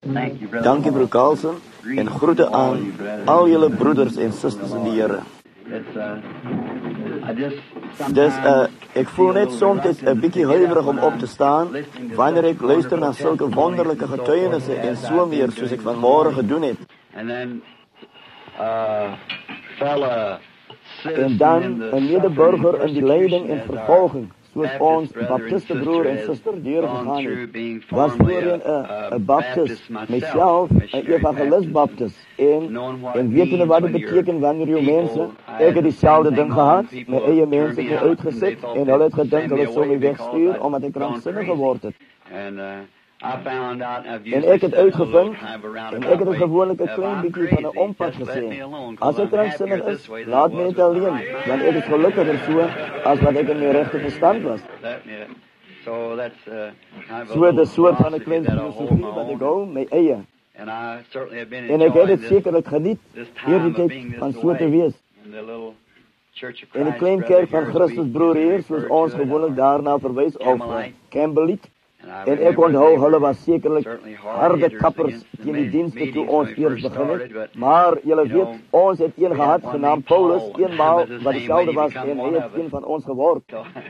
Dankie broer Carlson en groete aan al julle broeders en susters in die Here. Dus ek voel net soms 'n bietjie huiwerig om op te staan wanneer ek luister na sulke wonderlike getuienisse en so meer soos ek vanmôre gedoen het. En dan 'n medeburger in die lyding en vervolging, soos ons baptiste broer en suster deurgegaan het, was voorheen 'n baptist, myself 'n evangelist baptist, en weet wat dit beteken wanneer jou mense, ek het dieselfde ding gehad, my eie mense het my uitgesit, en hulle het gedink hulle sou my wegstuur, omdat ek kranksinnig geword het. En ek het uitgevind, en ek het gewoonlik 'n klein bietjie van 'n ompad gesê. As ek kranksinnig is, laat my net alleen, want ek is gelukkiger so, as wat ek in my regte verstand was. So het 'n soort van 'n klein filosofie wat ek hou, my eie. En ek het dit sekerlik geniet, hierdie tyd van so te wees. In die klein kerk van Christus broer hier, soos ons gewoonlik daarna verwys, of Campbelliet. En ek onthou, hulle was sekerlik harde kappers teen die dienste toe ons eers begin het. Maar julle weet, ons het een gehad genaamd Paulus, eenmaal wat dieselfde was, en hy het een van ons geword.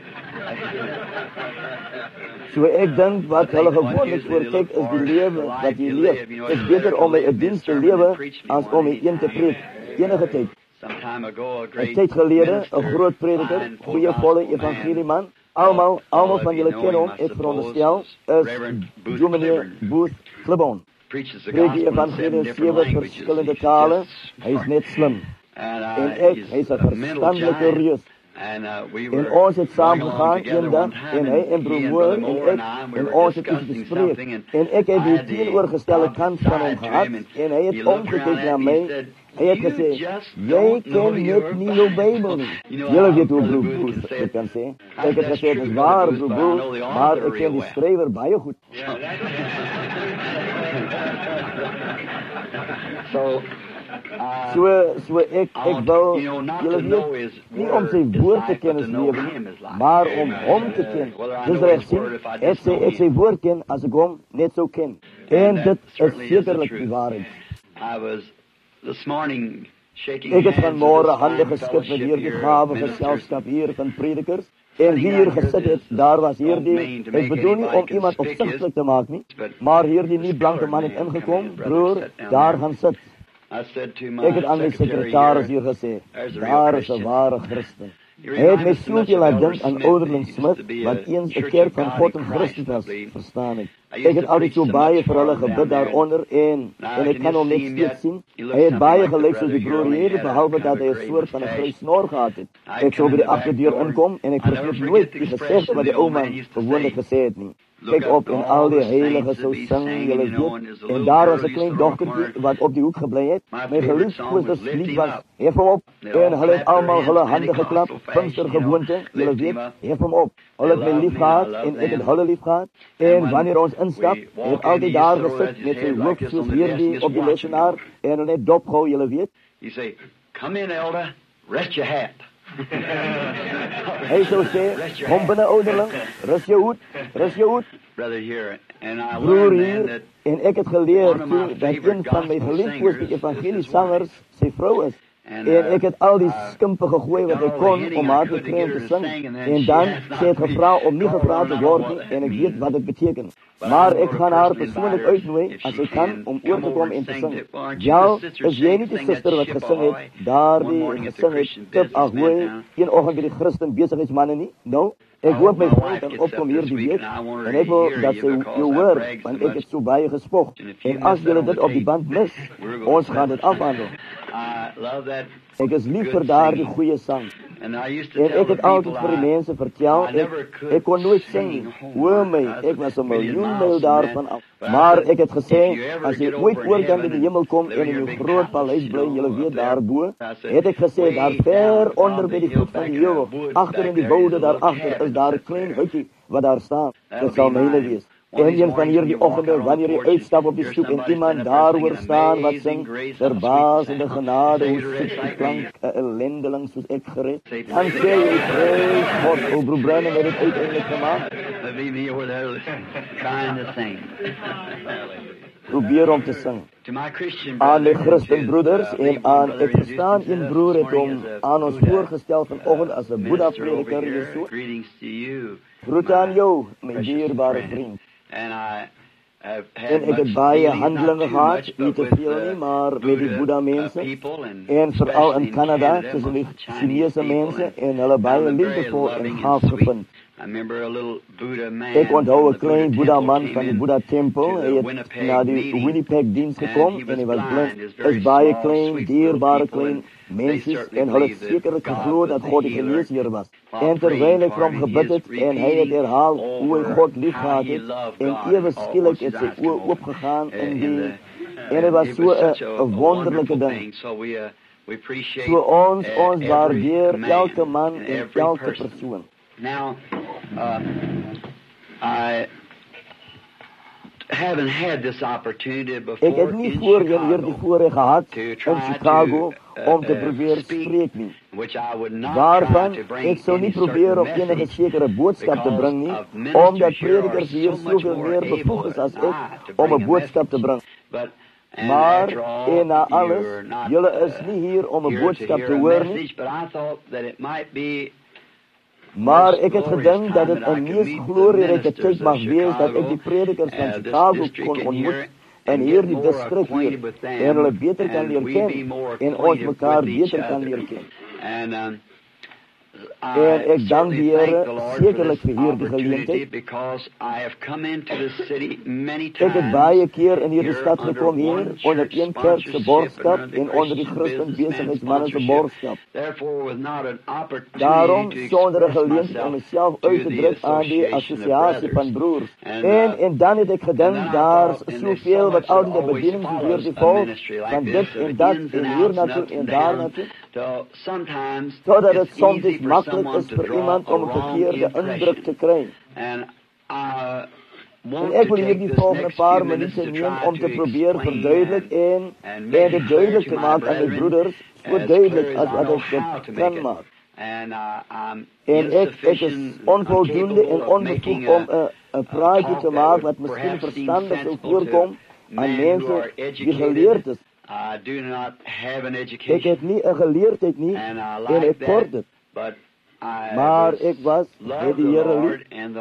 So ek dink wat hulle gewoonlik voorkyk is die lewe wat jy leef. Het is beter om by 'n diens te lewe as om by een te preek, enige tyd. 'n tyd gelede, 'n groot prediker, goeie volle evangelieman, almal van julle ken hom, ek veronderstel, is Dominee Booth Clibborn. Preek die evangelie in 7 verskillende tale, hy is net slim. En hy is 'n verstandelike reus. En ons het saam gegaan eendag, en hy en broer Moore en ek, en ons het iets bespreek. En ek het die teenoorgestelde kant van hom gehad, en hy het omgekyk na my. Hy het gesê, jy ken net nie jou Bybel nie. Julle weet hoe broer Booth dit kan sê. Ek het gesê, dit is waar broer Booth, maar ek ken die skrywer baie goed. So ek wil, julle weet, nie om sy woord te kennis lewe nie, maar om hom te ken. Dis reg sien, ek sy woord ken as ek hom net so ken. En dit is sekerlik die waarheid. Ek het vanmôre hande geskit met hierdie gawe geselskap hier van predikers. En wie hier gesit het, daar was hierdie, ek bedoel nie om iemand opsigtelik te maak nie, maar hierdie nie blanke man het ingekom, broer, daar gaan sit. Ek het aan die sekretaris hier gesê, daar is 'n ware Christen. Hy het my soveel laat dink aan Ouderling Smith, wat eens 'n kerk van God en Christus was, verstaan ek. Ek het altyd so baie vir hulle gebid daaronder, en ek kan hom net steeds sien. Hy het baie gelyk soos die broer hier, behalwe dat hy 'n soort van 'n grys snor gehad het. Ek sou by die agterdeur inkom, en ek vergeet nooit die gesegde wat die ou man gewoonlik gesê het nie. Kyk op, en al die heiliges sou sing, julle weet. En daar was 'n klein dogtertjie wat op die hoek gebly het. My geliefde lied was, hef hom op. En hulle het almal hulle hande geklap, Pinkstergewoonte, julle weet, hef hom op. Hulle het my lief gehad, en ek het hulle lief gehad. En wanneer ons instap, het altyd daar gesit, met sy hoof soos hierdie op die lesenaar, en hulle net dopgehou, julle weet. You say, come in elder, rest your hat. Hy sou sê, kom binne ouderling, rus jou hoed. Broer hier, en ek het geleer toe, dat een van my geliefkoeste evangeliesangers sy vrou is. En ek het al die skimpe gegooi wat ek kon, om haar te kry om te sing. En dan, sy het gevra om nie gevra te word nie, en ek weet wat dit beteken. Maar ek gaan haar persoonlik uitnooi, as ek kan, om oor te kom en te sing. Ja, is jy nie die suster wat gesing het, daar die gesing het, Tip Ahoy, een oggend by die Christen besigheidsmanne nie? Nou, ek hoop my vrou kan opkom hier die week, en ek wil dat sy jou hoor, want ek het so baie gespog. En as julle dit op die band mis, ons gaan dit afhandel. Ek is lief vir daar die goeie sang. En ek het altyd vir die mense vertel, ek kon nooit sing nie. Hoor my, ek was 'n miljoen myl daarvan af. Maar ek het gesê, as jy ooit oorgang in die hemel kom en in jou groot paleis bly, julle weet daarbo, het ek gesê, daar ver onder by die voet van die heuwel, agter in die boude daarachter, is daar 'n klein hutjie wat daar staan. Dit sal myne wees. En een van hierdie oggende, wanneer jy uitstap op die stoep en iemand daaroor staan wat sing, verbasende genade, hoe soet die klank, 'n ellendeling soos ek gered, dan sê jy, prys God, o broer Branham het dit uiteindelik gemaakt. probeer om te sing. To my Christian Aan die brothers Christenbroeders and to, en aan, brother ek verstaan introduced een broer het this hom morning as a aan ons Buddha, voorgestel vanoggend as 'n Boeddha minister over prediker here. hierso. Greetings to you, Groete aan jou, my precious dierbare friend. vriend. And I have had En ek het much baie dealings, not handelinge too gehad, much, nie but te with veel nie, maar met die Buddha Boeddha mense. people and En veral especially in Canada, tussen die Chinese mense, en hulle baie liefdevol en gaaf gevind. I remember a little Buddha man. Ek onthou from 'n the klein Buddha Boeddha temple man came van die in Boeddha tempel. to the Hy het Winnipeg na die meeting, Winnipeg diens and gekom he en was hy was blind. blind. He was very Is baie small, klein, sweet dierbare little klein people, and they mensies certainly en hulle het believed that sekerlik God geglo was dat the God die healer. geneesheer was. While En terwyl ek praying vir hom for him, gebid he het is en hy het herhaal hoe hy over God liefgehad how he het loved en God. ewe skielik het sy Once his oë eyes come oopgegaan open, in in die the- en dit was it so was such 'n wonderlike wonderful ding. thing. So we appreciate So ons every waardeer man elke man and en every elke person. persoon. Now, I haven't had this opportunity before Ek het nie in voorheen hierdie Chicago, voorreg gehad to in try Chicago to, om te probeer speak, spreek nie. which I would not Waarvan try to bring ek sou any nie probeer certain om enige message, sekere boodskap te bring nie, because of ministers omdat here are predikers hier so much soveel more meer able bevoeg is as than I ek to om bring 'n a boodskap te message. bring. And Maar after all, en na alles, you're not, julle is nie hier om 'n here to boodskap hear te a hoor nie, message, but I thought that it might be maar ek het gedink dat dit 'n mees glorieryke tyd mag wees dat ek die predikers van Chicago kon ontmoet in hierdie distrik hier en hulle beter kan leer ken en ons mekaar beter kan leer ken. And En ek dank die Here sekerlik vir hierdie geleentheid. Ek het baie keer in hierdie stad gekom hier onder een kerk se borgskap en onder die Christen besigheidsmanne se borgskap. Daarom sonder 'n geleentheid om myself uit te druk aan die assosiasie van broers. En dan het ek gedink daar's soveel wat al die bediening deur die volk van dit en dat en hier naartoe en daar naartoe. Totdat het soms maklik is vir iemand om 'n verkeerde indruk te kry. En ek wil hier die volgende paar minute neem om te probeer verduidelik en dit duidelik te maak aan die broeders, so duidelik as wat ek dit kan maak. En ek is onvoldoende en onbevoegd om 'n praatje te maak wat miskien verstandig sou voorkom aan mense die geleerd is. Ek het nie 'n geleerdheid nie en ek kort dit. Maar ek was met die Here lief. En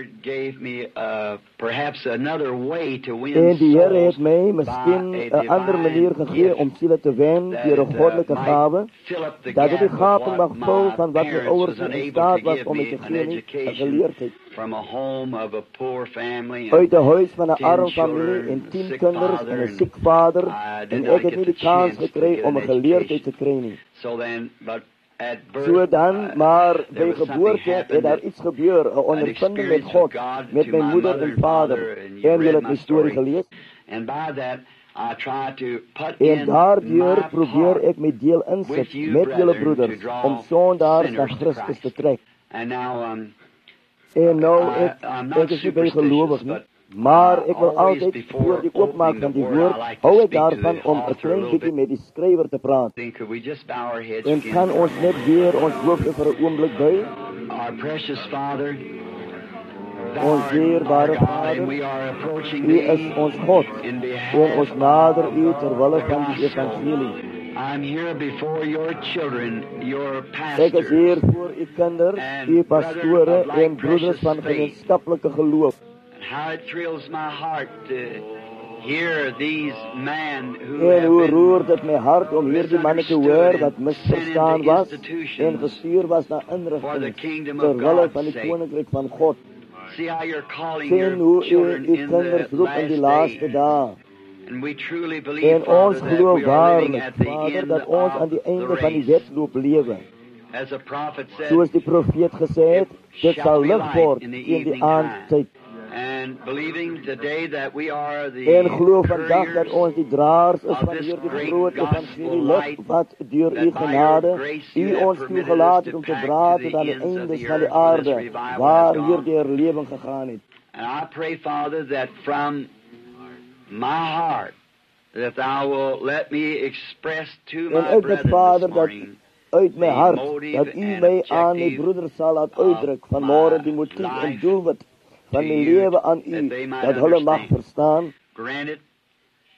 die Here het my miskien 'n ander manier gegee om siele te wen deur 'n goddelike gawe, dat dit die gaping mag vul van wat my ouers nie in staat was om my te gee nie, 'n geleerdheid. Uit 'n huis van 'n arm familie en 10 kinders en 'n siek vader, en ek het nie die kans gekry om 'n geleerdheid te kry nie. So dan, maar by geboorte het daar iets gebeur, 'n ondervinding met God, met my moeder en vader, en julle het my storie gelees. En daardeur probeer ek my deel insit met julle broeders, om sondaars na Christus te trek. En nou, ek is nie baie gelowig nie, maar ek wil altyd voor die oopmaak van die woord, hou ek daarvan om 'n klein bietjie met die skrywer te praat. En kan ons net weer ons hoofde vir 'n oomblik buig? Ons dierbare Vader, U is ons God, en ons nader U terwille van die evangelie. Ek is hier voor U kinders, U pastore en broeders van gemeenskaplike geloof. En hoe roert het my hart om hierdie manne te hoor wat misverstaan was en gestuur was na inrigtings terwille van die koninkryk van God. Sien hoe U kinders roep in die laaste dae. En ons glo waarlik, Vader, dat ons aan die einde van die wedloop lewe. Soos die profeet gesê het, dit sal lig word in die aandtyd. En glo vandag dat ons die draers is van hierdie groot evangelie lig wat deur U genade U ons toegelaat het om te dra tot aan die eindes van die aarde waar hierdie herlewing gegaan het. And I pray, Father, that from my heart that Thou will let me express to my brethren this morning uit my hart dat U my aan die broeders sal laat uitdruk vanmôre die motief en doelwit van die lewe aan U, dat hulle mag verstaan.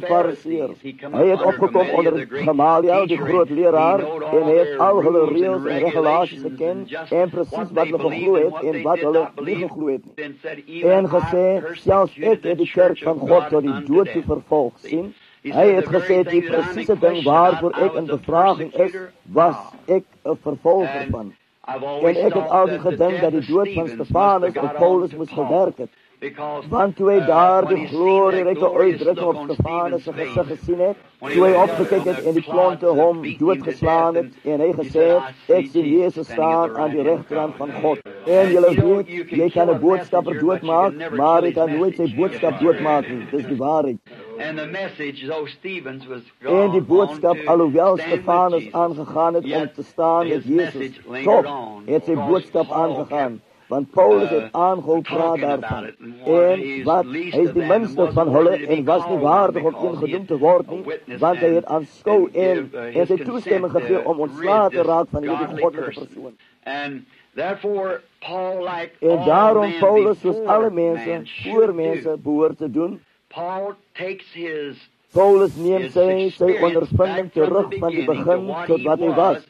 fariseer. Hij het opgekomen onder Gamaliel, de groot leraar, en hij heeft al hulle reëls en regulaties gekend, en precies wat hulle geglo het, en wat hulle nie geglo het nie. En gesê, selfs ek het die kerk van God tot die dood toe vervolg sien. Hy het gesê, die presiese ding waarvoor ek in bevraging is, was ek 'n vervolger van. En ek het altyd gedink dat die dood van Stefanus op Paulus moes gewerk het. Want toe hy daar die glorieryke uitdrukking op Stefanus se gesig gesien het, toe hy opgekyk het en die klonte hom doodgeslaan het, en hy gesê het, ek sien Jesus staan aan die regterkant van God. En julle weet, jy kan 'n boodskapper doodmaak, maar jy kan nooit sy boodskap doodmaak nie. Dis die waarheid. En die boodskap, alhoewel Stefanus aangegaan het om te staan met Jesus, toch het sy boodskap aangegaan. Want Paulus het aangehou praat daarvan. En wat, hy is die minste van hulle en was nie waardig om ingedoen te word nie, want hy het aanskou en sy toestemming gegee om ontslae te raak van hierdie goddelike persoon. En daarom Paulus, soos alle mense, voor mense behoort te doen, Paulus neem sy ondervinding terug van die begin tot wat hy was.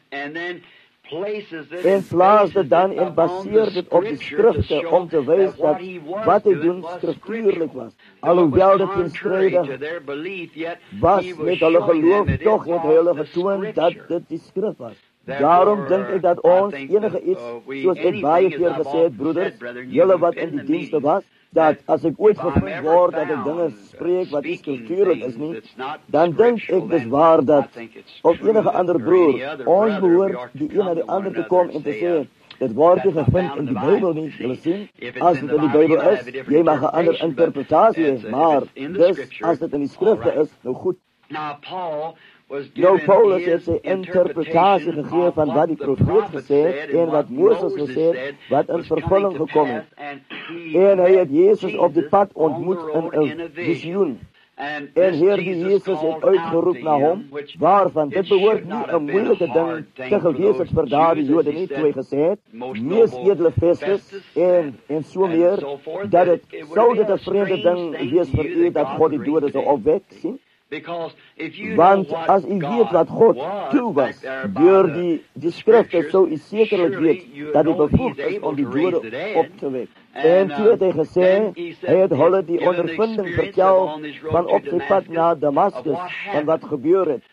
En plaas dit dan en baseer dit op die skrifte om te wys dat wat hy doen skriftuurlik was. Alhoewel dit teenstrydig was met hulle geloof, toch het hulle getoon dat dit die skrif was. Daarom dink ek dat ons enige iets, soos ek baie keer gesê het, broeders, julle wat in die dienste was, dat as ek ooit gevind word dat ek dinge spreek wat nie skriftuurlik is nie, dan dink ek dis waar dat, of enige ander broer, ons behoort die een na die ander te kom en te sê, dit word nie gevind in die Bybel nie, julle sien, as dit in die Bybel is, jy mag 'n ander interpretasie hê, maar dus, as dit in die skrifte is, nou goed. Nou Paulus het sy interpretasie gegee van wat die profeet gesê het en wat Moses gesê het, wat in vervulling gekom het. En hy het Jesus op die pad ontmoet in 'n visioen. En hierdie Jesus het uitgeroep na hom, waarvan dit behoort nie 'n moeilike ding te gewees het vir daardie Jode nie, toe hy gesê het, mees edele Festus en so meer, dat het sou dit 'n vreemde ding wees vir u dat God die dode sou opwek, sien? Want as u weet wat God toe was, deur die skrifte sou u sekerlik weet dat hy bevoegd is om die dode op te wek. En toe het hy gesê, hy het hulle die ondervinding vertel van op sy pad na Damaskus, van wat gebeur het.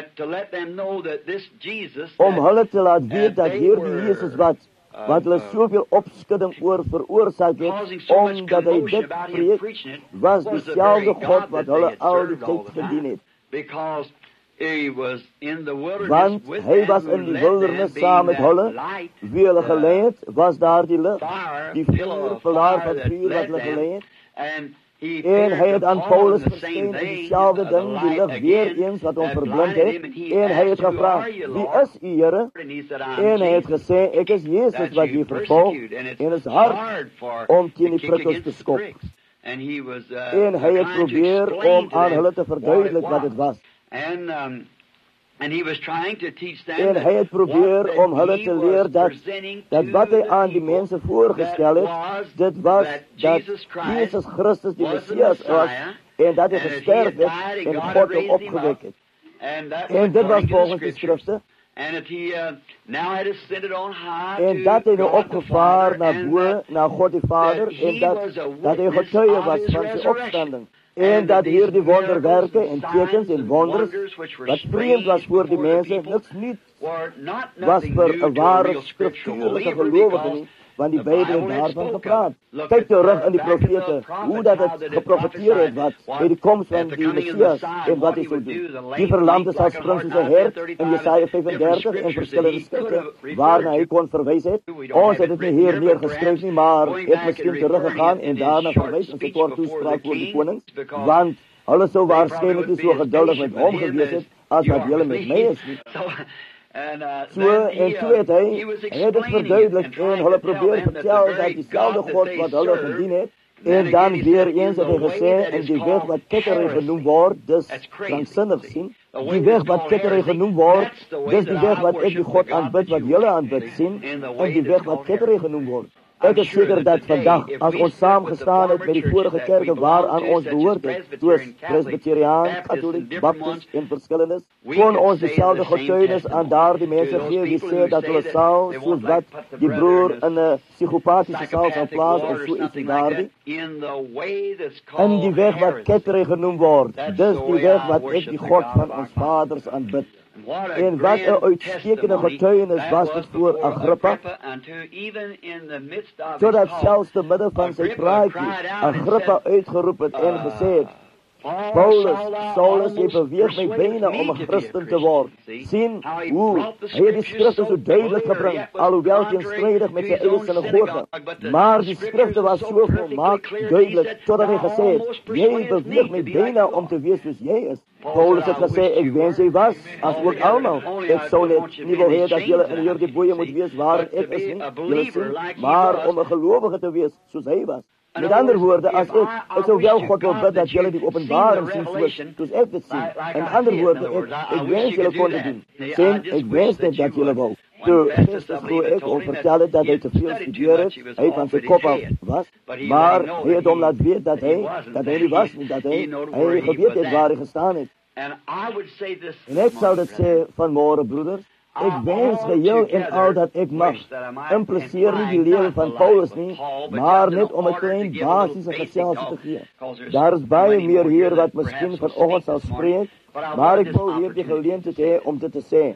Om hulle te laat weet dat hierdie Jesus wat hulle soveel opskudding oor veroorsaak het, omdat hy dit preek, was dieselfde God wat hulle al die tyd gedien het. Want hy was in die wildernis saam met hulle, wie hulle gelei het, was daar die lig, die pilaar van vuur wat hulle gelei het, en hy het aan Paulus verskyn in dieselfde ding, die lig weer eens wat hom verblind het, en hy het gevra, wie is u, Here? En hy het gesê, ek is Jesus wat u vervolg, en is hard om teen die prikkels te skop. En hy het probeer om aan hulle te verduidelik wat dit was. En hy het probeer om hulle te leer dat wat hy aan die mense voorgestel het, dit was dat Jesus Christus die Messias was, en dat hy gesterf het en God hom opgewek het. En dit was volgens die skrifte. En dat hy nou opgevaar na bo, na God die Vader, en dat hy getuie was van sy opstanding. En dat hier die wonderwerke en tekens en wonders, wat vreemd was voor die mense, niks niet was vir 'n ware skriftuurlike gelowige nie, want die Bybel het daarvan gepraat. Kyk terug in die profete, hoe dat het geprofeteer het wat by die koms van die Messias en wat hy sou doen. Die verlamde sal spring soos 'n hert in Jesaja 35 en verskillende skrifte waarna hy kon verwys het. Ons het dit nie hier neergeskryf nie, maar het miskien teruggegaan en daarna verwys in sy kort toespraak voor die konings, want hulle sou waarskynlik nie so geduldig met hom gewees het as wat julle met my is nie. En toe het hy dit verduidelik en hulle probeer vertel dat dieselfde God wat hulle gedien het, en dan weer eens het hy gesê, en die weg wat kettery genoem word, dis kranksinnig sien, die weg wat kettery genoem word, dis die weg wat ek die God aanbid wat julle aanbid sien, en die weg wat kettery genoem word. Ek is seker dat vandag, as ons saamgestaan het met die vorige kerke waaraan ons behoort het, soos Presbyteriaan, Katholiek, Baptist en verskillendes, kon ons dezelfde getuienis aan daardie mense gee wie sê dat hulle sal, soos wat die broer in 'n psigopathische saal sal plaas of so iets in daardie, in die weg wat Ketre genoem word, dis die weg wat ek die God van ons vaders aanbid. En wat 'n uitstekende getuienis was dit voor Agrippa, totdat selfs te midde van sy praatjie Agrippa uitgeroep het en gesê het, Paulus, Saulus, jy beweeg my byna om 'n Christen te word. Sien hoe hy het die skrifte so duidelik gebring, alhoewel teenstrydig met sy eie sinagoge. Maar die skrifte was so volmaak duidelik, totdat hy gesê het, jy beweeg my byna om te wees soos jy is. Paulus het gesê, ek wens jy was, as ook almal. Ek sou net nie wil hê dat julle in hierdie boeie moet wees waarin ek is nie, julle sien, maar om 'n gelowige te wees soos hy was. Met ander woorde, as ek sou wel God wil bid dat julle die openbaring sien soos ek dit sien. In ander woorde, ek wens julle kon dit doen. Sien, ek wens net dat julle wou. Toe ek al vertel het dat hy te veel studeer het, hy van sy kop af was, maar hy het hom laat weet dat hy nie was nie, dat hy geweet het waar hy gestaan het. En ek sal dit sê vanmôre, broeders, ek wens geheel en al dat ek mag, impliseer nie die lewe van Paulus nie, maar net om 'n klein basiese geselsie te gee. Daar is baie meer hier wat miskien vanoggend sal spreek, maar ek wil hier die geleentheid hê om dit te sê.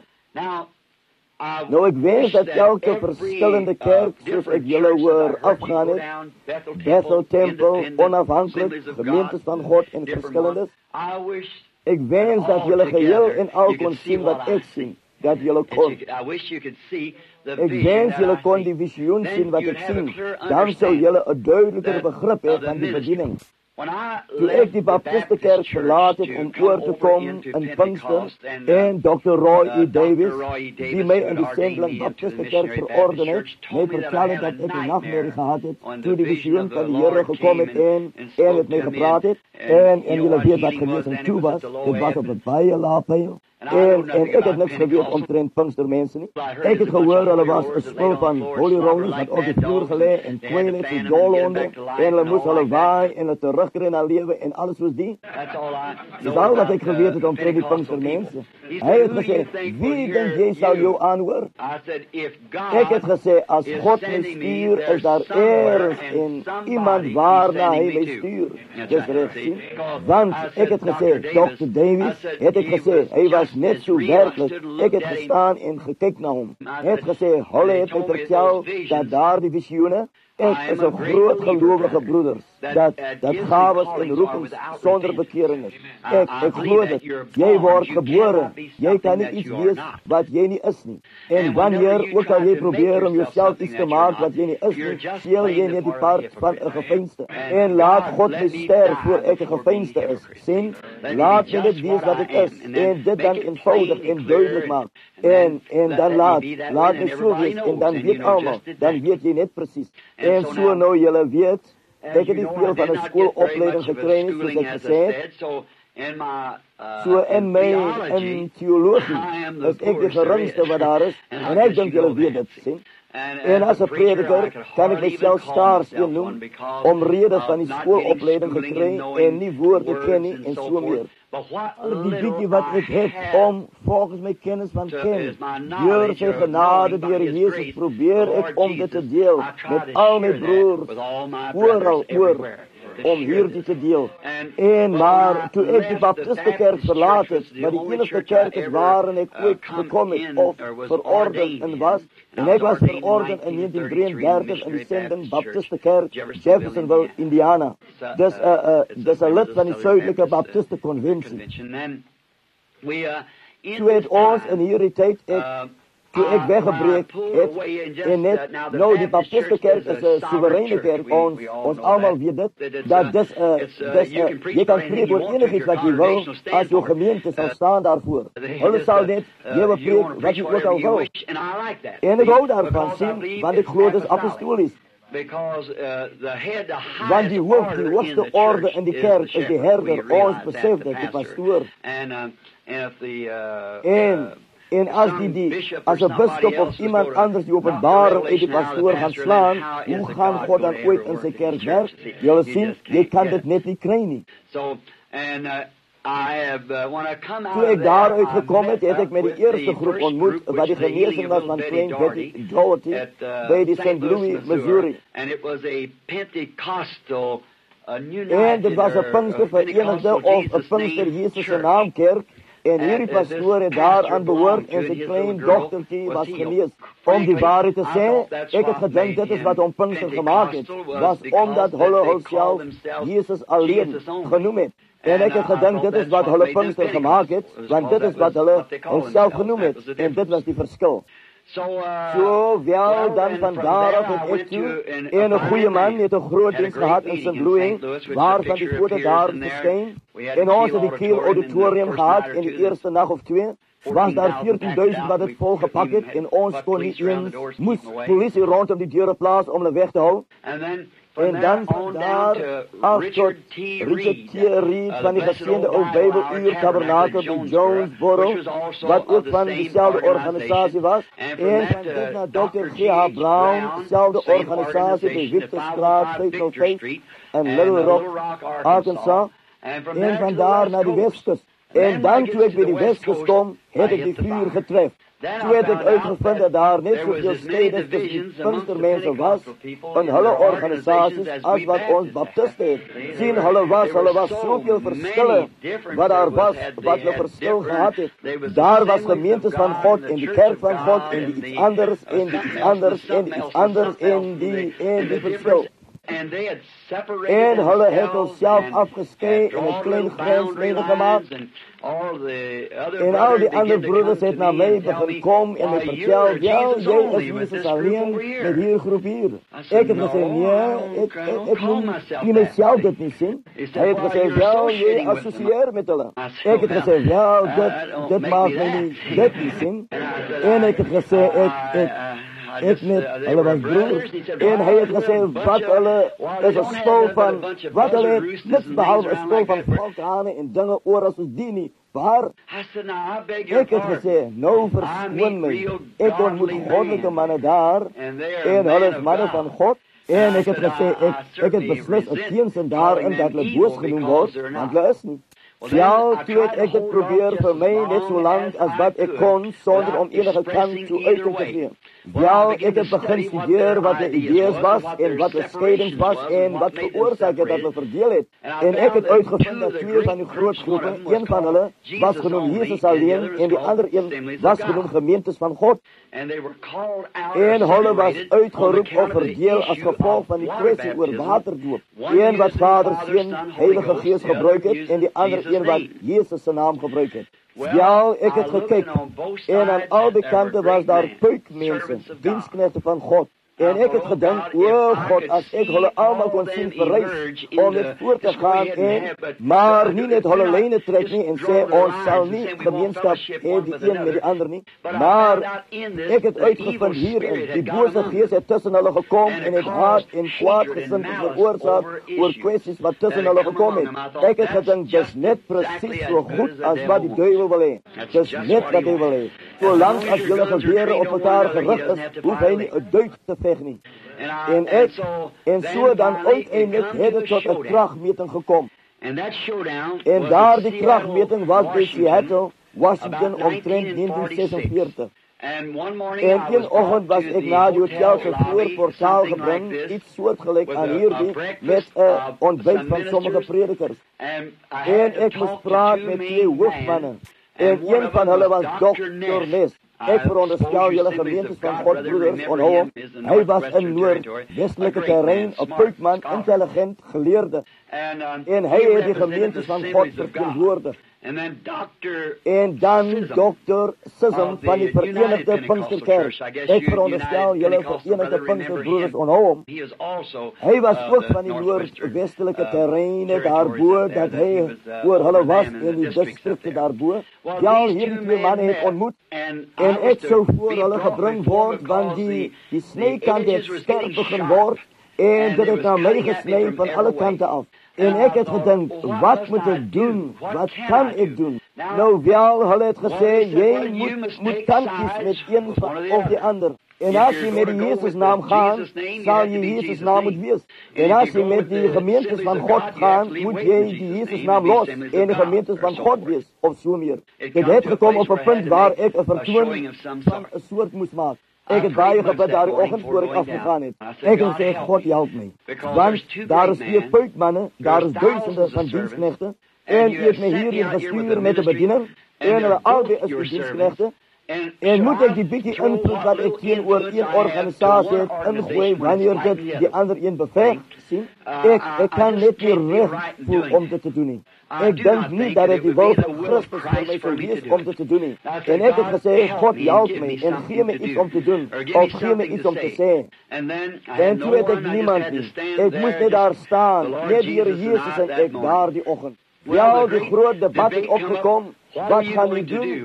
Nou, ek wens dat elke verskillende kerk, soos ek julle hoor afgaan het, Bethel Tempel, onafhanklik, gemeentes van God en verskillendes, ek wens dat julle geheel en al kon sien wat ek sien, dat julle kon. Ek wens julle kon die visioen sien wat ek sien, dan sou julle 'n duideliker begrip hê van die bediening. Toe ek die Baptistenkerk verlaat het om oor te kom in Pinkster en Dr. Roy E. Davis, die my in die Sendling Baptistenkerk verorden het, my vertel het dat ek 'n nagmerrie gehad het, toe die visioen van die Here gekom het en met my gepraat het, en julle weet wat genesing toe was, dit was op 'n baie lae pyl. En ek het niks geweet omtrent Pinkster mense nie. Ek het gehoor hulle was 'n spul van holy rollers wat op die vloer gelê en kwele en dolhonde en hulle moes hulle waai en hulle terugkry na lewe en alles soos die. Dis al wat ek geweet het omtrent die Pinkster mense. Hy het gesê, wie dink jy sal jou aanhoor? Ek het gesê, as God my stuur, is daar eers en iemand waarna hy my stuur. Dis reg sien. Want ek het gesê, Dr. Davis, het ek gesê, hy was net so werklik. Ek het gestaan en gekyk na hom. Het gesê, hulle het my vertel dat daar die visioene, ek is 'n groot gelowige broeders, dat gawes en roepings sonder bekering is. Ek glo dit. Jy word gebore. Jy kan nie iets wees wat jy nie is nie. En wanneer ook al jy probeer om jouself iets te maak wat jy nie is nie, speel jy net die part van 'n geveinsde. En laat God my sterf voor ek 'n geveinsde is. Sien, laat my dit wees wat ek is, en dit dan eenvoudig en duidelik maak. En dan laat my so wees, en dan weet almal, dan weet jy net presies. En so nou julle weet, ek het nie veel van 'n skoolopleiding gekry nie, soos ek gesê het. So in theologie is ek die geringste wat daar is, en ek dink julle weet dit, sien. En as 'n prediker kan ek myself staarsteen noem, omrede van die skoolopleiding gekry en nie woorde ken nie en so meer. Die bietjie wat ek het om volgens my kennis van ken, deur sy genade deur Jesus probeer ek om dit te deel met al my broers oral om hierdie te deel. En maar toe ek die Baptistenkerk verlaat het, wat die enigste kerk is waarin ek ooit gekom het of verorden en was, en ek was verorden in 1933 in die Sending Baptistenkerk, Jeffersonville, Indiana. Dis 'n lid van die Suidelike Baptistenkonvensie. Toe het ons in hierdie tyd toe ek weggebreek het, en net, nou die Baptistenkerk is 'n soewereine kerk, ons almal weet dit, dat jy kan preek oor enigiets wat jy wil, as jou gemeente sal staan daarvoor. Hulle sal net, jy wil preek wat jy ook al wil. En ek hou daarvan, sien, want ek glo dis apostolies. Want die hoogste orde in die kerk is die herder, ons besef dit, die pastoor. En als een biskop of iemand anders die openbaring uit die pastoor gaan slaan, hoe gaan God dan ooit in sy kerk werk? Julle sien, jy kan dit net nie kry nie. Toe ek daaruit gekom het ek met die eerste groep ontmoet, wat die geneesing was van Klein Betty Doherty, by die St. Louis, Missouri. En dit was een Pinksterverenigde of een Pinkster Jesus se naam kerk, en hierdie pastoor het daaraan behoort en sy klein dogtertjie was genees. Om die waarheid te sê, ek het gedink dit is wat hom Pinkster gemaakt het, was omdat hulle hulself Jesus alleen genoem het. En ek het gedink dit is wat hulle Pinkster gemaakt het, want dit is wat hulle hulself genoem het, en dit was die verskil. Zo wel dan van daaraf het ek toe, en een goeie man het een groot dienst gehad in St. Louis, waarvan die foto daar verskyn, en ons het die Kiel Auditorium gehad in die eerste nacht of 2, was daar 14.000 wat het volgepak het, en ons kon niet eens, moest politie rondom die deure plaas om hulle weg te hou. En dan van daar af tot Richard T. Reed van die geseende ou Bybeluur Tabernakel in Jonesboro, wat ook van diezelfde organisatie was. En van dit na Dr. G.H. Brown, diezelfde organisatie by Victorstraat 505 in Little Rock, Arkansas. En van daar naar die Westkust. En dan toe ek by die Westkust kom, het ek die vuur getref. Toe het ek uitgevind dat daar net soveel stedes tussen die Pinkstermense was in hulle organisasies as wat ons Baptiste het. Sien, hulle was soveel verskille wat daar was, wat hulle verskil gehad het. Daar was gemeentes van God en die kerk van God en die iets anders en die iets anders en die iets anders en die verskil. En hulle het ons self afgeskei en een klein grenslijnen gemaakt. En al die andere broeders het naar mij begin kom en my vertel, ja, jy is Jesus alleen met hier groep hier. Ek het gesê, nee, ek moet nie myself dit nie sien. Hy het gesê, ja, jy associeer met hulle. Ek het gesê, ja, dit maak my nie dit nie sien. En ek het gesê, ek met hulle was broers, en hy het gesê, wat hulle is een spul van, wat hulle het niks behalve een spul van valkhane en dinge oor as ons die nie, waar? Ek het gesê, nou verskoon my, ek ontmoet goddelike manne daar, en hulle is manne van God, en ek het gesê, ek het beslis een teensin daarin dat hulle boos genoem word, want hulle is nie. Ja, toe het ek dit probeer vir my net so lang as wat ek kon, sonder om enige kant toe uiting te gee. Ja, ek het begin studeer wat die idees was, en wat die scheidings was, en wat veroorzaak het dat we verdeel het. En ek het uitgevind dat 2 van die groot groepen, een van hulle was genoem Jesus alleen, en die ander een was genoem gemeentes van God. En hulle was uitgeroep of verdeel as gevolg van die kwestie oor waterdoop. Een wat Vader, Seun, Heilige Gees gebruik het, en die ander een wat Jesus se naam gebruik het. Ja, ek het gekyk, en aan al die kante was daar puikmense, diensknegte van God. En ek het gedink, o God, as ek hulle allemaal kon sien verreis, om dit voor te gaan, maar nie net hulle lijne trek nie, en sê, ons sal nie gemeenskap hee die een met die ander nie, maar ek het uitgevind hierin, die bose gees het tussen hulle gekom, en het haat en kwaad gesind veroorzaak, oor kwesties wat tussen hulle gekom het. Ek het gedink, dis net precies so goed as wat die duivel wil hee. Dis net wat hy wil hee. Zolang as julle gewere op mekaar gerig is, hoef hy nie een duik te veg nie. En so dan uiteindelik het het tot een krachtmeting gekom. En daar die krachtmeting was by Seattle, Washington, omtrent 1946. En een ochtend was ek na die hotelse voorportaal gebring, iets soortgelijk aan hierdie, met een ontbijt van sommige predikers. En ek moest praat met 2 hoofdmannen. En een van hulle was Dr. Les. Ek veronderstel julle gemeentes van God broeders onthou hom. Hy was in noordwestelike terrein, 'n puikman, intelligent, geleerde. En hy het die gemeentes van God verteenwoordig. En dan Dr. Sissom van die Verenigde Pinksterkerk. Ek veronderstel julle Verenigde Pinksterbroeders onthou hom. Hy was ook van die noordwestelike terreine daarbo, dat hy oor hulle was in die distrikte daarbo. Ja, hierdie 2 manne het ontmoet, en ek sou voor hulle gebring word, want die snykant het sterk begin word, En dit het naar mij gesneden van alle kanten af. En ik heb gedacht, wat moet ik doen? Wat kan ik doen? Nou wel, hulle het gesê, jy moet tandjes met een of die ander. En als je met die Jezus naam gaat, zal je Jezus naam moet wees. En als je met die gemeentes van God gaat, moet je die Jezus naam los. En de gemeentes van God wees, of zo meer. Ik heb gekomen op een punt waar ik een vertoon van een soort moest maken. Ik heb baie gebed daar die ochtend voor ik afgegaan heb. Ik heb gezegd, God help mij. Want daar is 4 puikmannen, daar is duizenden van dienstknechten. En u heeft mij hierin gestuurd met de bediener. En hulle albei is de dienstknechten. En moet ik die beetje invloed wat ik teenoor één organisatie heb ingooien wanneer dit die ander een bevecht, zien? Ik kan niet meer recht voelen om dit te doen. Ik denk niet dat het die wil van Christus voor mij zou wees om dit te doen. En ik heb gezegd, God help mij en geef me iets om te doen. Of geef me iets om te zeggen. En toen weet ik niemand niet. Ik moest niet daar staan, net de Heer Jezus en ik daar die ochtend. Ja, die groot debat is opgekomen. Wat gaan u doen?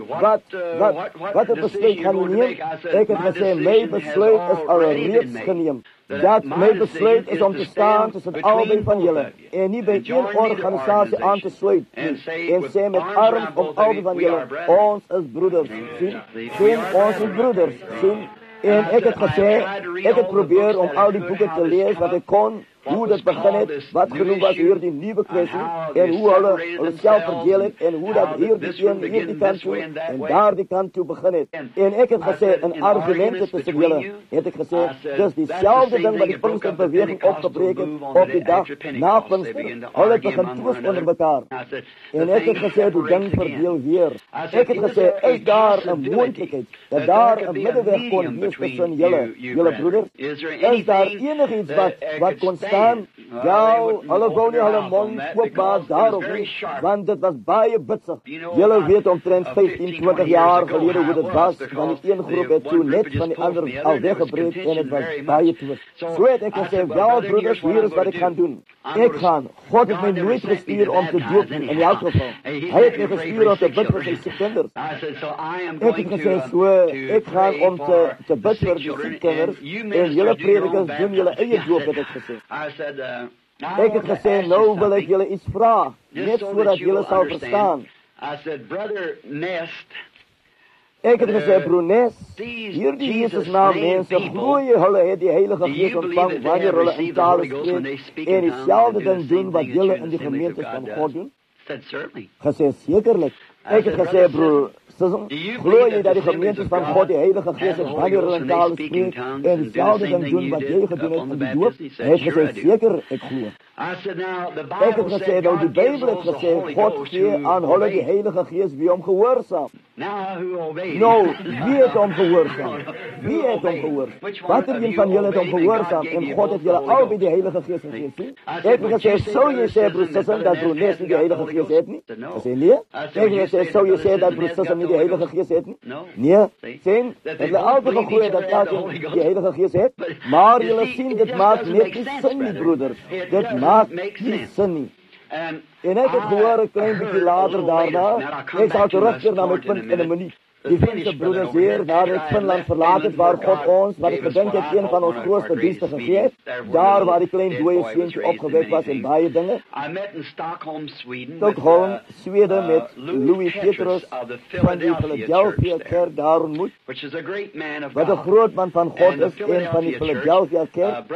Wat het besluit gaan u nemen? Ik heb gezegd, mijn besluit is al reeds genomen. Dat mijn besluit is om te staan tussen albei van jullie. En niet bij één organisatie aan te sluiten. En zij met arm om albei van jullie. Ons is broeders. Zien? Ons is broeders. Zien? En ik heb gezegd, ik heb geprobeerd om al die boeken te lezen wat ik kon. Hoe dat begint, wat genoemd was hier die nieuwe kwestie. En hoe hulle zelf verdelen. En hoe dat hier die kant toe. En daar die kant toe begint. En ik heb gezegd, een argument tussen jullie. Heb ik gezegd, dus diezelfde ding wat die Pinksterbeweging opgebreken op die dag na Pinkster. Hulle begint twist onder elkaar. En ik heb gezegd, die ding verdeel weer. Ik heb gezegd, is daar een mogelijkheid. Dat daar een middenweg kon wees tussen jullie broeders. Is daar enig iets wat kon staan? Ja, hulle wou nie hulle mond oopmaak daarop nie, want dit was baie bitsig. Julle weet omtrent 15, 20 jaar gelede hoe dit was, want die een groep het toe net van die ander al weggebreek en het was baie twist. So het ek gesê, wel broeders, hier is wat ek gaan doen. Ek gaan, God het my nooit gestuur om te doop in elk geval. Hy het my gestuur om te bid vir sy siek kinders. Ek het gesê, so, ek gaan om te bid vir die siek kinders en julle predikers doen julle eie doop, het ek gesê. Ik heb gezegd, nou wil ik jullie iets vragen, net zodat jullie zal verstaan. Ik heb gezegd, broer Nest, hier die Jezus naam mensen groeien, hulle het die Heilige Geest ontvangen wanneer hulle in talen spreken en hetzelfde dan doen wat jullie in de gemeentes van God doen. Gezegd, zekerlijk. Ik heb gezegd, broer geloof je dat de gemeentes van God de Heilige Geest het wanneer hulle in talen spreken en hetzelfde dan doen wat jij gedaan hebt in de doop? Hij heeft gezegd, zeker, ik geloof. Ik heb gezegd, nou die Bijbel heeft gezegd, God geeft aan hulle die Heilige Geest wie om gehoorzaam. Nou, wie het om gehoorzaam? Wie het om gehoorzaam? Wat er een van jullie het om gehoorzaam en God heeft jullie al bij de Heilige Geest gegeven? Ik heb gezegd, zou je zeggen, broer Sisson, dat broer Nest niet de Heilige Geest heeft niet? Ik zei, nee. Ik heb gezegd, zou je zeggen dat broer Sisson niet de Heilige Geest heeft niet? Nee. Zijn, het is altijd gegooid dat elke die Heilige Geest heeft. Maar jullie zien, dit maakt niet zin niet, broeders. Dit maakt niet zin niet. En ik heb gehoord een klein beetje later daarna. Ik zal terugkeren naar mijn punt in een minuut. Die Finse broeders hier, waar ik Finland verlaten, waar God ons, waar ik bedenk het een van ons grootste diensten gegeven, daar waar die klein dooie zoontje opgewekt was in baie dingen. Stockholm, Zweden met Louis Petrus van die Philadelphia kerk daar ontmoet. Wat een groot man van God is, een van die Philadelphia kerk.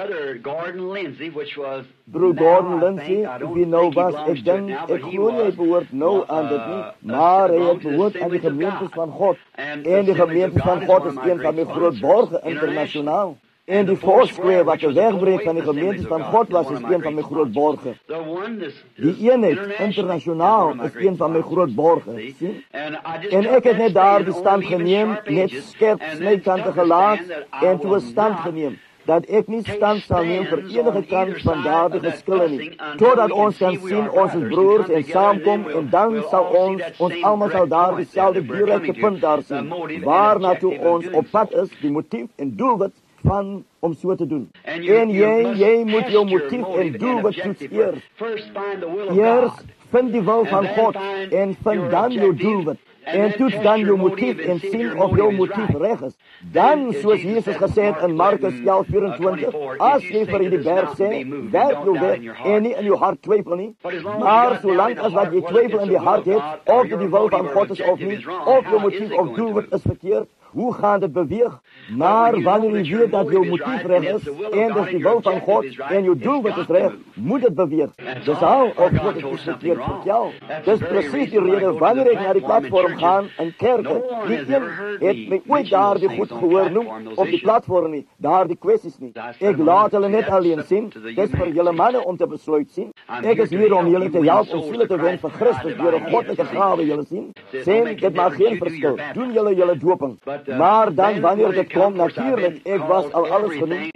Broer Gordon Lindsay, wie nou was, ik denk, ik geloof niet, hij behoort nou aan dit niet, maar hij heeft behoort aan de gemeentes van God. En de gemeentes van God is een van de groot borgen internationaal. En die Foursquare wat de wegbreekt van de gemeentes van God was, is een van mijn groot borgen. Die eenheid, internationaal, is een van mijn groot borgen. En ik heb net daar die stand genomen, net scherp snijkanten gelaat, en toen een stand genomen. Dat ik niet stand zal nemen voor enige kant van daar de geschillen niet. Totdat ons kan zien, onze broers en samenkomen, en dan zal ons allemaal zal daar dezelfde directe punt daar zien. Waar naartoe ons op pad is, die motief en doelwit van om zo te doen. En jij moet jouw motief en doelwit toetsen eerst. Eerst vind die wil van God en vind dan jouw doelwit. En toets dan jou motief en sien of jou motief reg is. Dan, soos Jesus gesê het in Markus 11:24, as jy vir die berg sê, werp jou weg en nie in jou hart twyfel nie. Maar solank as wat jy twyfel in die hart het, of dit die wil van God is of nie, of jou motief of doelwit is verkeerd, hoe gaan dit beweeg? Maar wanneer jy weet dat jou motief reg is, en dis die wil van God, en jou doelwit is reg, moet dit beweeg. Dis al of God het iets verkeerd vertel. Dis precies die rede, wanneer ek na die platform gaan in kerke, die een het my ooit daar die goed gehoor noem, op die platform nie, daar die kwesties nie. Ek laat hulle net alleen sien, dis vir julle manne om te besluit sien. Ek is hier om julle te help om siele te wen vir Christus, deur 'n goddelike gawe julle sien. Sien, dit maak geen verskil, doen julle doping. Maar dan, wanneer dit kom, natuurlijk, ek was al alles genoemd.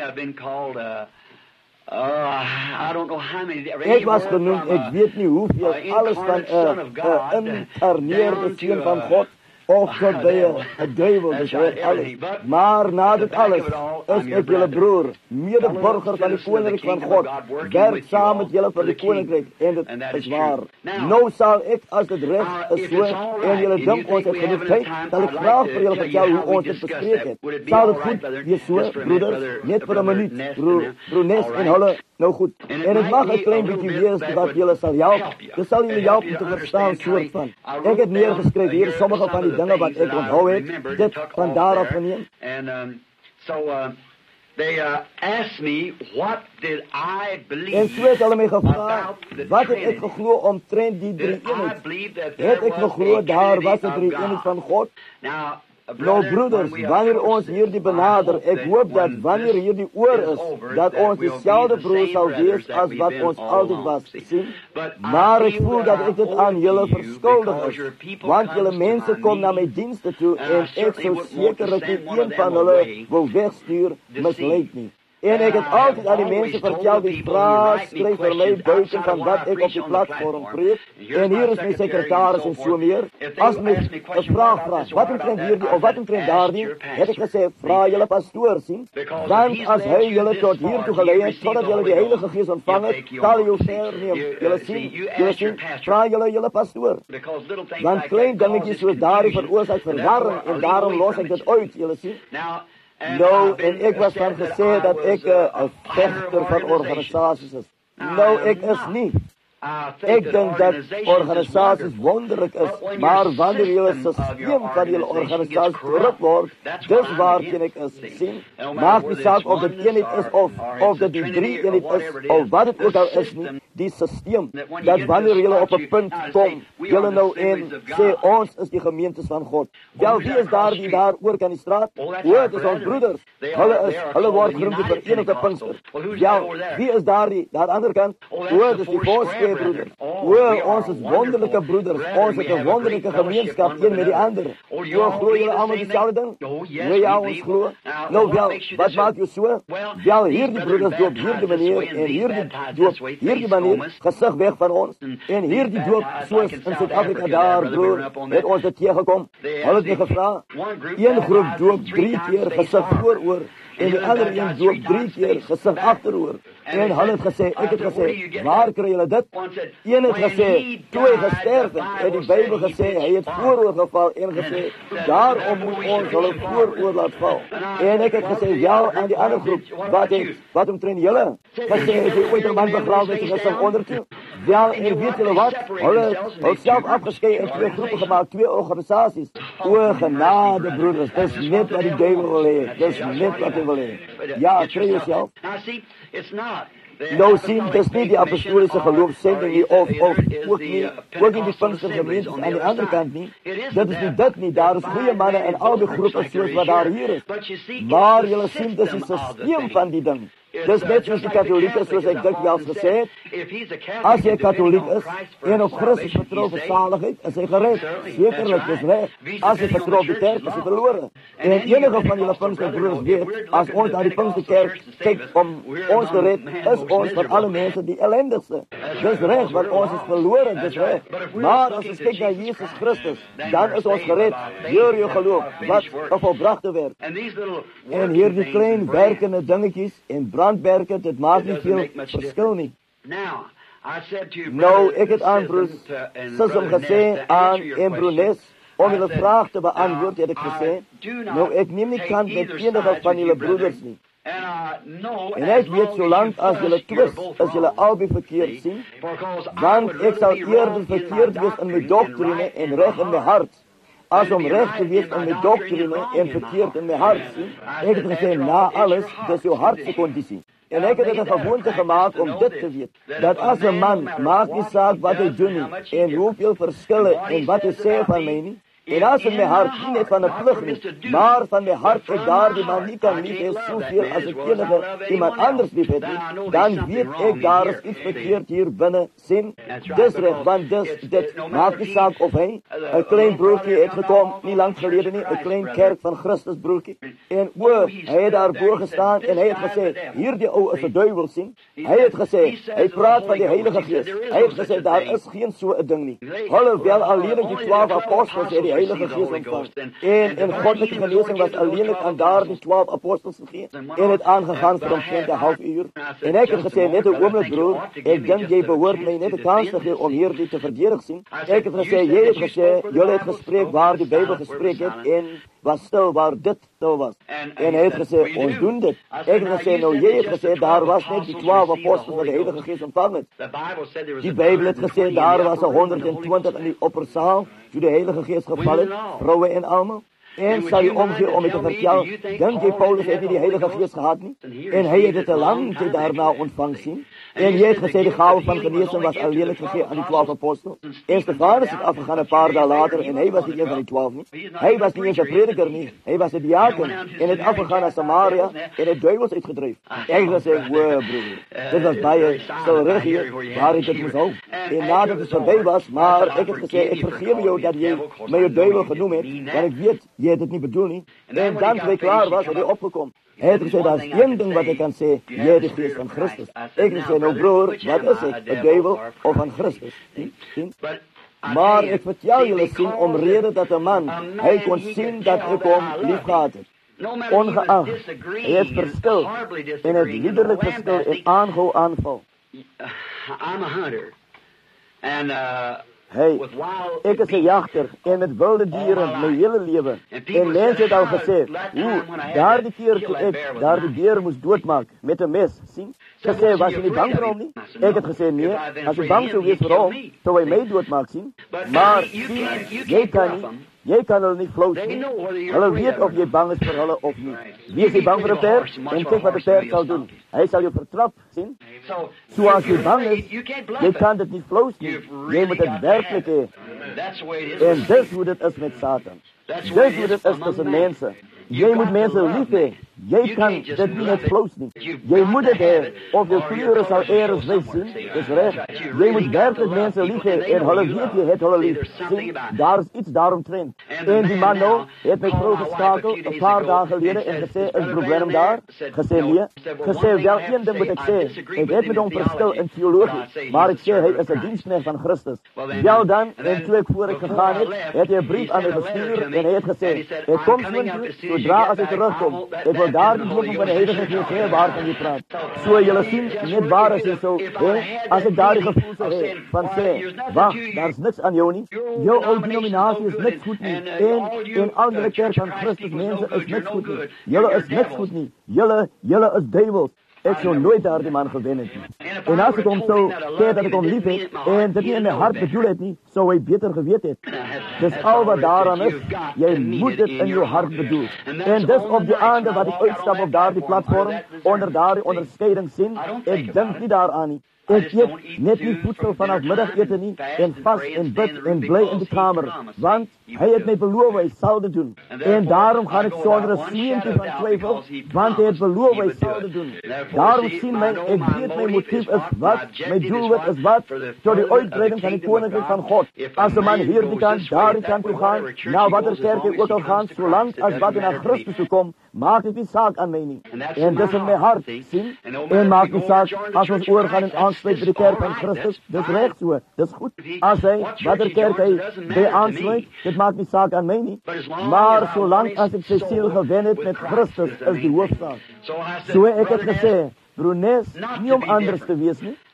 Ek was genoemd, ek weet nie hoeveel, alles van een incarneerde seun van God, of tot by 'n duivel, dis weet alles. Maar na dit alles, is ek julle broer, medeburger van die koninkryk van God, werk saam met julle vir die koninkryk, en dit is waar. Nou sal ek, as dit reg is so, en julle dink ons het genoeg tyd, sal ek graag vir julle vertel hoe ons dit bespreek het. Sal dit goed wees so, broeders, net vir 'n minuut, broer Nes en hulle, nou goed. En het mag 'n klein bietjie wees wat julle sal help, dit sal julle help om te verstaan soort van. Ek het neergeskryf hier sommige van die dinge wat ek onthou het, dit van daar af geneem. En so het hulle my gevra, wat het ek geglo omtrent die drie eenheid? Het ek geglo daar was 'n drie eenheid van God? Nou broeders, wanneer ons hierdie benader, ek hoop dat wanneer hierdie oor is, dat ons dieselfde broer sal wees as wat ons altyd was, sien? Maar ek voel dat ek dit aan julle verskuldig is, want julle mense kom na my dienste toe, en ek sou sekerlik nie een van hulle wil wegstuur, misleid nie. En ek het altyd aan die mense vertel, die vraag skryf vir my buiten van wat ek op die platform preek, en hier is my sekretaris en so meer. As my 'n vraag, wat omtrent hierdie of wat omtrent daardie, het ek gesê, vra julle pastoor, sien? Want as hy julle tot hier toe gelei het, totdat julle die Heilige Gees ontvang het, sal jy verneem. Julle sien, vra julle pastoor. Want klein dingetjies soos daardie veroorsaak verwarring, en daarom los ek dit uit, julle sien? Nou, en ek was van gesê dat ek 'n vegter van organisasies is. Nou, ek is nie. Ek dink dat organisasies wonderlik is, maar wanneer julle systeem van julle organisasie korrup word, dis waarteen ek is, sien? Maak nie saak of dit eenheid is of dit die drie eenheid is, of wat het ook al is nie, die systeem, dat wanneer julle op 'n punt kom, julle nou en sê, ons is die gemeentes van God. Wel, wie is daar die daar oor kan die straat? O, dit is ons broeders. Hulle word genoemd die Verenigde Pinkster. Wel, wie is daar die daar ander kant? O, dit is die Voorskee broeders. O, ons is wonderlike broeders. Ons het 'n wonderlike gemeenskap een met die ander. O, glo julle almal dieselfde ding? Ja, ons glo. Nou wel, wat maak jy so? Wel, hierdie broeders doop hierdie manier en hierdie doop hierdie manier gesig weg van ons. En hierdie doop soos in Suid-Afrika daar, broer, het ons dit teëgekom. Hulle het my gevra, een groep doop 3 keer gesig vooroor en die ander een doop 3 keer gesig agteroor. En hulle het gesê, ek het gesê, waar kry julle dit? Een het gesê, toe hy gesterf het die Bybel gesê, hy het vooroor geval en gesê, daarom moet ons hulle vooroor laat val. En ek het gesê, ja, aan die ander groep, wat omtrent julle? Gesê, het jy ooit 'n man begrawe met 'n gesig ondertoe? Wel, en weet julle wat? Hulle self afgeskei in 2 groepe gemaakt, 2 organisasies. O, genade, broeders, dis net wat die duivel wil hê. Dis net wat hy wil hê. Ja, kry jouself. Nou sien, dis nie die apostoliese geloofsending nie, of ook nie die Pinkstergemeentes aan die ander kant nie. Dit is nie dit nie, daar is goeie manne in al die groepe soos wat daar hier is. Maar julle sien, dis die systeem van die ding. Dis net soos die katholieke, soos ek dikwels gesê het, as jy katholiek is, en op Christus vertrou vir saligheid, is hy gered. Sekerlik, dis reg. As jy vertrou op die kerk, is hy verlore. En enige van julle Pinksterbroeders weet, as ons na die Pinksterkerk kyk om ons te red, is ons vir alle mense die ellendigste. Dis reg, want ons is verlore, dis reg. Maar as ons kyk na Jesus Christus, dan is ons gered, deur jou geloof, wat volbrachte werd. En hier die klein werkende dingetjies, en brandberke, dit maak nie veel verskil nie. Nou, ek het aan broer Sissom gesê, aan en broer Nes, om jullie vraag te beantwoorden, heb ik gezegd, nou, ik neem niet kant met enige van jullie broeders niet. En ik weet, zolang als jullie twist, als jullie albei verkeerd zien, want ik zal eerder verkeerd wees in mijn doctrine en recht in mijn hart, als om recht te wees in mijn doctrine en verkeerd in mijn hart zien. Ik heb gezegd, na alles, dat is jouw hartse conditie. En ik heb het een gewoonte gemaakt om dit te weten. Dat als een man maakt die zaak wat hij doet niet, en hoeveel verschillen in wat hij zegt van mij niet. En als het mijn hart niet van de vlucht niet, maar van mijn hart ik daar die man niet kan liefhebben, zoveel als ik iemand anders liefheb niet, dan weet ik daar is iets verkeerd hier binnen zin. Dus recht, want dus, dit maakt die zaak of hij. Een klein broertje heeft gekomen, niet lang geleden niet, een klein kerk van Christus broertje. En hij heeft daarvoor gestaan en hij heeft gezegd, hier die oude is de duivel zien. Hij heeft gezegd, hij praat van de Heilige Geest. Hij heeft gezegd, daar is geen zo'n ding niet. Alhoewel alleen die 12 apostels die Heilige Geest ontvangt. En in goddelijke genezing was alleenlijk aan daar die 12 apostels gegeven. En het aangegaan voor omtrent een half uur. En ik heb gezegd, net een oomlik broer, ik denk, jij behoort mij net de kans te geven om hier dit te verdedigen zien. Ik heb gezegd, jij hebt gezegd, jullie hebben gesprek waar de Bijbel gesprek heeft en was stil waar dit stil was. En hij heeft gezegd, ons doen dit. Ik heb gezegd, nou jij hebt gezegd, daar was niet die 12 apostels van de Heilige Geest ontvangen. Die Bijbel heeft gezegd, daar was er 120 in die opperzaal, toen de Heilige Geest gevallen, vrouwen en allemaal. En zal je omgaan om je te vertellen, denk je Paulus heeft die Heilige Geest gehad niet? En hij heeft het te lang die daarna ontvangen zien. En jij hebt gezegd, de gave van genezing was alleenlijk gegeven aan die 12 apostelen. En Stefanus is afgegaan een paar dagen later en hij was niet een van die 12 niet. Hij was niet eens een prediker niet. Hij was een diaken. En het afgegaan naar Samaria en het duivels uitgedreven. En ik zei, wow broer, dit was bij je stil recht hier, waar ik het moest houden. En nadat het voorbij was, maar ik heb gezegd, ik vergeef jou dat je mij je duivel genoemd hebt, want ik weet, je hebt het niet bedoeld niet. En dan toen ik klaar was, had hij opgekomen. Hij heeft gezegd, dat is één ding wat ik kan zeggen, jij de geest van Christus. Ik heb gezegd, nou broer, wat is het, een duivel of van Christus? Maar ik vertel jullie zien om reden dat de man, hij kon zien dat ik hem lief had. Ongeacht het verschil in het liederlijk verschil in aanval. Hey, ik is een jachter en met wilde dieren mijn hele leven. En mensen hebben al gezegd, hoe, daar die keer toen ik daar die dier moest doodmaken met een mes, zie? Ze zei, was je niet bang voor hem niet? Ik heb gezegd, nee, als je bang zou wees voor hem, zou hij mij doodmaken, zien? Maar, zie, jij kan er niet flauw zien. Hulle weet of je bang is voor hulle of niet. Wie is je bang voor de paard? En kijk wat de paard zal doen. Hij zal je vertrappen, zien? Zoals je bang is, je kan het niet flauw zien. Je moet het werkelijk hebben. En dat is hoe het is met Satan. Dat is hoe het is tussen mensen. Jij moet mensen lief hebben. Jij kan dit niet flauw zien. Jij moet het hebben. Of je kleuren zal ergens wees zien. Dat is recht. Jij moet werkelijk mensen lief hebben. En hulle weet je het hulle lief. Zie, daar is iets daaromtrent. En die man nou heeft mij vroeg geschakeld een paar dagen geleden en gezegd, is het probleem daar? Gezegd nee. Gezegd wel één ding moet ik zeggen. Ik heb met hem verschil in theologie. Maar ik zeg, hij is een dienstknecht van Christus. Wel dan, en toen ik voor ik gegaan heb, heeft hij een brief aan mij gestuurd en hij heeft gezegd, ik kom zodra als ik terugkom. Ik wil daar die bloemen van de Heilige Geest heel waar van je praat. Zo jullie zien, niet waar is het zo. Als ik daar die gevoel zou hebben, van zeg, wacht, daar is niks aan jou niet. Jouw oude denominatie is niks goed niet. En in andere kerk van Christus mensen is niks goed niet. Jullie is niks goed niet. Jullie is duivels. Ik zou nooit daar die man gewinnen. En als ik hem zo kijk dat ik hem lief heb en dat hij in mijn hart bedoeld heeft niet, zou hij beter geweten hebben. Dus al wat daaraan is, jij moet het in je hart bedoelen. En dus op die aande wat ik uitstap op daar die platform, onder daar die onderscheiding zin, ik denk niet daaraan niet. Ik eet net niet voedsel vanaf middageten niet, en vast en bid en blij in de kamer, want hij heeft mij beloofd, hij zal het doen. En daarom ga ik zonder een sneeuwtje van twijfel, want hij heeft beloofd, hij zal het doen. Daarom zien wij, ik weet mijn motief is wat, mijn doel is wat, door de uitbreiding van het koninkrijk van God. Als de man hier die kan, daar die kan toe gaan, naar wat er kerk ook al gaan, zolang als wat er naar Christus toe komt, maakt het die zaak aan mij niet. En dat is in mijn hart, zien? En maakt die zaak, als we ons oor gaan en aansluit bij de kerk van Christus, dat is recht zo, dat is goed. Als hij, wat de kerk hij bij aansluit, dat maakt die zaak aan mij niet. Maar zolang als ik zijn ziel gewend heb met Christus, is die hoofdzaak. Zo ik het gezegd, broer Nes, niet om anders te wezen,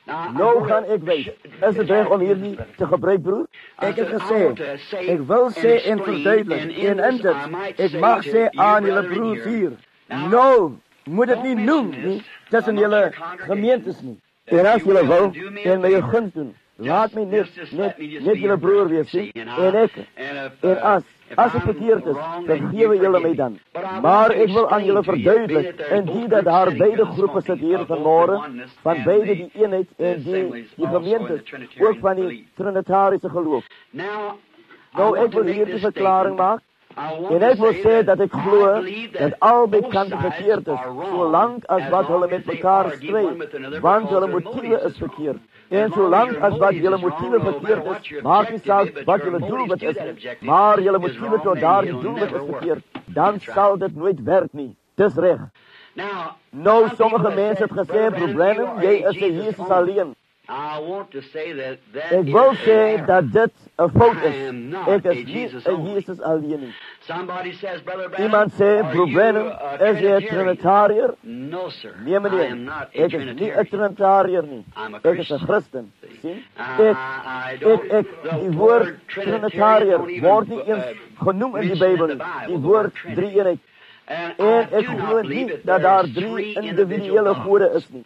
Nou gaan ek wees. Is het reg om hierdie te gebruik, broer? Ek het gesê, ek wil sê en verduidelik, en in dit, ek mag sê aan julle broers hier, nou, moet het nie noem, nie, tussen julle gemeentes nie. En as julle wil, en my gunst doen, laat my net julle broer wees, sien, en ek, en as ek verkeerd is, vergewe julle my dan. Maar ek wil aan julle verduidelik, en die dat daar beide groepe sit hier vanmorgen, van beide die eenheid en die gemeentes, ook van die Trinitarische geloof. Nou, ek wil hier die verklaring maak, en ek wil sê dat ek glo, dat albei kante verkeerd is, solang as wat hulle met mekaar strei, want hulle motiewe is verkeerd. En solang as wat julle motiewe verkeerd is, maak nie saak wat julle doelwit is, maar julle motiewe tot daardie doelwit is verkeerd, dan sal dit nooit werk nie. Dis reg. Nou, sommige mense het gesê, Broer Branham, jy is 'n Jesus alleen. Ek wil sê dat dit 'n fout is. Ek is nie 'n Jesus alleen nie. Iemand sê, Broer Branham, is jy 'n Trinitariër? Nee, meneer, ek is nie 'n Trinitariër nie. Ek is 'n Christen. Sien? Die woord Trinitariër word nie eens genoem in die Bybel nie. Die woord drie-eenheid. En ek glo nie dat daar 3 individuele gode is nie.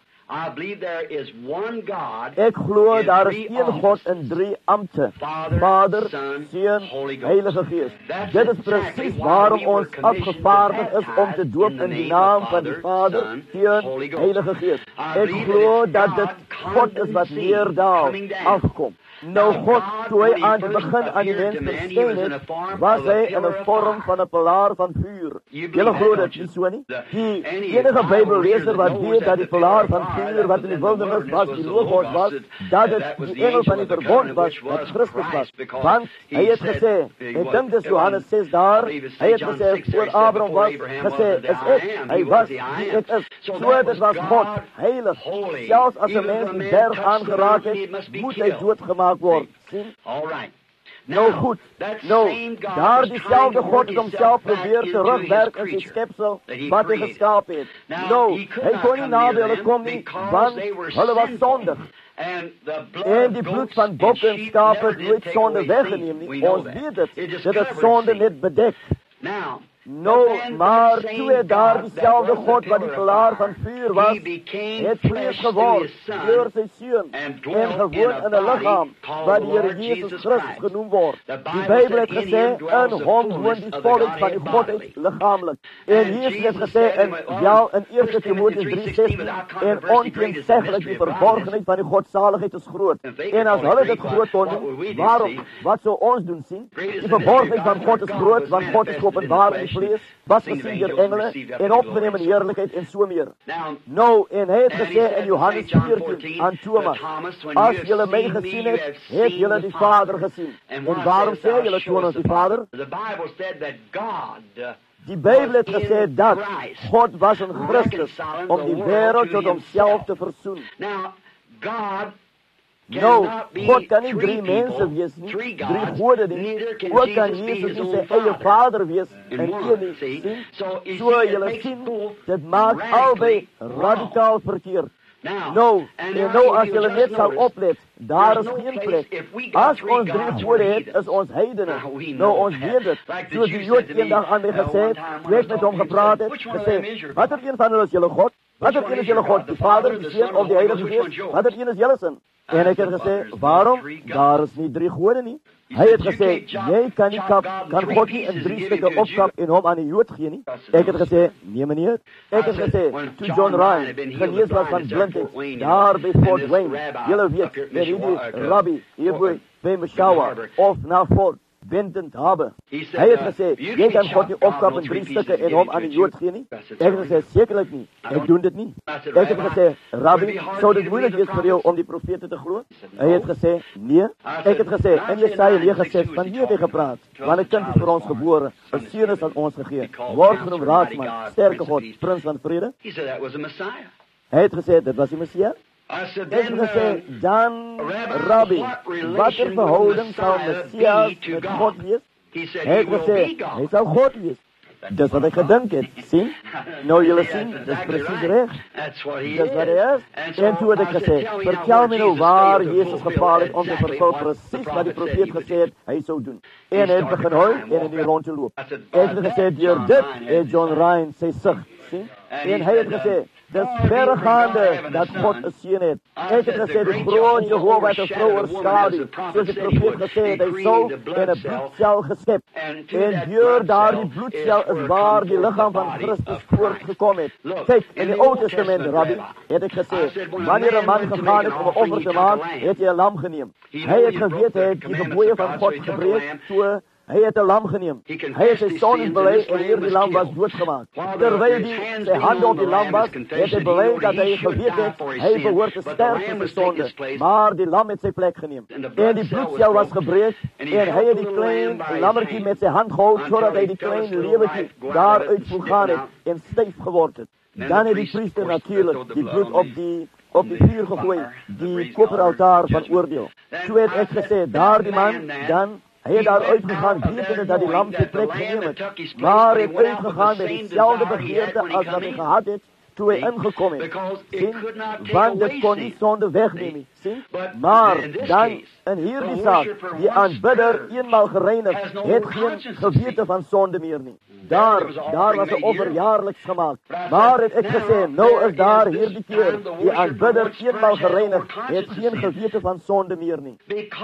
Ek glo daar is 1 God in 3 ampte, Vader, Seun, Heilige Gees. Dit is presies waarom ons afgevaardig is om te doop in die naam van die Vader, Seun, Heilige Gees. Ek glo dat dit God is wat neerdaal, afkom. Nou God, toe hy aan die begin aan die mens verskyn het, was hy in 'n vorm van 'n pilaar van vuur. Julle glo dit nie so nie? Die enige Bybelleser wat weet dat die pilaar van vuur wat in die wildernis was, die Logos was, dat dit die engel van die verbond was, wat Christus was. Want hy het gesê, ek dink dis Johannes 6 daar, hy het gesê, voor Abraham was, gesê, is ek, hy was, die ek is. So dit was God, heilig. Selfs as 'n mens die berg aangeraak het, moet hy doodgemaak word. Nou goed, nou, daar diezelfde God het homself probeer terugwerk in sy skepsel wat hy geskaap het. Nou, hy kon nie naby hulle kom nie, want hulle was sondig. En die bloed van bokke en skape het nooit sonde weggeneem nie. Ons weet dit het sonde net bedek. Nou, maar toe het daar diezelfde God wat die pilaar van vuur was, het vlees geword deur sy Seun en gewoon in 'n liggaam wat die Here Jesus Christus genoem word. Die Bybel het gesê, in hom woon die volheid van die Godheid liggaamlik. En Jesus het gesê in 1 Timoteus 3:16, en onteenzeglik die verborgenheid van die godsaligheid is groot. En as hulle dit groot kon doen, waarom? Wat sou ons doen, sien? Die verborgenheid van God is groot, want God is openbaar in vlees, was gesien deur engele en opgeneem in heerlikheid en so meer. Nou, en hy het gesê in Johannes 14 aan Thomas, as julle my gesien het julle die Vader gesien. En waarom sê julle toon ons die Vader? Die Bybel het gesê dat God was in Christus om die wêreld tot homself te versoen. Nou, God kan nie 3 mense wees nie, 3 gode nie. Ook kan Jesus nie sy eie Vader wees en een nie, sien? So julle sien, dit maak albei radikaal verkeerd. Nou, en nou as julle net sal oplet, daar is geen plek. As ons 3 gode het, is ons heidene. Nou, ons weet het. Soos die Jood eendag aan my gesê het, toe ek met hom gepraat het, gesê, wat er een van hulle is julle God? Wat er een is julle God? Die Vader, die Seun of die Heilige Gees? Wat er een is julle sin? En ek het gesê, waarom? Daar is nie 3 gode nie. Hy het gesê, jy kan God nie in 3 stukke opkap en hom aan die Jood gee nie. Ek het gesê, nee meneer. Ek het gesê, toe John Ryan genees was van blindheid, daar by Fort Wayne, julle weet, by hierdie rabbi, hier by Meshawa, of na Fort Benton Habe. Hy het gesê, jy kan God nie opkap in 3 stukke en hom aan die Jood gee nie. Ek het gesê, sekerlik nie. Ek doen dit nie. Ek het gesê, Rabbi, sou dit moeilik wees vir jou om die profete te glo? Hy het gesê, nee. Ek het gesê, en Jesaja 9:6, van wie het hy gepraat? Want 'n kind is vir ons gebore, 'n seun is aan ons gegee. Word genoem Raadsman, sterke God, Prins van Vrede. Hy het gesê, dit was die Messias. Ek het gesê, dan, Rabbi, wat verhouding sal Messias met God wees? Hy het gesê, hy sal God wees. Dis wat ek gedink het, sien? Nou julle sien, dis presies reg. Dis wat hy is. En toe het ek gesê, vertel my nou waar Jesus gefaal het om te vervul presies wat die profeet gesê het, hy sou doen. En hy het begin huil en in die rond te loop. Ek het gesê, deur dit het John Ryan sy sig, sien? En hy het gesê, dis verregaande dat God 'n seun het. Ek het gesê, die groot Jehovah het 'n vrou oorskadu, soos die profeet gesê het, hy sou in 'n bloedsel geskep. En deur daardie bloedsel is waar die liggaam van Christus voortgekom het. Kyk, in die Ou Testament, Rabbi, het ek gesê, wanneer 'n man gegaan het om 'n offer te maak, het hy 'n lam geneem. Hy het geweet, hy het die gebooie van God gebreek, so hy het 'n lam geneem. Hy het sy sondes bely en hierdie lam was doodgemaak. Terwyl hy sy hande op die lam was, het hy bely dat hy geweet het, hy behoort te sterf in sy sonde. Maar die lam het sy plek geneem. En die bloedsel was gebreek en hy het die klein lammertjie met sy hand gehou, sodat hy die klein lewetjie daaruit voel gaan het en styf geword het. Dan het die priester natuurlijk die bloed op die vuur gegooi, die koperaltaar van oordeel. So het ek gesê, daardie man, dan hy het daar uitgegaan, wetende dat die lam sy plek geneem het, maar het uitgegaan met dieselfde begeerte as wat hy gehad het, toe hy ingekom het, sien, want dit kon nie sonde wegneem nie, sien, maar dan, in hierdie saak, die aanbidder eenmaal gereinig, het geen gewete van sonde meer nie. Daar was 'n offer jaarliks gemaak, maar het ek gesê, nou is daar hierdie keer, die aanbidder eenmaal gereinig, het geen gewete van sonde meer nie.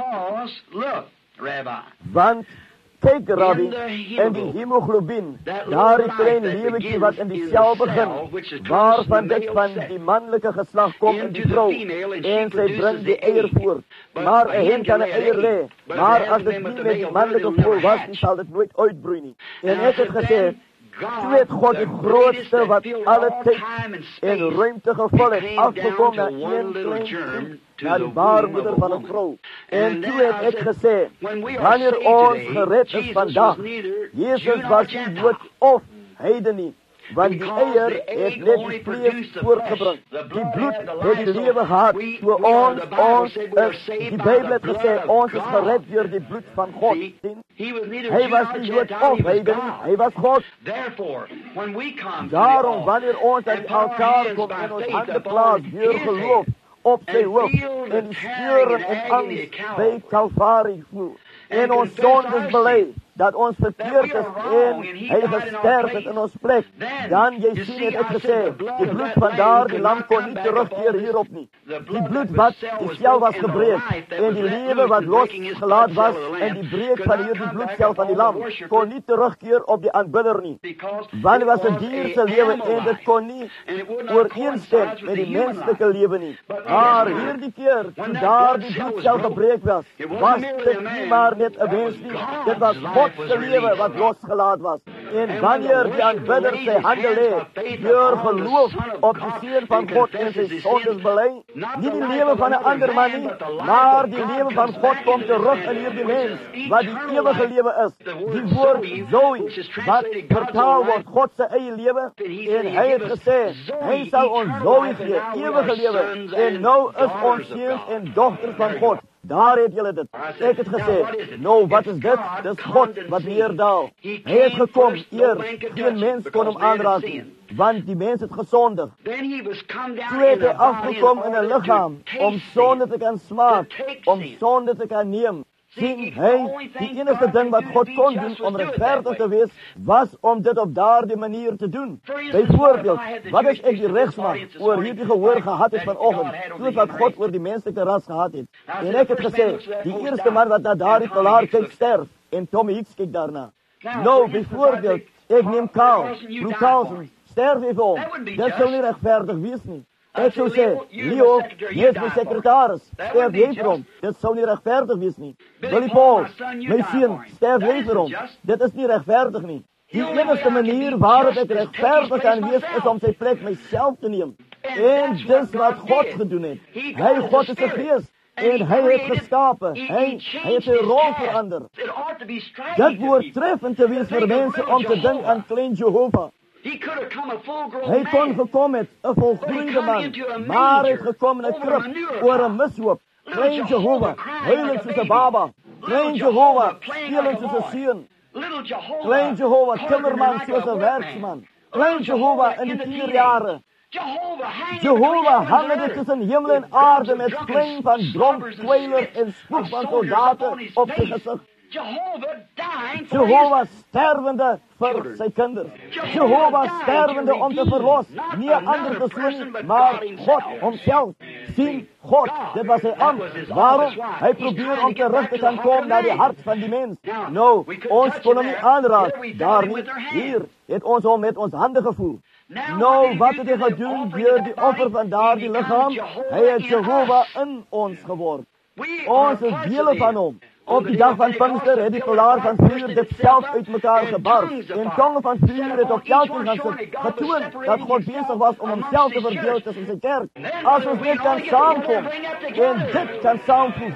Want, kyk Rabbi, en die hemoglobien, daardie klein lewetjie wat in die sel begin, waarvan dit van die manlike geslag kom in die vrou, en sy bring die eier voort. Maar 'n hen kan 'n eier lê, maar as dit nie met die manlike voer was, nie sal dit nooit uitbroei nie. En ek het gesê, toe het God die grootste wat alle tyd en ruimte gevul het, afgekom na een klein kind, na die baarmoeder van 'n vrou. En toe het ek gesê, wanneer ons gered is vandag, Jesus was nie Jood of heiden nie, want die eier het net die vlees voortgebring. Die bloed het die lewe gehad, so ons is, die Bybel het gesê, ons is gered deur die bloed van God. Hy was nie Jood of heiden nie, hy was God. Daarom, wanneer ons aan die altaar kom en ons hande plaas deur geloof op sy hoof en die skeuren en angs by Kalvarie voel, en ons sondes bely, dat ons verkeerd is en hy gesterf het in ons plek, dan jy sien het ek gesê, die bloed van daar, die lam kon nie terugkeer hierop nie. Die bloed wat die sel was gebreek, en die lewe wat losgelaat was, en die breek van hierdie bloedsel van die lam, kon nie terugkeer op die aanbidder nie. Want was 'n dierse lewe, en dit kon nie ooreenstem met die menslike lewe nie. Maar hierdie keer, toe daar die bloedsel gebreek was dit nie maar net 'n mens nie, dit was Godse lewe wat losgelaat was. En wanneer die aanbidder sy hande lê, deur geloof op die Seun van God en sy sondes bely, nie die lewe van 'n ander man nie, maar die lewe van God kom terug in hierdie mens, wat die ewige lewe is. Die woord Zoe, wat vertaal word, God se eie lewe, en hy het gesê, hy sal ons Zoe gee, ewige lewe, en nou is ons seuns en dogters van God. Daar het julle dit. Ek het gesê, nou wat is dit? Dis God wat neerdaal. Hy het gekom, geen mens kon hom aanraak nie, want die mens het gesondig. Toe het hy afgekom in 'n liggaam, om sonde te kan smaak, om sonde te kan neem. Sien, die enige ding wat God kon doen om regverdig te wees, was om dit op daardie manier te doen. Byvoorbeeld, wat as ek die regsman oor hierdie gehoor gehad het vanoggend, soos wat God oor die menslike ras gehad het. En ek het gesê, die eerste man wat na daardie pilaar kyk sterf, en Tommy Hicks kyk daarna. Nou, byvoorbeeld, ek neem Blue Carlson, sterf even om. Dit sou nie regverdig wees nie. Ek sou sê, Leo, jy is my sekretaris, sterf jy vir hom. Dit sou nie regverdig wees nie. Willie Paul, my seun, sterf jy vir hom. Dit is nie regverdig nie. Die enigste manier waarop ek regverdig kan wees, is om sy plek myself te neem. En dis wat God gedoen het. Hy, God is 'n gees, en hy het geskape. Hy het sy rol verander. Dit behoort treffend te wees vir mense om te dink aan klein Jehovah. Hy kon gekom het, 'n volgroeide man, maar hy het gekom in 'n krib oor 'n mishoop. Klein Jehovah, huilend soos 'n baba. Klein Jehovah, spelend soos 'n seun. Klein Jehovah, timmerman zoals een werksman. Klein Jehovah in de tienerjaren. Jehovah hangende tussen hemel en aarde met spling van dronk, kwijler en spoeg van soldaten op zijn gezicht. Jehovah stervende voor zijn kinderen. Jehovah stervende om te verlossen. Niet een andere persoon, maar God homself. Zien God, dit was zijn ambt. Waarom? Hij probeert om terug te gaan komen naar het hart van die mens. Nou, ons kon hem niet aanraken. Daar niet. Hier, het ons al met ons handen gevoeld. Nou, wat het hij gaat doen door die offer van daar, die lichaam? Hij heeft Jehovah in ons geworden. Ons is delen van hem. Op die dag van Pinkster heeft die pilaar van vuur dit zelf uit elkaar gebarst. En tongen van vuur het op elke gaan getoond dat God bezig was om hemzelf te verdelen tussen zijn kerk. Als ons niet kan samenkomen en dit kan samenvoegen,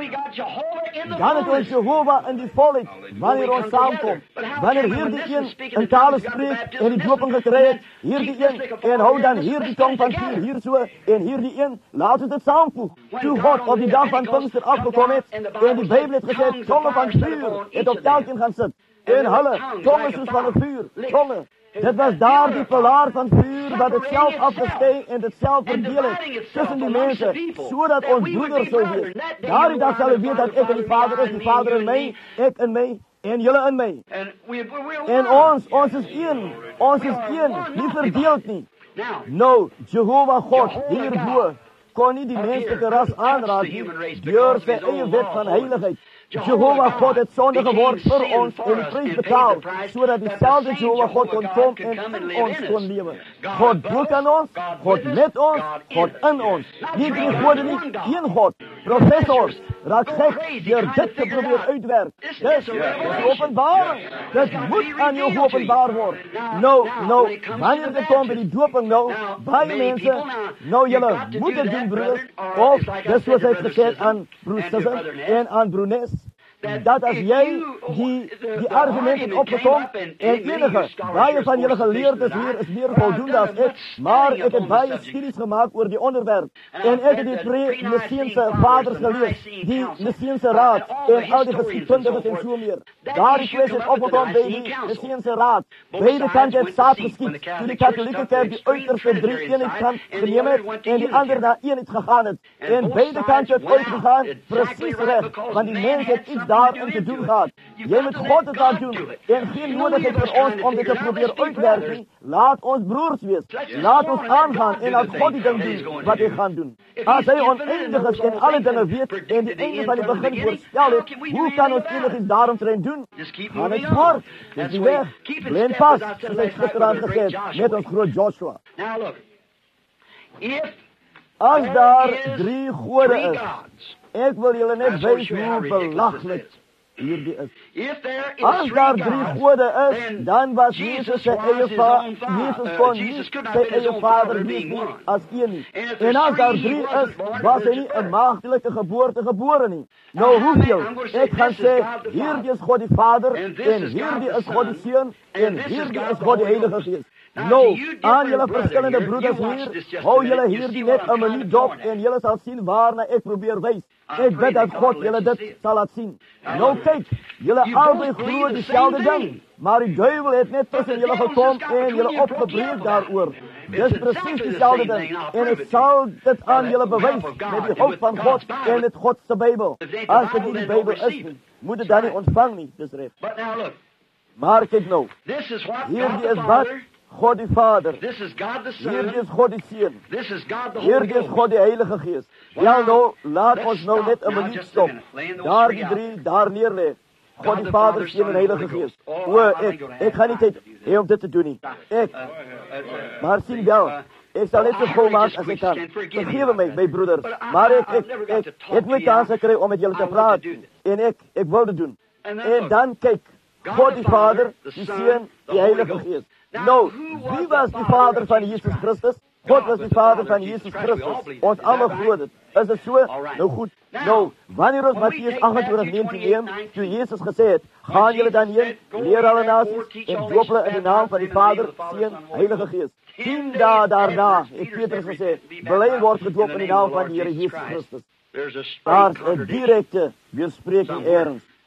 dan is ons Jehovah in die volk wanneer ons samenkomt. Wanneer hier die een talen spreekt en die dopen gekregen, hier die en hou dan hier die tong van vuur hier zo en hier die laat het samenvoegen. Toen God op die dag van Pinkster afgekomen is en die Bijbel heeft gezegd, tongen van vuur, het op elke gaan zitten. En hulle, tongen zoals van een vuur, tongen. Dit was daar die pilaar van vuur, wat het zelf afgesteeg en het zelf verdelen tussen die mensen, zodat ons broeder zo weer. Daar die dag zal u weten dat ik en die vader is, die vader in mij, ik in mij, en jullie in mij. En ons is één, niet verdeeld niet. Nou, Jehovah God, hiervoor, kon niet die menselijke ras aanraken, door zijn eigen wet van heiligheid. Jehovah God het zondige woord voor ons en de prijs betaald, zodat diezelfde Jehovah God kon komen en in ons kon leven. God doet aan ons, God met ons, God in ons. Die drie goden niet, één God. Professors, raak gek door dit te proberen uitwerken. Dus, dat is openbaring. Dat moet aan jou openbaar worden. Nou, wanneer het komt bij die doping nou, bij mensen, nou jullie moeten doen broeders, of, dat zoals hij gezegd aan broer Sisson en aan broer Nes, dat als jij die argumenten opgekomen en enige, waar je van jullie geleerd is meer voldoende als ik, maar ik heb bij je studies gemaakt over die onderwerp. En ik heb die twee Messiaanse vaders geleerd, die Messiaanse raad en al die geschiedkundigen en zo meer. Daar is het opgekomen bij die Messiaanse raad. Beide kanten het zaad geschied, toen de katholieke kerk die uiterste 3 eenheid genomen heeft en die andere naar eenheid gegaan is. En beide kanten het uitgegaan, precies recht, want die mens heeft iets daarin te doen gaat. Jij moet God het laten doen. En geen nodigheid voor ons om dit te proberen uitwerken. Laat ons broers wees. Laat ons aangaan en laat God die dingen doen wat hij gaat doen. Als hij oneindig is en alle dingen weet en die einde van het begin voorspel heeft, hoe kan ons enigszins daaromtrent doen? Ga niet voort. Het is die weg. Blijf vast, zoals ik gisteren gezegd, met ons groot Joshua. Als daar 3 goden is, ik wil jullie net wijzen hoe belachelijk hier die is. Als daar 3 goden is, dan was Jezus zijn eigen vader. Jezus kon niet zijn eigen vader niet als één niet. En als daar 3 is, was hij niet een maagdelijke geboorte geboren niet. Nou hoeveel? Ik ga zeggen, hier die is God die Vader, en hier die is God die Zoon, en hier die is God die Heilige Geest. Nou, aan jullie verschillende broeders hier, hou jullie hier die net een minuut op en jullie zal zien waarna ik probeer wijs. Ik weet dat God jullie dit zal laten zien. Nou kijk, jullie allebei gloeien diezelfde ding. Maar die duivel heeft net tussen jullie gekomen en jullie opgebreid daarover. Dus precies diezelfde ding. En ik zal dit aan jullie bewijzen met die hoop van God en het Godse Bijbel. Als het niet die Bijbel is, moet het dan niet ontvangen niet, dus recht. Maar kijk nou, hier die is wat? God die Vader. Hier is God die Zoon. Hier is God die Heilige Geest. Ja nou, laat ons nou net een minuut stoppen. Daar die 3, daar neerleggen. God die Vader, Zoon en Heilige Geest. Ik ga niet om dit te doen niet. Maar zie wel. Ik zal niet zo vol maken als ik kan. Vergeef mij, mijn broeders. Maar ik moet kans krijgen om met jullie te praten. En ik wil het doen. En dan kijk. God die Vader, die Zoon, die Heilige Geest. Nou, wie was die Vader van Jezus Christus? God was die Vader van Jezus Christus. Ons allemaal gehoord het. Is het zo? Nou goed. Nou, wanneer ons Matthäus 28 neemt neem, toen Jezus gezegd, gaan jullie dan heen, leer alle naties, en doopelen in de naam van die Vader, Zoon, Heilige Geest. 10 dagen daarna, heeft Petrus gezegd, beleid wordt gedoopt in de naam van de Heer Jezus Christus. Daar is een directe weerspreking ergens.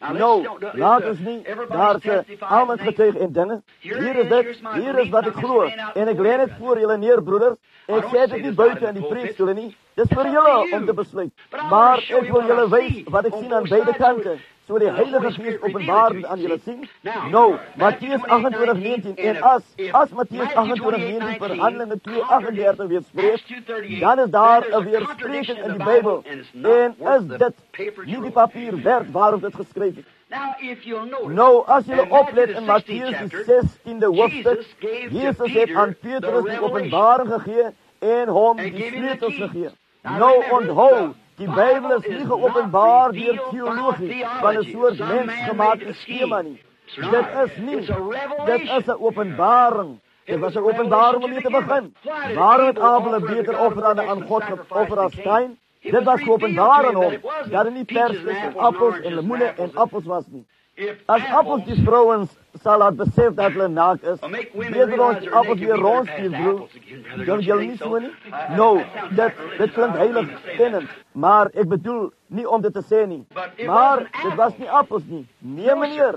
Nou, laat ons niet daar ze allemaal getuigen in dingen. Hier is dit, hier is wat ik geloof. En ik leen het voor jullie neer, broeders. Ik zei het niet buiten in die preekstoelen niet. Het is voor jullie om te besluiten. Maar ik wil jullie wijzen wat ik zie aan beide kanten. Zo de Heilige Geest openbaren aan jullie zien. Nou, Matthäus 28:19. En als Matthäus 28:19 per Handelingen 2:38 weer spreekt, dan is daar een weerspreken in die Bijbel. En is dit niet die papier werd waarop het geschreven is. Nou, als jullie opletten in Matthäus die 16e hoofdstuk, Jezus heeft aan Petrus die openbaring gegeven en hem die sleutels gegeven. Nou, onthoud, die Bijbel is niet geopenbaard door theologie van een soort mensgemaakte schema niet. Dit is niet, dit is een openbaring. Het was een openbaring om hier te beginnen. Waarom het Abel een beter offer aan God offer als Kain? Dit was geopenbaren om, dat er niet pers tussen appels en lemoenen en appels was niet. Als appels die vrouwen zal het besef dat hulle naakt is, beter ons die appels weer rondstuurt, broer. Denk jullie niet zo niet? Nou, dit klinkt heilig kennend, maar ik bedoel niet om dit te zeggen niet. Maar dit was niet appels niet. Nee meneer.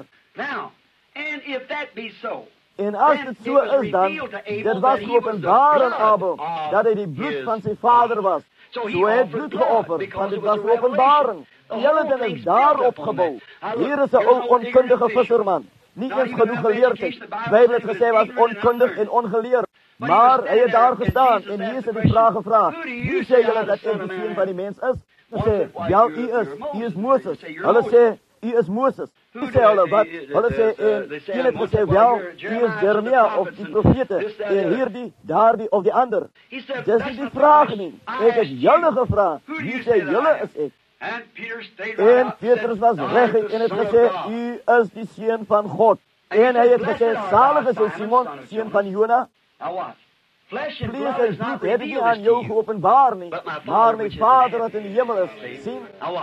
En als het zo is dan, dit was geopenbaren Abel, dat hij die bloed van zijn vader was. Zo hij het bloed geofferd, want dit was openbaring. Jelden is daar opgebouwd. Hier is een onkundige visserman. Niet eens genoeg geleerd is. De Bijbel heeft gezegd was onkundig en ongeleerd. Maar hij heeft daar gestaan en hier is die vraag gevraagd. Wie zei jullie dat ik de zoon van die mens is? Hij zei, ja, u is Mozes. Hulle zei, u is Mozes. Wie zei hulle wat? Hulle zei, en heeft gezegd, wel, u is Jeremia of die profete. En hier daar of die ander. Dat is niet die vraag niet. Ik heb jullie gevraagd. Wie zei jullie is ik? En Petrus was weg en heeft gezegd, u is die zoon van God. En hij heeft gezegd, zalig is Simon, zoon van Jona. Vlees en bloed heb ik niet aan jou geopenbaard niet, maar mijn Vader dat in de hemel is. Zien?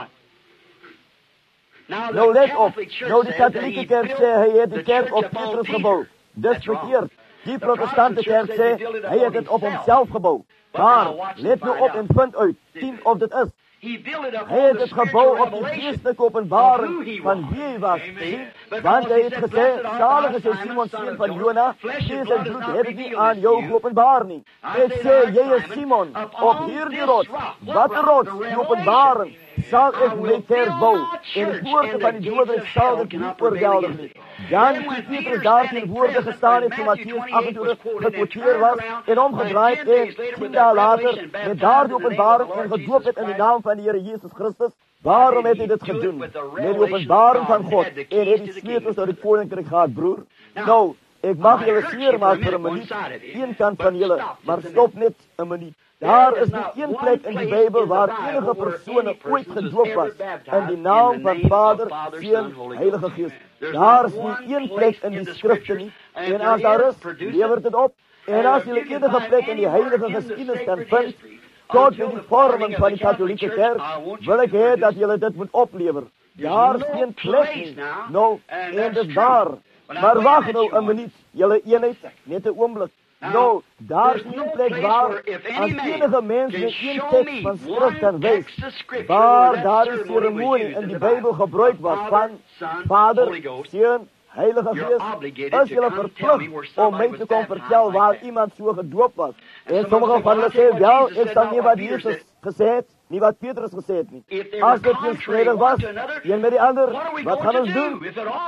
Nou let op, nou die katholieke kerk zei, hij heeft de kerk op Petrus gebouwd. Dat is verkeerd. Die protestante kerk zei, hij heeft het op hemzelf gebouwd. Maar, let nu op en vind uit, 10 of dit is. Hij heeft het gebouw op die geestelijke openbaring van wie hij was. Want hij heeft gezegd, zalig is Simon, zoon van Jona, vlees en bloed heb ik niet aan jou geopenbaard niet. Ik zei, jij is Simon, op hier die rots, wat de rots, die openbaring, zal ik mijn kerk bouwen. In de woorden van die doden zal het niet vergelden niet. Dan die Petrus daar in woorden gestaan heeft, toen Matthäus 28 gekwoteerd was, en omgedraaid en 10 dagen later, met daar de openbaring en gedoopt het in de naam van de Heer Jezus Christus. Waarom heeft hij dit gedaan? Met de openbaring van God. En heeft die sleutels uit het koninkrijk gehad, broer. Nou, ik mag jullie zeer maken voor een minuut. Eén kant van jullie, maar stop niet een minuut. Daar is niet één plek in de Bijbel waar enige persoon ooit gedoopt was. En die naam van Vader, Zoon, Heilige Geest. Daar is niet één plek in die schriften niet. En als daar is, levert het op. En als jullie enige plek in die heilige geschiedenis kan vinden, tot bij die vormen van die katholieke kerk, wil ik dat jullie dit moet opleveren. Daar is geen plek niet. Nou, en dus daar. Maar wacht nou een minuut. Jullie eenheid, net een ogenblik. Nou, daar is geen plek waar als enige mens met één tekst van schrift kan wijzen, waar daar een ceremonie in die Bijbel gebruikt was van Vader, Zoon, Heilige Geest, is jullie verplicht om mij te komen vertellen waar iemand zo gedoopt was. En sommigen van jullie zeggen, wel, ik zal niet wat Jezus gezegd, niet wat Petrus gezegd niet. Als het je strijdig was, en met die ander, wat gaan we doen?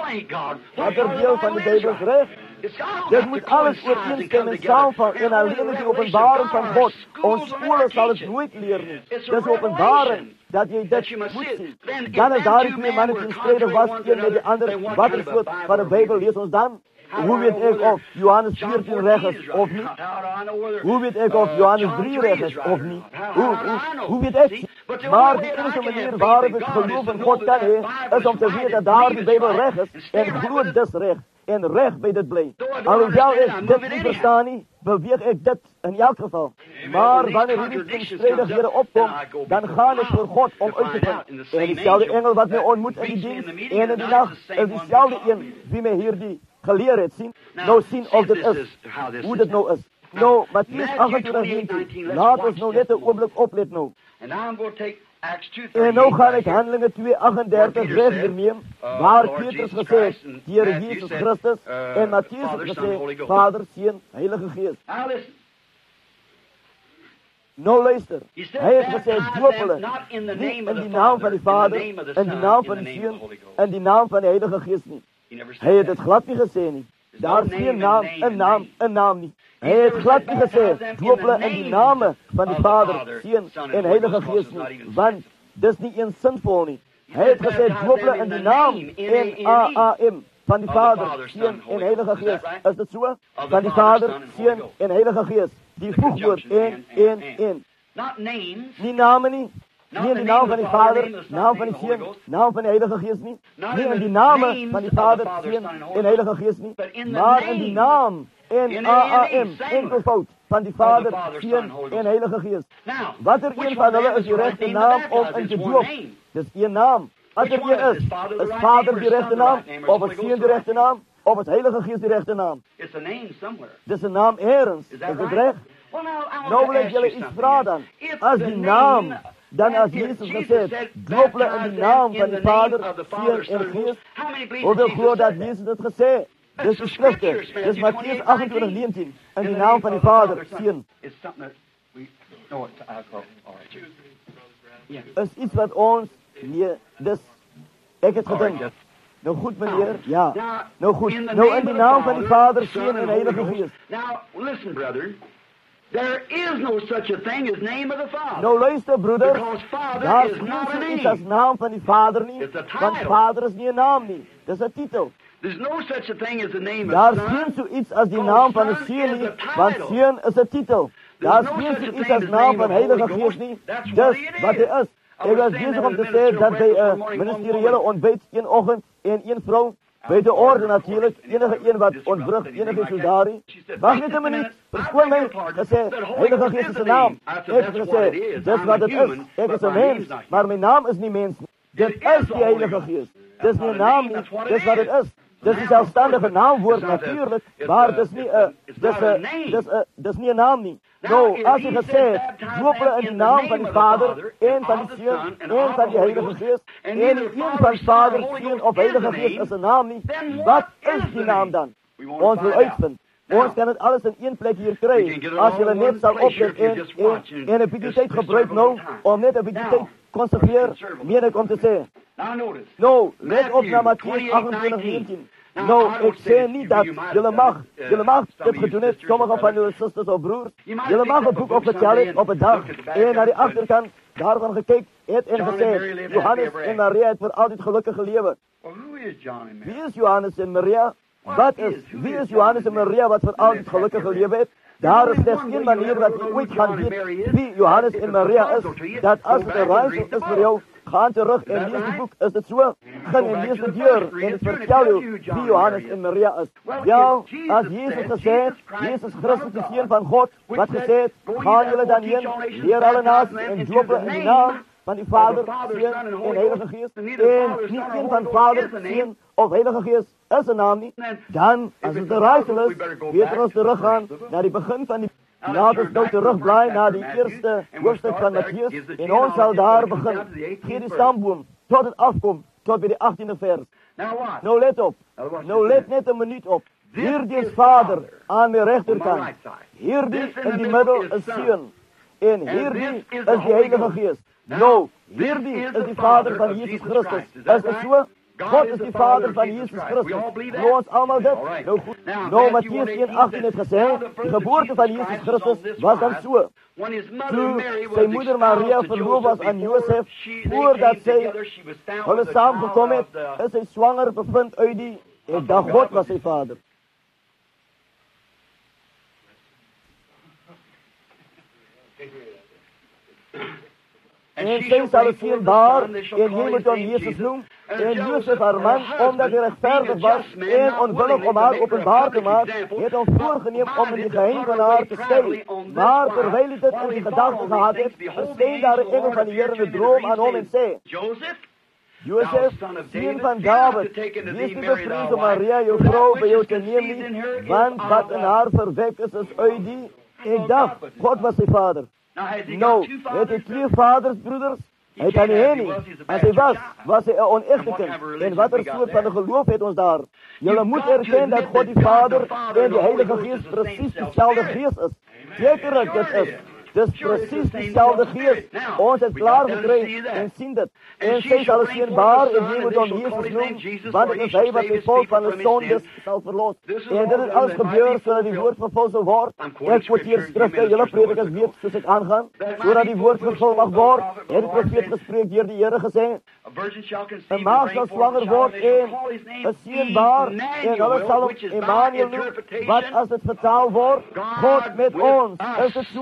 Wat er deel van de Bijbel is recht. Dit moet alles overeenstemmen samenvallen en alleen met de openbaring van God. Ons scholen zal het nooit leren. Dat is openbaring. Dat je dit moet zien. Dan is daar twee mannen die strijdig was, een met de ander. Wat is het van de Bijbel? Lees ons dan. Hoe weet ik of Johannes 14 recht is of niet? Hoe weet ik of Johannes 3 recht is of niet? Hoe weet ik? Maar de enige manier waarop ik geloof in God kan heen, is om te weten dat daar de Bijbel recht is. En geloof dus recht. En recht bij dit blijft. Alhoewel ik dit niet verstaan niet, beweeg ik dit in elk geval. Maar wanneer u niet in strijdigheden opkomt, dan ga ik voor God om uit te vinden. En diezelfde engel wat mij ontmoet in die dienst en in die nacht, is diezelfde een wie mij hier die geleerd heeft zien. Nou zien of dit is, hoe dit nou is. Nou, Matthäus 28:19. Laat ons nou net een ogenblik opletten nou. En nou ga ik Handelingen 2:38 weg hiermee, waar Petrus gezegd, die Heer Jezus Christus, en Matthäus gezegd, Vader, Seun, Heilige Geest. Nou luister, hij heeft gezegd, doopelen, niet in die naam van die Vader, in die naam van die Seun, en die naam van de Heilige Geest niet. Hij heeft het glad niet gezegd niet. Daar is geen naam, een naam niet. Hij heeft glad niet gezegd, doopelen in die namen van die Vader, Seun en Heilige Geest niet. Want dat is niet eens zinvol niet. Hij heeft gezegd, doopelen in die naam, N-A-A-M, van die Vader, Seun en Heilige Geest. Is dat zo? Van die Vader, Seun en Heilige Geest. Die voegwoord, één. Die namen niet. Niet in die naam van die Vader, naam van die Seun, naam van de Heilige Geest niet. Niet in die namen van die Vader, Seun en Heilige Geest niet. Maar in die naam, N-A-A-M, enkelvoud, van die Vader, Seun en Heilige Geest. Wat er een van hulle is die rechte naam of een gedoop. Dat is één naam. Wat er een is Vader die rechte naam, of is Seun die rechte naam, of is Heilige Geest die rechte naam. Dat is een naam ergens, is het recht? Nou wil ik jullie iets vragen. Als die naam, dan als Jezus gezegd, doopelen in de naam van de Vader, Seun en Geest. Hoeveel geloof dat Jezus het gezegd? Dus de schriften, dus Matthäus 28:19, in de naam van de Vader, Seun. Is iets wat ons, dus, ik het gedenkt. Nou goed meneer, ja. Nou goed, nou in de naam van de Vader, Seun en Heilige Geest. Now, listen brother. There is no such a thing as name of the Father. Nou luister broeder, Because Father daar is is not a niet name. als naam van die Vader niet, It's a title. want Vader is niet een naam niet, dat is een titel. There's no such a thing as the name Daar of is Son. geen zoiets als die naam van de Seun niet, want Seun is een titel. Daar is geen zoiets als naam van Heilige Geest niet, dus wat hij is. Ik was bezig om te zeggen dat bij ministeriële ontbijt één ochtend en één vrouw, bij de orde natuurlijk, enige een wat ontbrugt, enige soldarie. Wacht niet een minuut, verschoon mij, gezegd, Heilige Geest is een naam. Ik heb gezegd, dat is wat het is, ik is een mens, maar mijn naam is niet mens. Dit is die Heilige Geest. Dat is niet een naam niet, dat is wat het is. Dat is een zelfstandige naamwoord natuurlijk, maar dat is niet een naam niet. Nou, als je gezegd, doopelen in de naam van de Vader, en van de Seun, en van de Heilige Geest, en niet één van Vader, Seun of Heilige Geest is een naam niet, wat is die naam dan? Ons wil uitvinden. Ons kan het alles in één plek hier krijgen. Als je er net zal opzetten en een beetje tijd gebruikt nou, om net een beetje tijd conserveren, meer ik om te zeggen. Nou, let op naar Matthäus 28:19. Nou, ik zeg niet dat jullie mag dit gedaan hebben, sommige van jullie zusters of broers. Jullie mag het boek opgetellen op een dag en naar de achterkant daarvan gekeken en gezegd, Johannes en Maria het voor altijd gelukkig geleefd. Wie is Johannes en Maria? Wie is Johannes en Maria wat voor altijd gelukkig geleefd heeft? Daar is slechts één manier dat je ooit gaat weten wie Johannes en Maria is. Dat als het een raadsel is voor jou, ga terug en lees het boek. Is het zo? Ga en lees de deur en ik vertel u wie Johannes en Maria is. Ja, als Jezus gezegd, Jezus Christus de Zoon van God, wat gezegd, gaan jullie dan heen, leer alle naties en dopen in de naam van die Vader, Seun en Heilige Geest. En niet één van Vader, Seun of Heilige Geest is een naam niet. Dan, als het een raadsel is, beter ons teruggaan naar het begin van die. Laat ons nou terugblijven naar die eerste hoofdstuk van Matthäus. En ons zal daar beginnen. Geef die stamboom tot het afkomt, tot bij de 18e vers. Nou let op. Nou let net een minuut op. Hierdie is Vader aan de rechterkant. Hierdie in die middel is Seun. En hierdie is de Heilige Geest. Nou, hierdie is die Vader van Jezus Christus. Is dat zo? God is die Vader van Jezus Christus. Geloof ons allemaal dit? Nou goed. Nou, Matthäus 1:18 heeft gezegd, de geboorte van Jezus Christus was dan zo. Toen zijn moeder Maria verloofd was aan Jozef, voordat zij hulle samengekomen heeft, is zij zwanger bevindt uit die. Ik dacht, God was zijn vader. En zij zal het zien daar, en hij moet dan Jezus noemen. En Jozef haar man, omdat hij rechtvaardig was en onwillig om haar openbaar te maken, heeft hem voorgenomen om in die geheim van haar te stelen. Maar terwijl hij dit in die gedachten gehad heeft, verscheen daar de engel van de Heer in de droom aan hem en zei, Jozef, zoon van David, wees niet bevreesd om Maria, je vrouw, bij jou te nemen, want wat in haar verwekt is uit die. Ik dacht, God was zijn vader. Nou, heeft hij twee vaders, broeders? Hij kan niet heen nie. Als hij was hij een onechte kind. En wat er soort van een geloof heeft ons daar. Jullie moeten erkennen dat God die Vader en die Heilige Geest precies dezelfde Geest is. Zekerlijk, dat is. Dus precies dezelfde Geest. Ons het klaar gekregen en zien dat. En zij zal zienbaar en je moet om Jezus noemen, want het is hij wat het volk van de zondes zal verlossen. En dit is alles gebeurd zodat die woord vervuld zal worden. Ik moet hier schriften, jullie predikers weten zoals ik aangaan, zodat die woord vervuld mag worden. En de profeet gesprek hier die Heere gezegd. Een maag zal zwanger worden en is zienbaar en alles zal hem Emmanuel noemen. Wat als het vertaald wordt? God met ons. Is het zo?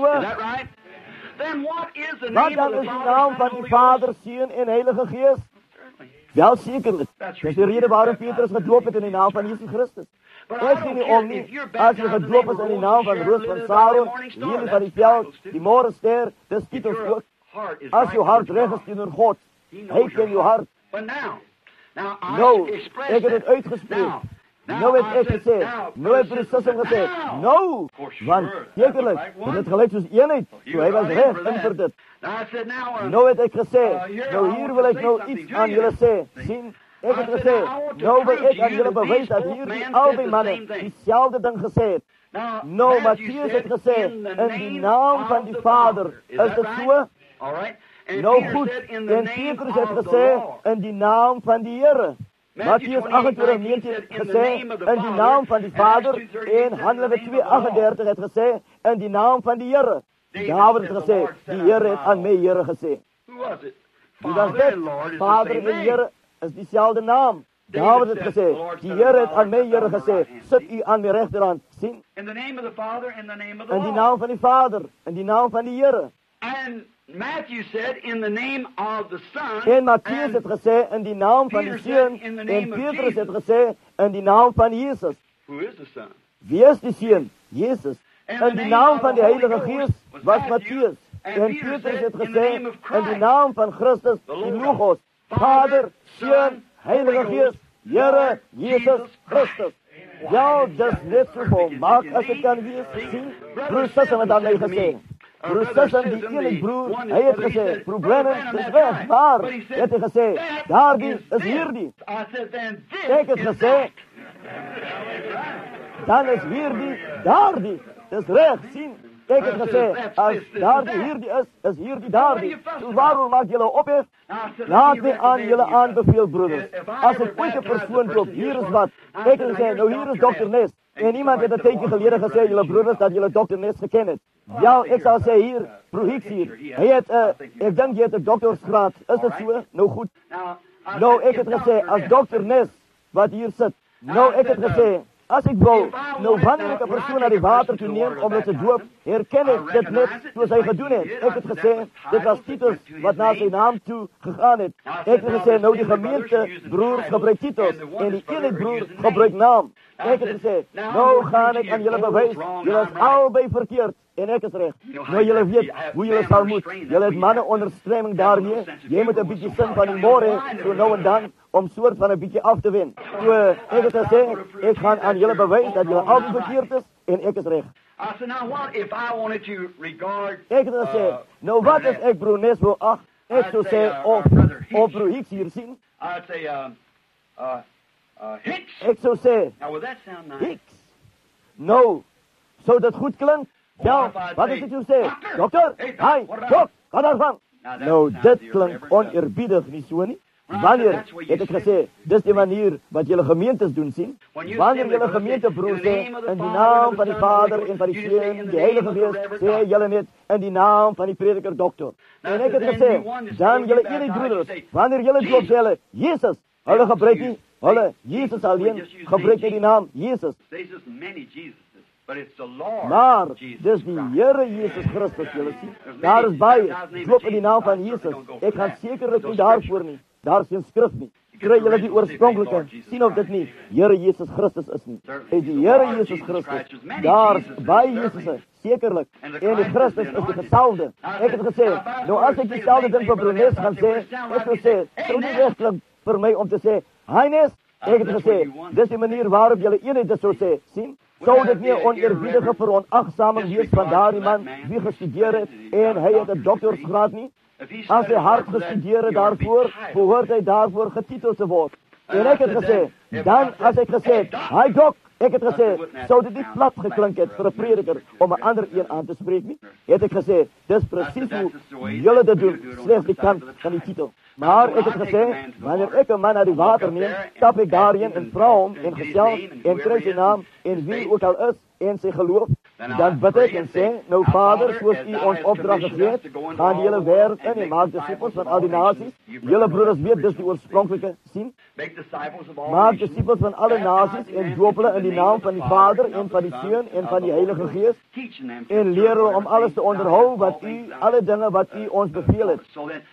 Wat dan is de naam van die Vader, Zoon en Heilige Geest? Wel zekerlijk. Dat is de reden waarom Petrus gedoopt is in de naam van Jezus Christus. Het ging niet om niet. Als je gedoopt is in de naam van de Roos van Saron, Lily van die veld, die morgenster, de titels ook. Als je hart recht is tegen God, hij kent je hart. Nou, ik heb het uitgesproken. Nou heb ik gezegd. Nou heb de zussen gezegd. Nou, want zekerlijk, dat het gelijk zoals eenheid. Toen hij was recht en verdit. Nou heb ik gezegd. Nou hier wil ik nou iets aan jullie zeggen. Zien? Ik heb gezegd. Nou wil ik aan jullie bewijzen dat hier die oude mannen diezelfde ding gezegd. Nou, Matthias heeft gezegd. In die naam van die Vader. Is het zo? Nou goed. En Petrus heeft gezegd. In die naam van die Heere. Matthias 28, 19 gezegd, in die naam van die Vader, en Handelingen 2, 38 heeft gezegd, in die naam van die Heere. David heeft gezegd, die Heere heeft aan mij Heere gezegd. Wie was dit? Vader en Heere is diezelfde naam. David heeft gezegd, die Heere heeft aan mij Heere gezegd, zit u aan mijn rechterhand, zien? In die naam van die Vader, in die naam van die Heere. Matthew said, in the name of the Son. En Matthias heeft gezegd in die naam van de Zoon. En Petrus heeft gezegd in die naam van Jezus. Who is the Son? Wie is de Zoon? Jezus. En die naam van de Heilige Geest was Matthias. En Petrus heeft gezegd in die naam van Christus, die Logos. Vader, Zoon, Heilige Geest, Heere, Jezus Christus. Ja, dat is net zo volmaakt als het kan wees. Zien? Broer Sussen heeft aan mij gezegd. Broer Sussen, die eerlijk broer, hij heeft gezegd, broer Brennan is weg, maar hij heeft gezegd, daar die is hier die. Ik heb gezegd, dan is hier die, daar die, is recht, zien. Ik heb gezegd, als daar die hier die is hier die daar die. Dus waarom maak jullie ophef? Laat me aan jullie aanbeveel, broeders. Als ik ooit een persoon klopt, hier is wat. Ik heb gezegd, nou hier is dokter Nest. En iemand heeft een tijdje geleden gezegd, jullie broeders, dat jullie dokter Nest gekend hebt. Ja, ik zou zeggen hier, broer Hicks hier. Hij heeft, ik denk je hebt een doktersgraad. Is dat zo? Nou goed. Nou, ik heb gezegd, als dokter Nest, wat hier zit. Nou, ik heb gezegd, als ik wou, nou wanneer ik een persoon naar die water toe neem, omdat ze doop, herken ik dit net zoals hij gedaan heeft. Ik heb gezegd, dit was Titus, wat naar zijn naam toe gegaan is. Ik heb gezegd, nou die gemeente broers gebruikt Titus, en die ene broer gebruikt naam. Ik heb gezegd, nou ga ik aan jullie bewijzen, jullie is allebei verkeerd. En ik is recht. Nou, jullie weten hoe jullie zal moeten. Jullie hebben mannen onder streming daarmee. Je moet een beetje zin van die morgen, zo nou en dan, om soort van een beetje af te winnen. Ik heb gezegd, ik ga aan jullie bewijzen dat jullie altijd verkeerd is, en ik is recht. Ik heb gezegd, nou wat is ik broer Nesbo 8? Ik zou zeggen, of broer Hicks hier zien. Ik zou zeggen, Hicks. Nou, zou dat goed klinkt? Ja, wat is het u zegt? Dokter, hi, dok, ga daarvan. Nou, dit klinkt oneerbiedig, niet zo niet? Wanneer, heb ik gezegd, dit is de manier wat jullie gemeentes doen zien. Wanneer jullie gemeentebroers zijn, in die naam van die Vader en van die Zoon, die Heilige Geest, zei jullie niet, in die naam van die prediker dokter. En ik heb gezegd, dan jullie ene broeders, wanneer jullie het opzellen, Jezus, hulle gebruikt niet, hulle, Jezus alleen, gebruikt die naam, Jezus. Maar, dus die Heere Jezus Christus, jullie zien, daar is bij je, klop in die naam van Jezus. Ik ga zekerlijk niet daarvoor niet. Daar is geen schrift niet. Krijg jullie die oorspronkelijke, zien of dit niet. Heere Jezus Christus is niet. Is die Heere Jezus Christus, daar is bij Jezus, zekerlijk. En die Christus is de gezalfde. Ik heb gezegd, nou als ik diezelfde ding voor broer Nes ga zeggen, ik wil zeggen, zo niet echt voor mij om te zeggen, hij Nes, ik heb gezegd, dit is de manier waarop jullie eenheid dit zo zeggen, zien. Zou dit niet oneerbiedige, veronachtzame wees van daar die man wie gestudeerd heeft en hij heeft een doktersgraad niet? Als hij hard gestudeerd daarvoor, behoort hij daarvoor getiteld te worden. En ik heb gezegd, dan als ik gezegd, hi doc, ik heb gezegd, zou dit niet plat geklinkt hebben voor een prediker om een ander een aan te spreken? Heb ik gezegd, dat is precies hoe jullie dat doen, slechts die kant van die titel. Maar ik heb gezegd, wanneer ik een man naar die water neem, stap ik daarin een vrouw in gezellig, in krijg zijn naam, in wie ook al is, in zijn geloof. Dan betekent zij, nou vader, zoals u ons opdracht geeft, gaan die hele wereld in en maak discipels van al die naties. Jullie broeders weet dus die oorspronkelijke zin. Maak discipels van alle naties en doopelen in die naam van die Vader en van die Zoon en van die Heilige Geest. En leren om alles te onderhouden wat u, alle dingen wat u ons beveelt.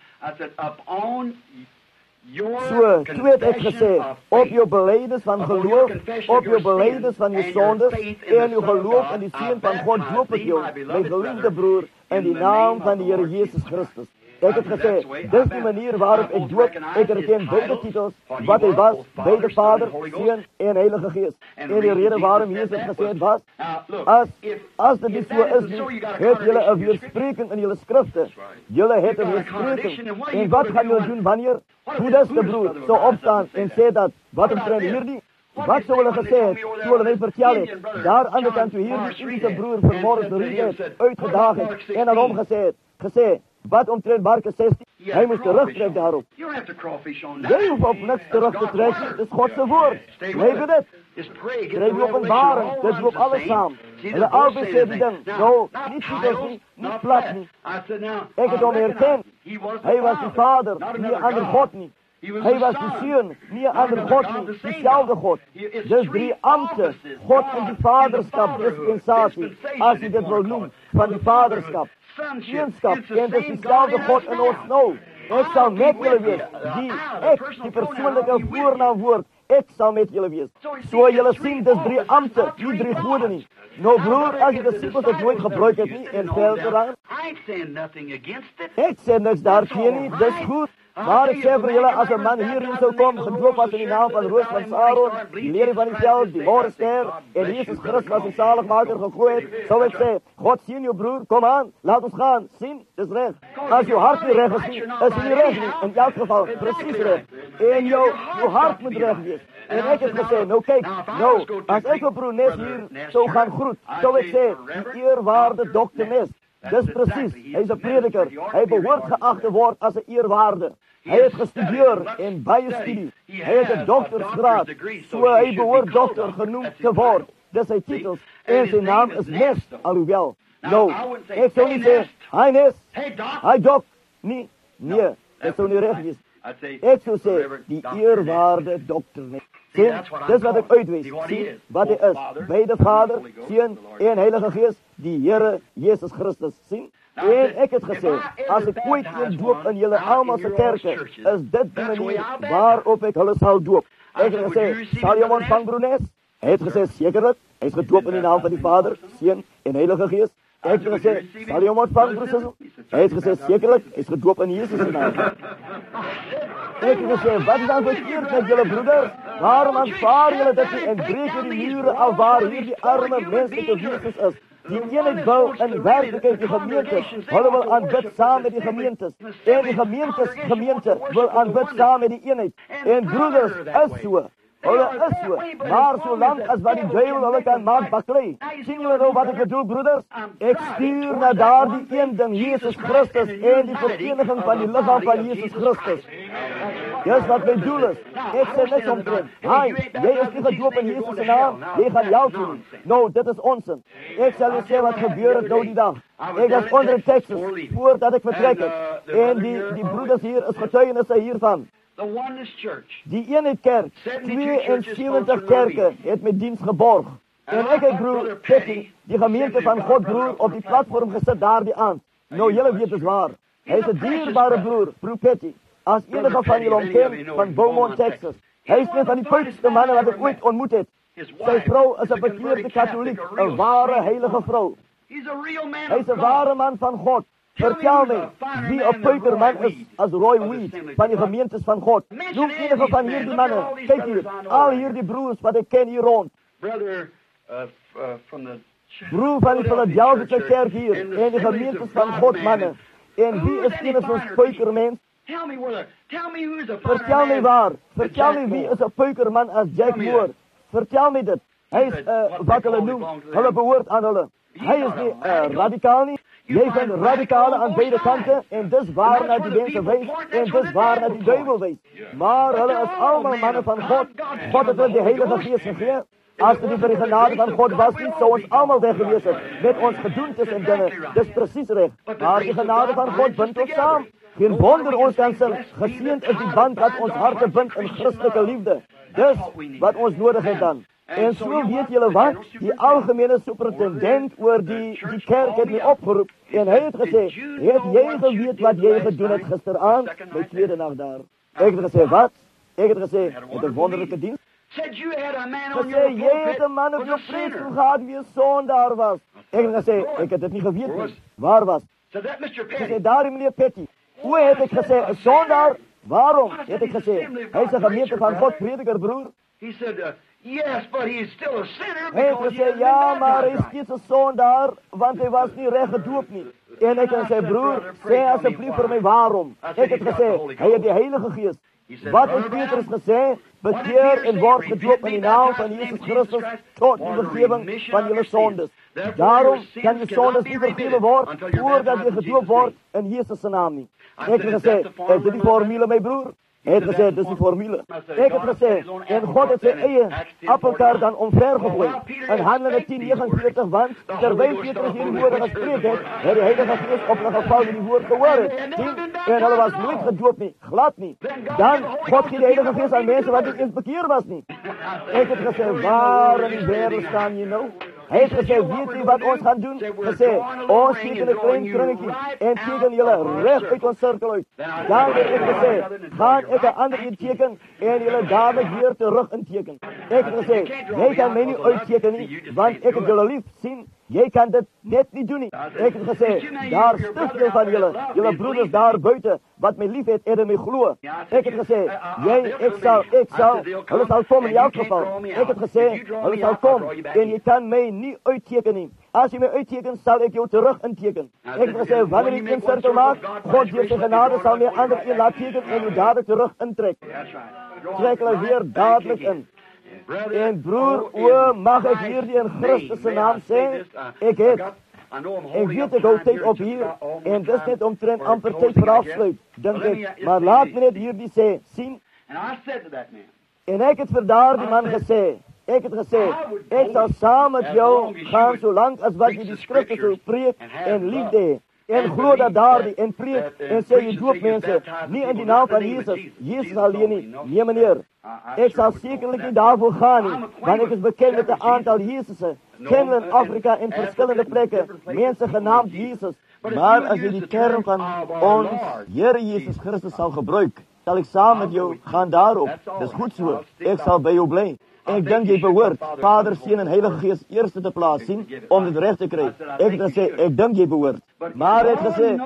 Zo, toen heb ik gezegd, op je belijdenis van geloof, op je belijdenis van je zondes, en je geloof in die Zoon van God doop ik jou, mijn geliefde broer, in die naam van de Heer Jezus Christus. Ik heb gezegd, dit is de manier waarop ik doop. Ik herken beide titels, wat hij was, bij de Vader, Zoon en Heilige Geest. En de reden waarom Jezus gezegd was, als het niet zo is, heeft jullie een weerspreken in jullie schriften. Jullie hebben een weerspreken. En wat gaan jullie doen wanneer? Hoe is de broer zou opstaan en zei dat, wat een trainer hier niet? Wat zullen we gezegd, zullen wij vertellen, daar aan de kant u hier niet de broer vanmorgen de riet uitgedaagd en alom gezegd, wat omtrent Markus 16, hij moest terugtrekken daarop. Jij hoeft op niks terug te trekken, het is Gods woord. Weet je dit? Krijg je openbaring, dat doet alles samen. En de oude zei die dan, nou, niet titels niet plat niet. Ik het om herkend, hij was de Vader, niet een ander God niet. Hij was de Zoon, niet een ander God niet, dezelfde God. Dus drie ambten, God en die vaderschap, dispensatie, als je dit wil noemen, van die vaderschap. Zoonschap, en dat is dezelfde God in ons nou. Ik zal met jullie wezen, die persoonlijke voornaam wordt, ik zal met jullie wezen. Zo jullie zien, dus drie ambten, niet drie goeden niet. Nou broer, als je de discipels het nooit gebruikt hebt niet, en veel eraan. Ik zeg niks daartegen niet, dat is goed. Maar ik zeg voor jullie, als een man hierin zou komen, gedoopt was in de naam van Roos van Saron, die leren van die veld, die Morenster, en Jezus Christus was een zaligmaker gegooid, zou ik zeggen, God zien je broer, kom aan, laat ons gaan, zien, dat is recht. Als je hart niet recht is, is het niet recht niet, in elk geval, precies recht. En je hart moet recht zijn. En ik heb gezegd, nou kijk, nou, als ik een broer Nes hier zou gaan groet, zou ik zeggen, die eerwaarde dokter Nes. Dat is precies, hij is een prediker, hij behoort geacht te worden als een eerwaarde. Hij heeft gestudeerd in bijstudie. Hij heeft een doktersgraad. Zo hij behoort dokter genoemd te worden. Dat zijn titels. En zijn naam is Nes, alhoewel. Nou, ik zou niet zeggen, hij Nes, hij dok. Nee, dat zou niet recht is. Ik zou zeggen, die eerwaarde dokter Nes. Zie, dat is wat ik uitwees. Zie, wat hij is. Bij de Vader, Zoon en Heilige Geest, die Heere Jezus Christus. Zie. En ik heb gezegd, als ik ooit een doop in jullie allemaal kerken, is dit de manier waarop ik hulle zal doop. Ik heb gezegd, zal je hem ontvangen, broer Nes? Hij heeft gezegd, zekerlijk. Hij is gedoopt in de naam van die Vader, Zoon en Heilige Geest. Ik heb gezegd, zal je hem ontvangen, broer Sissel? Hij heeft gezegd, zekerlijk. Hij is gedoopt in Jezus' naam. Ik heb gezegd, wat is dan verkeerd met jullie broeders? Waarom aanvaar jullie dat je en breken die muren al waar hier die arme menselijke Jezus is? Die eenheid wil in werkelijkheid die gemeente, willen wil aanbid samen met die gemeentes. En die gemeente wil aanbid samen met die eenheid. En broeders, is zo. Hulle is zo. Maar zolang als wat die duivel hulle kan maak baklei. Zien jullie nou wat ik bedoel, broeders? Ik stuur naar daar die een ding, Jezus Christus, en die vereniging van die lichaam van Jezus Christus. Dat is wat mijn doel is. Ik zeg niks omtrent. Jij is niet gedoopt in Jezus' naam, jij gaat jou doen. Nou, dit is onzin. Ik zal je zeggen wat gebeurt nou die dag. Ik was onder in Texas, voordat ik vertrek heb. En die broeders hier, is getuigenissen hiervan. Die ene kerk, 72 kerken, heeft mijn dienst geborgen. En ik heb broer Petty, die gemeente van God broer, op die platform gezet daar die aan. Nou, jullie weten het waar. Hij is een dierbare broer Petty. Als enige van jullie omkent, van Beaumont, Texas. Hij is een van die puitste mannen wat ik ooit ontmoet heb. Zijn vrouw is een bekeerde katholiek, een ware heilige vrouw. Hij is een ware man van God. Vertel mij, wie een puiterman is als Roy Weed van de gemeentes van God. Noem enige van hier die mannen. Kijk hier, al hier die broers wat ik ken hier rond. Broer van de Philadelphische kerk hier en de gemeentes van God mannen. En wie is een zo'n puikermens? Vertel mij waar. Vertel mij wie is een puikerman als Jack Moore. Vertel mij dit. Hij is wat hulle noemen. Hulle behoort aan hulle. Hij is niet radicaal niet. Jij vindt radicalen aan beide kanten. En dus waar naar die mensen wijst. En dus waar naar die duivel wijst. Maar hulle is allemaal mannen van God. God heeft hulle de Heilige Geest gegeven. Als er niet voor de genade van God was niet, zou ons allemaal weg geweest zijn. Met ons gedoentes en dingen. Dus precies recht. Maar de genade van God bindt ons samen. Geen wonder ons kan zijn. Geziend is die band dat ons harten bindt in christelijke liefde. Dus, wat ons nodig heeft dan. En zo weet jullie wat, die algemene superintendent oor die kerk het mij opgeroepen. En hij heeft gezegd, heeft jij geweet wat jij gedaan hebt gisteraan? Bij tweede nacht daar. Ik heb gezegd, wat? Ik heb gezegd, met een wonderlijke dienst. Gezegd, jij hebt een man op je preek gehad wie een zondaar was. Ik heb gezegd, ik heb het niet geweten. Waar was? Gezegd, daar meneer Petty. Hoe heb ik gezegd, een zondaar? Waarom? Heb ik gezegd, hij is een gemeente van God, prediker, broer. Yes, but he is still a sinner. Hij heeft gezegd, ja, maar hij is niet een zondaar, want hij was niet recht gedoopt niet. En ik heb gezegd, broer, zeg alsjeblieft voor mij waarom. Ik heb gezegd, hij heeft de Heilige Geest. Wat is Petrus gezegd? Bekeer en word gedoopt in de naam van Jezus Christus tot de vergeving van jullie zondes. Daarom kan je zondes niet vergeven worden voordat je gedoopt wordt in Jezus' naam niet. Ik heb gezegd, is dit die formule, mijn broer? Hij heeft gezegd, dit is de formule. Ik heb gezegd, en God heeft zijn eigen appelkaar dan omver gegooid. En Handelingen 10:49, want terwijl Petrus hierdie woorden gespreekt heeft, heeft de Heilige Geest op een geval die woord gehoord. En hij was nooit gedoopt niet, glad niet. Dan, God geeft de Heilige Geest aan mensen wat niet eens bekeerd was niet. Ik heb gezegd, waar in de wereld staan je nou? Hij heeft gezegd, weet u wat ons gaan doen? Gezegd, ons schieten een klein kringetje en teken jullie recht uit ons cirkel uit. Dan heb ik gezegd, gaan ik een ander inteken en jullie dadelijk weer terug inteken. Ik heb gezegd, jij kan mij niet uittekenen, want ik heb jullie lief zien. Jij kan dit net niet doen. Ik heb gezegd, daar stukje van jullie broeders daar buiten, wat mij lief heeft, en mij gloeien. Ik heb gezegd, ik zal, hulle zal komen in elk geval. Ik heb gezegd, hulle zal komen en je kan mij niet uittekenen. Als je mij uittekent, zal ik jou terug intekenen. Ik heb gezegd, wanneer ik een cirkel maak, God die zijn genade zal mij ander in laten tekenen en je dadelijk terug intrekken. Trek er weer dadelijk in. En broer, mag ik hier die in Christus' naam zijn? Ik weet ik hou tijd op hier. En dat is niet omtrent amper tijd voor afsluit, denk ik. Maar laat me het hier die zei, zien. En ik heb voor daar die man gezegd. Ik heb gezegd, ik zal samen met jou gaan zolang als wat je die schriften zo preekt en liefde. En geloof dat daar die en preek en zeg je doop mensen, niet in die naam van Jezus. Jezus alleen niet. Nee meneer. Ik zal zekerlijk niet daarvoor gaan niet. Want ik is bekend met het aantal Jezusen. Kennen in Afrika in verschillende plekken. Mensen genaamd Jezus. Maar als je die term van ons, Heer Jezus Christus zal gebruiken, zal ik samen met jou gaan daarop. Dat is goed zo. Ik zal bij jou blijven. En ik denk je behoort Vader, Zoon en Heilige Geest eerste te plaats zien om het recht te krijgen. Ik heb gezegd, ik denk je behoort. Maar ik heb gezegd,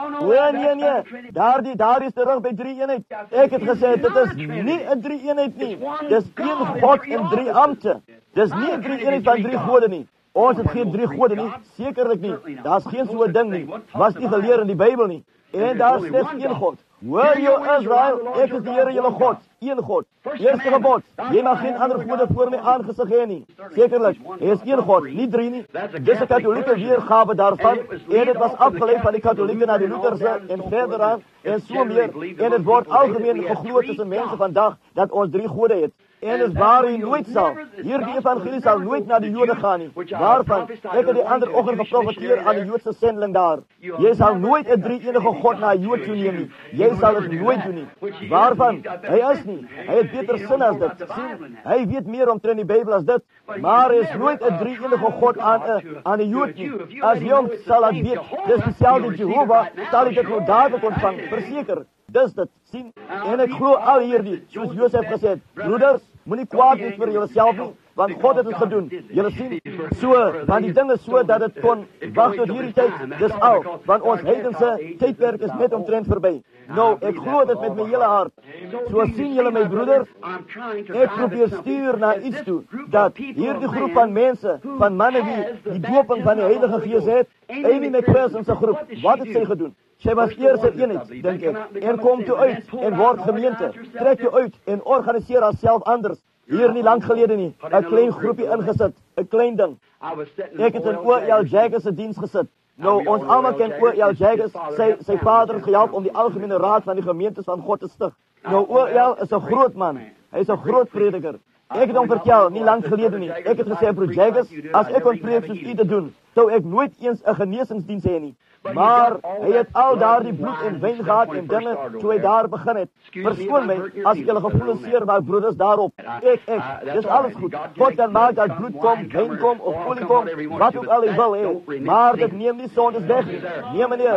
nee. Daar is terug bij 3-eenheid. Ik heb gezegd, dat is niet een 3-eenheid niet. Dat is 1 God en 3 ambten. Dat is niet een 3-eenheid van 3 goden niet. Ons het geen 3 goden niet, zekerlijk niet. Dat is geen zo'n ding niet. Was niet geleerd in die Bijbel niet. En daar is slechts 1 God. Hoor je Israël, ik is de Heer jullie God. 1 God. Eerste gebod. Je mag geen andere goden voor mij aangezicht heen niet. Zekerlijk. Er is 1 God, niet 3 niet. Deze katholieke weergave daarvan. En het was afgeleid van de katholieken naar de Lutherse en verder aan. En zo meer. En het wordt algemeen gegloeid tussen mensen vandaag dat ons 3 goden heeft. En het waar je nooit zal. Hier die evangelie zal nooit naar de Joden gaan. Waarvan? Ik heb de andere ochtend geprofiteerd aan de Joodse zendeling daar. Jij zal nooit het 3-enige God naar Jood toe nemen. Jij zal het nooit doen niet. Waarvan? Hij is niet. Hij heeft beter zin als dit. Zie, hij weet meer omtrent die Bijbel als dit. Maar er is nooit het 3-enige God aan de Jood niet. Als jong zal het weten. De speciale Jehovah zal ik het nog dadelijk ontvangen. Verzeker. Dus dat zien. En ik geloof al hier die, zoals Jozef heeft gezegd, broeders, moet niet kwaad doen voor jullie zelf niet. want God het het gedoen. Julle sien, so, want die ding is so, dat het kon wacht tot hierdie tyd, dis al, want ons heidense tydperk is net omtrent verby. Nou, ek glo dit met my hele hart. So sien julle my broeders, ek probeer stuur na iets toe, dat hierdie groep van mense, van manne die doping van die Heilige Gees het, Amy McPherson se groep, wat het sy gedoen? Sy was eers 'n eenheid, dink ek, en kom toe uit, en word gemeente, trek toe uit, en organiseer haarself anders. Hier nie lang gelede nie, 'n klein groepie ingesit, 'n klein ding. Ek het in O.L. Jaggers se diens gesit. Nou, ons almal ken O.L. Jaggers, sy vader het gehelp om die algemene raad van die gemeentes van God te stig. Nou, O.L. is 'n groot man, hy is 'n groot prediker. Ek het hom vertel, nie lang gelede nie, ek het gesê, broer Jaggers, as ek kon preek soos u te doen, sou ek nooit eens 'n geneesingsdiens hê nie. Maar hy het al daardie bloed en wyn gehad en dinge toe hy daar begin het. Verskoon my as ek julle gevoelens seer maak, broeders, daarop. Ek, dis alles goed. God kan maak dat bloed kom, wyn kom of olie kom, wat ook al hy wil hê. Maar dit neem nie sondes weg. Nee meneer,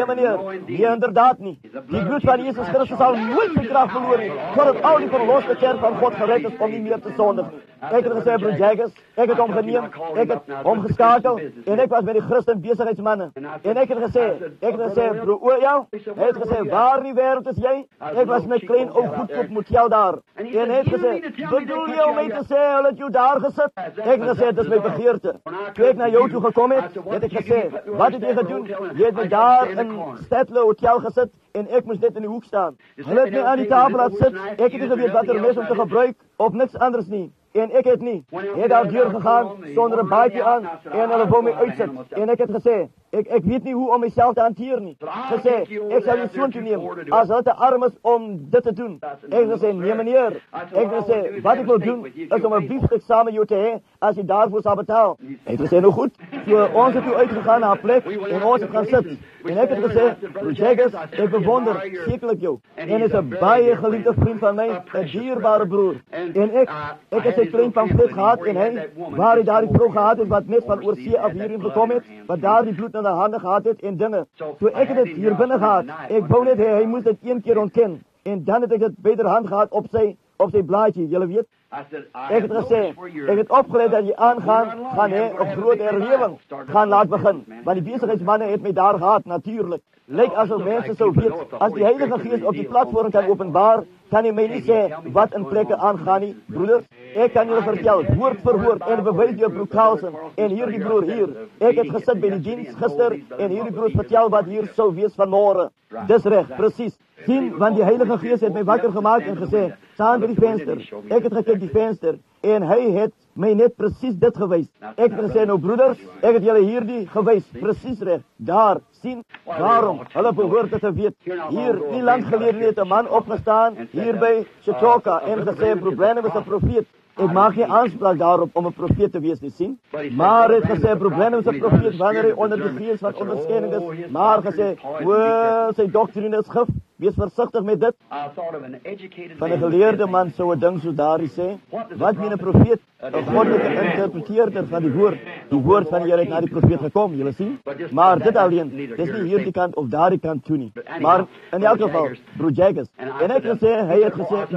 nee inderdaad nie. Die bloed van Jesus Christus sal nooit sy krag verloor nie, totdat al die verloste kerk van God gered is om nie meer te sondig. Ek het gesê, broer Jaggers, ek het hom geneem, ek het hom geskakel, en ek was met die Christen besigheidsmanne. En ek het gesê, broer O.L., hy het gesê, waar in die wêreld is jy? Ek was met klein ou goedkoop motel daar. En hy het gesê, bedoel jy om my te sê, hulle het jou daar gesit? Ek het gesê, dis my begeerte. Toe ek na jou toe gekom het ek gesê, wat het jy gedoen? Jy het my daar in Stadler Hotel gesit, en ek moes net in die hoek staan. Hulle het my aan die tafel laat sit, ek het nie geweet wat er mes om te gebruik, of niks anders nie. En ek het nie. Hy het daar deur gegaan, sonder 'n baadjie aan, en hulle wou my uitsit. En ek het gesê, ek weet nie hoe om myself te hanteer nie. Gesê, ek sal jou soontoe neem, as hulle te arm is om dit te doen. Ek het gesê, nee meneer. Ek het gesê, wat ek wil doen, is om 'n biefstuk saam met jou te hê, as jy daarvoor sal betaal. Ek het gesê, nou goed. So, ons het toe uitgegaan na 'n plek, en ons het gaan sit. En ek het gesê, broer Jaggers, ek bewonder sekerlik jou. En hy is 'n baie geliefde vriend van my, 'n dierbare broer. En ek het sy klein pamflet gehad, en hy, waar hy daar die vrou gehad het, wat net van oorsee af hierin gekom het, wat daar die bloed in die hande gehad het, en dinge. So ek het dit hier binne gehad. Ek wou net hy moes dit een keer ontken. En dan het ek dit beiderhand gehad op sy blaadjie, julle weet. Ek het gesê, ek het opgelet dat jy gaan hê, 'n groot herlewing gaan laat begin. Want die besigheidsmanne het my daar gehad, natuurlijk. Lyk asof mense sou weet, as die Heilige Gees op die platform kan openbaar, kan jy my nie sê wat in plekke aangaan nie, broeders. Ek kan julle vertel, woord vir woord, en bewys jou broer Carlson, en hier die broer hier. Ek het gesit by die diens gister, en hierdie broers vertel wat hier sou wees vanmôre. Dis reg, presies. Sien, want die Heilige Gees het my wakker gemaak en gesê, staan by die venster. Ek het gekyk die venster, en hy het my net presies dit gewys. Ek het gesê, nou broeders, ek het julle hierdie gewys, presies reg, daar, sien, daarom, hulle behoort dit te weet. Hier, nie lang gelede het 'n man opgestaan, hier by Chautauqua, en gesê, broer Branham is 'n profeet. Ek maak nie aanspraak daarop om 'n profeet te wees nie, sien. Maar het gesê, broer Branham is 'n profeet wanneer hy onder die gees van onderskeiding is. Maar gesê, sy doktrine is gif, wees versigtig met dit. Van 'n geleerde man sou 'n ding so daardie sê, wat meen 'n profeet? 'n goddelike interpreteerder van die woord van die Here het na die profeet gekom, julle sien. Maar dit alleen, dis nie hierdie kant of daardie kant toe nie. Maar in elk geval, broer Jaggers. En ek het gesê, hy het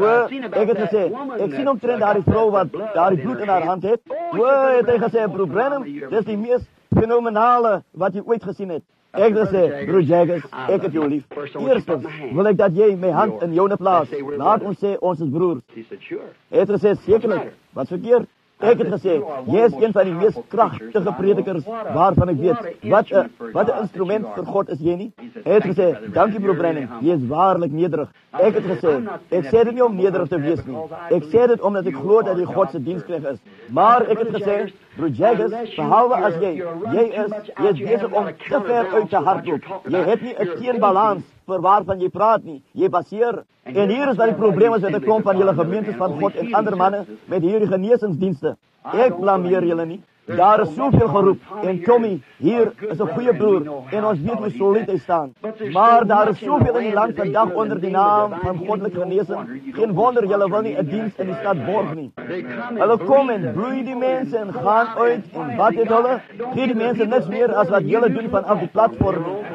gesê, ek sien omtrent daardie vrou wat daardie bloed in haar hand het. Het hy gesê, broer Branham, dis die mees fenomenale wat jy ooit gesien het. Ek het gesê, broer Jaggers, ek het jou lief. Eerstens wil ek dat jy my hand in joune plaas. Laat ons sê, ons is broers. Hy het gesê, sekerlik, wat verkeerd? Ek het gesê, jy is een van die mees kragtige predikers waarvan ek weet. Wat 'n instrument vir God is jy nie? Hy het gesê, dankie broer Branham, jy is waarlik nederig. Ek het gesê, ek sê dit nie om nederig te wees nie. Ek sê dit omdat ek glo dat jy God se diensknegt is. Maar ek het gesê, broer Jaggers, behalwe as jy is besig om te ver uit te hardloop. Jy het nie 'n teenbalans vir waarvan jy praat nie. Jy baseer. En hier is wat die probleem is met 'n klomp van julle gemeentes van God en ander manne met hierdie genesingsdienste. Ek blameer julle nie. Daar is soveel geroep, en Tommy hier is 'n goeie broer, en ons weet hoe solied hy staan. Maar daar is soveel in die land vandag onder die naam van goddelike genesing. Geen wonder julle wil nie 'n diens in die stad borg nie. Hulle kom en bloei die mense en gaan uit, en wat het hulle? Gee die mense niks meer as wat julle doen vanaf die platform.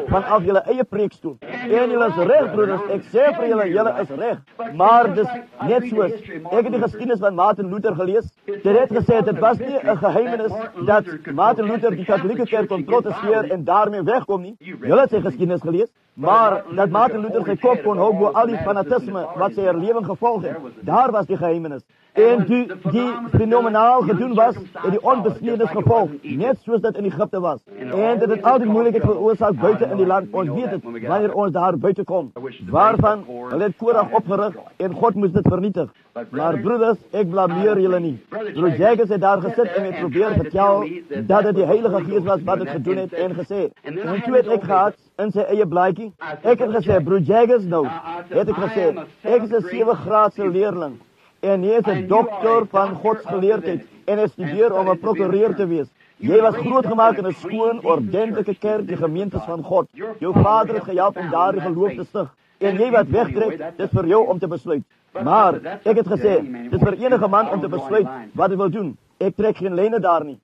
vanaf julle eie preekstoel. En julle is reg, broeders, ek sê vir julle, julle is reg. Maar dis net soos, ek het die geskiedenis van Martin Luther gelees. Dit het gesê, dit was nie 'n geheimenis dat Martin Luther die katholieke kerk kon protesteer en daarmee wegkom nie. Julle het sy geskiedenis gelees. Maar dat Martin Luther sy kop kon hou bo al die fanatisme wat sy herlewing gevolg het, daar was die geheimenis. En die fenomenaal gedoen was, en die onbesnedenis gevolg, net soos dit in Egypte was. En dit het altyd moeilikheid veroorsaak buite in die land. Ons weet het, wanneer ons daar buite kom. Waarvan, hulle het Korach opgerig, en God moes dit vernietig. Maar broeders, ek blameer julle nie. Broer Jaggers het daar gesit en het probeer vertel, dat het die Heilige Gees was wat het gedoen het, en gesê. En toe het ek gehad, in sy eie blaadjie, ek het gesê, broer Jaggers nou, het ek gesê, ek is 'n 7-graadse leerling. En jy is 'n dokter van godsgeleerdheid en hy studeer om 'n prokureur te wees. Jy was grootgemaak in 'n skoon, ordentlike kerk, die gemeentes van God. Jou vader het gehelp om daardie geloof te stig. En jy wat wegtrek, dit vir jou om te besluit. Maar ek het gesê, dit vir enige man om te besluit wat hy wil doen. Ek trek geen lyne daar nie.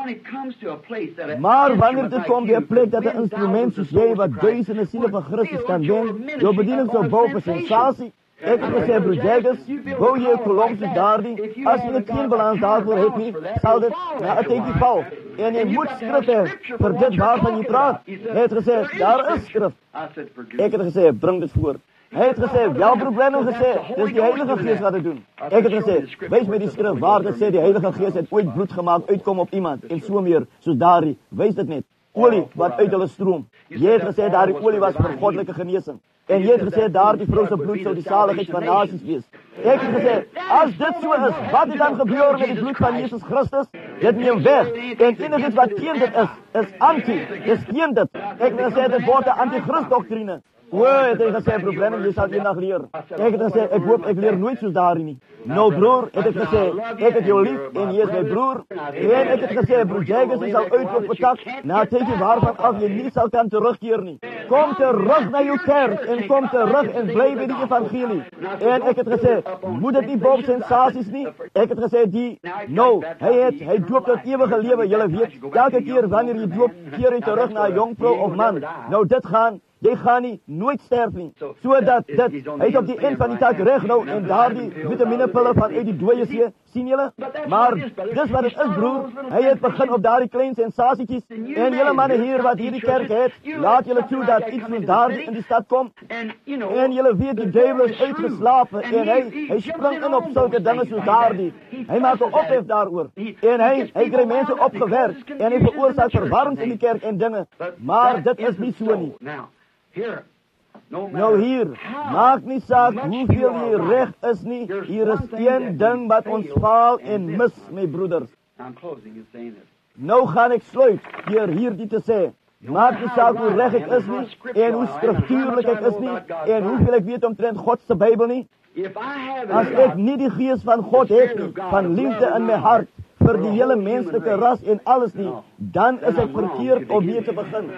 Maar wanneer dit kom by 'n plek dat 'n instrument soos jy wat duisende siele van Christus kan wen, jou bediening sou bou vir sensasie. Ek het gesê, broer Jaggers, bou jy 'n kolom soos daardie, as jy geen balans daarvoor het nie, sal dit na 'n tydjie val. En jy moet skrif hê vir dit waarvan jy praat. Hy het gesê, daar is skrif. Ek het gesê, bring dit voor. Hy het gesê, wel broer Branham gesê, dis die Heilige Gees wat dit doen. Ek het gesê, wys my die skrif waar dit sê die Heilige Gees het ooit bloed gemaak uitkom op iemand, en so meer, soos daardie, wys dit net. Olie wat uit hulle stroom. Jy het gesê, daardie olie was vir goddelike genesing. En jy het gesê, daardie vrou se bloed sou die saligheid van nasies wees. Ek het gesê, as dit so is, wat het dan gebeur met die bloed van Jesus Christus? Dit neem weg. En enigiets wat teen dit is anti. Dis teen dit. Ek het gesê, dit word 'n anti-Christ doktrine. O, het hy gesê, broer Branham, jy sal eendag leer. Ek het gesê, ek hoop ek leer nooit soos daarin nie. Nou broer, het ek gesê, ek het jou lief en jy is my broer. En ek het gesê, broer Jaggers, jy sal uitloop betak, na 'n tydjie waarvan af jy nie sal kan terugkeer nie. Kom terug na jou kerk en kom terug en bly by die evangelie. En ek het gesê, moet dit nie bob sensasies nie. Ek het gesê, hy doop tot ewige lewe, julle weet, elke keer wanneer jy doop, keer jy terug na 'n jong vrou of man. Nou jy gaan nie nooit sterf nie. Sodat hy het op die eind van die tyd reg nou en daardie vitaminepille van uit die dooie see, sien julle? Maar dis wat dit is, broer. Hy het begin op daardie klein sensasietjies. En julle manne hier wat hierdie kerk het, laat julle toe dat iets van daardie in die stad kom. En julle weet die duiwel is uitgeslapen en hy spring in op sulke dinge soos daardie. Hy maak 'n ophef daaroor. En hy kry mense opgewerk en hy veroorsaak verwarring in die kerk en dinge. Maar dit is nie so nie. Nou hier, maak nie saak hoeveel jy reg is nie, hier is een ding wat ons faal en mis, my broeders. Nou gaan ek sluit, hierdie te sê, maak nie saak hoe reg ek is nie, en hoe skriftuurlik ek is nie, en hoeveel ek weet omtrent God se Bybel nie. As ek nie die Gees van God het nie, van liefde in my hart, vir die hele menslike ras en alles nie, dan is ek verkeerd om weer te begin.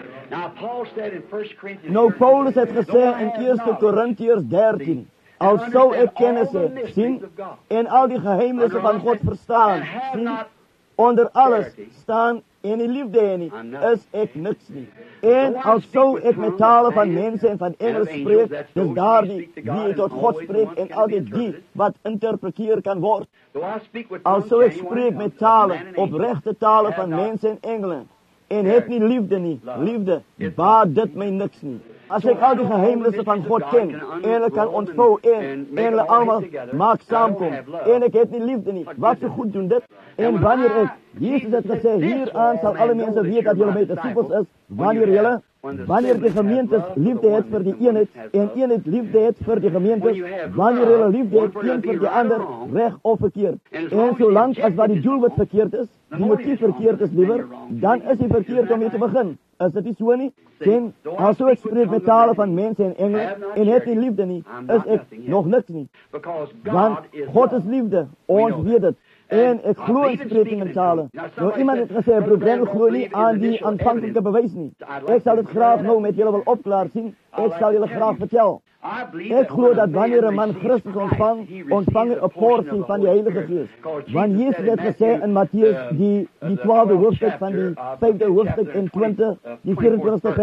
Nou Paulus het gesê in 1 Korintiërs 13, al sou ek kennis hê, sien, en al die geheimnisse van God verstaan, sien, onder alles staan en die liefde hê nie, is ek niks nie. En al sou ek met tale van mense en van engele spreek, dis daardie wie tot God spreek en altyd die wat interpreteer kan word. Al sou ek spreek met tale, opregte tale van mense en engele, en het nie liefde nie, liefde, baat dit my niks nie. As ek al die geheimnisse van God ken, en hulle kan ontvou en hulle allemaal maak saamkom, en ek het nie liefde nie, wat so goed doen dit? En wanneer ek, Jesus het gesê, hieraan sal alle mense weet dat julle my disippels is, wanneer die gemeentes liefde het vir die eenheid, en eenheid liefde het vir die gemeentes, wanneer hulle liefde het een vir die ander, reg of verkeerd. En solank as wat die doelwit verkeerd is, die motief verkeerd is liewer, dan is die verkeerd om mee te begin. Is dit nie so nie? Sien, as so ek spreek met tale van mense en engele, en het nie liefde nie, is ek nog niks nie. Want God is liefde, ons weet het. En ek glo in spreking in tale. Nou iemand het gesê, broer Branham glo nie aan die aanvanklike bewys nie. Ek sal dit graag nou met julle wil opklaar sien. Ek sal julle graag vertel. Ek glo dat wanneer 'n man Christus ontvang hy 'n porsie van die Heilige Gees. Want Jesus het gesê in Matteus die 12de hoofstuk van die 5de hoofstuk en 20, die 24ste vers,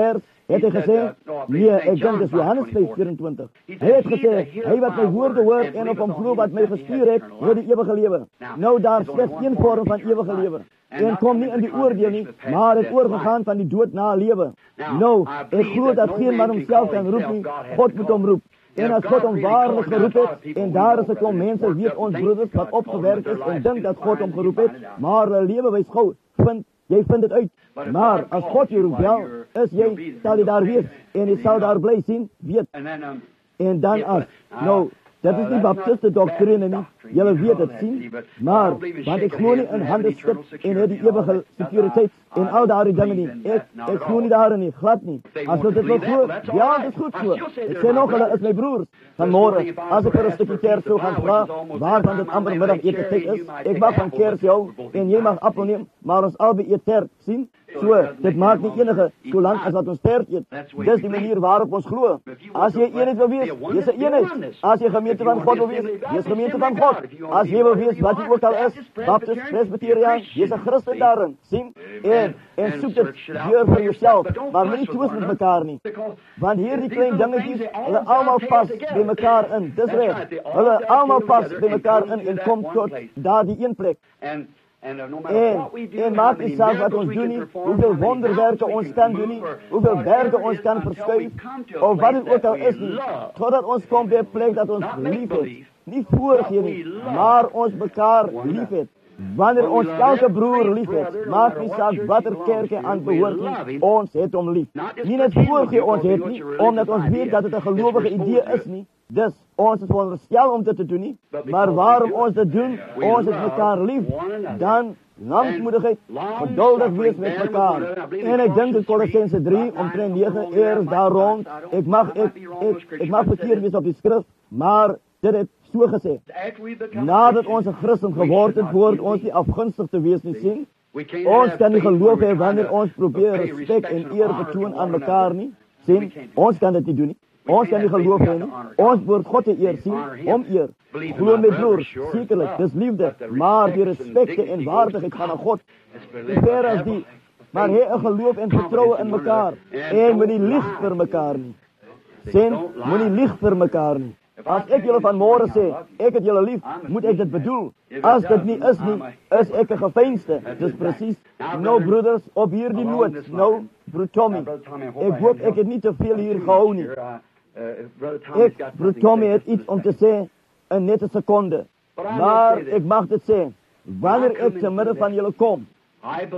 Het hy gesê, nee, ek dink dis Johannes 5:24. Hy het gesê, hy wat my woorde hoor en op hom glo wat my gestuur het die ewige lewe. Nou daar slegs een vorm van ewige lewe. En kom nie in die oordeel nie, maar het oorgegaan van die dood na lewe. Nou, ek glo dat geen man homself kan roep nie, God moet hom roep. En as God hom waarlik geroep het, en daar is 'n klomp mense, weet ons broeders, wat opgewerk is en dink dat God hom geroep het, maar hulle lewe wys gou, jy vind dit uit. Maar as God jou roep, wel, is jy, sal jy daar wees, en jy sal daar bly sien, weet. En dan as, nou, dat is nie baptiste doktrine nie, julle weet het sien, maar, want ek glo nie in handelsskip en die ewige sekuriteit en al daardie dinge nie, ek glo nie daarin nie, glad nie. As jy dit wil glo, ja, dit is goed so. Ek sê nog, hulle is my broers. Vanmorgen, as ek vir 'n stukkie kers sou gaan vra, waarvan dit amper middagete tyd is, ek mag van kers jou, en jy mag appel neem, maar ons albei eet tert, sien? So, dit maak nie enige, solang as wat ons tert eet. Dis die manier waarop ons glo. As jy eenheid wil wees, jy's 'n eenheid. As jy gemeente van God wil wees, jy's gemeente van God. As jy wil wees wat jy ook al is, Baptist, Presbyteriaan, jy's 'n Christen daarin, sien? En soek dit deur vir jouself, maar nie twis met mekaar nie. Want hierdie klein dingetjies, hulle almal pas by mekaar in. Dis reg. Hulle almal pas by mekaar in en kom tot daardie een plek. En maak nie saak wat ons doen nie, hoeveel wonderwerke ons kan doen nie, hoeveel berge ons kan verskuif, of wat het ook al is nie, totdat ons kom by 'n plek dat ons lief het. Nie voorgee nie, maar ons mekaar lief het. Wanneer ons elke broer lief het, maak nie saak watter kerke aan behoort nie, ons het hom lief. Nie net voorgee ons het nie, omdat ons weet dat dit 'n gelowige idee is nie. Dus, ons is veronderstel om dit te doen nie, maar waarom ons dit doen, ons het mekaar lief, dan lankmoedigheid, geduldig wees met mekaar. En ek dink in Kolossense 3, omtrent 9, eers daar rond, ek mag verkeerd wees op die skrif, maar dit het so gesê, nadat ons 'n Christen geword het, word ons nie afgunstig te wees nie, sien? Ons kan nie geloof hê wanneer ons probeer respek en eer betoon aan mekaar nie, sien? Ons kan dit nie doen nie. Ons kan nie geloof hê nie. Ons behoort God te eer, sien? Om eer. Glo met broers, sekerlik, dis liefde, maar die respekte en waardigheid gaan aan God. Die ver as die, maar hê 'n geloof en vertroue in mekaar, en moenie lieg vir mekaar nie. Sien, moenie lieg vir mekaar nie. As ek julle vanmôre sê, ek het julle lief, moet ek dit bedoel. As dit nie is nie, is ek 'n geveinsde. Dis presies. Nou broeders, op hierdie noot, nou, broer Tommy, ek hoop ek het nie te veel hier gehou nie. Broer Tommy het iets om te sê in net 'n sekonde. Maar ek mag dit sê, wanneer ek te midde van julle kom, I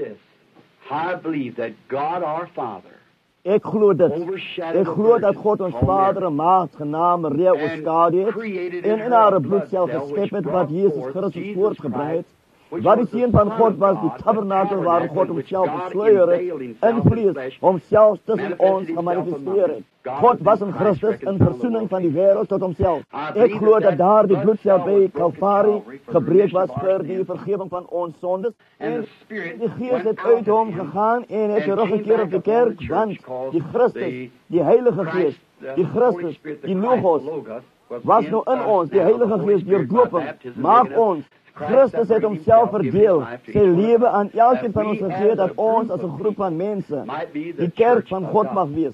believe that God our Father, ek glo dit. Ek glo dat God ons Vader en Maagd genaamd Maria oorskadu het en in haar bloed self geskep het wat Jesus Christus voortgebring het. Wat die seun van God was, die tabernakel waar God homself besluier het, in vlees, homself tussen ons gemanifesteer het. God was in Christus in versoening van die wêreld tot homself. Ek glo dat daar die bloed self by Calvary gebreek was vir die vergifnis van ons sondes. En die Gees het uit hom gegaan en het teruggekeer op die kerk, want die Christus, die Heilige Gees, die Christus, die Logos, was nou in ons, die Heilige Gees deur dooping, maak ons. Christus het homself verdeel, sy lewe aan elkeen van ons gegee, dat ons as 'n groep van mense die kerk van God mag wees.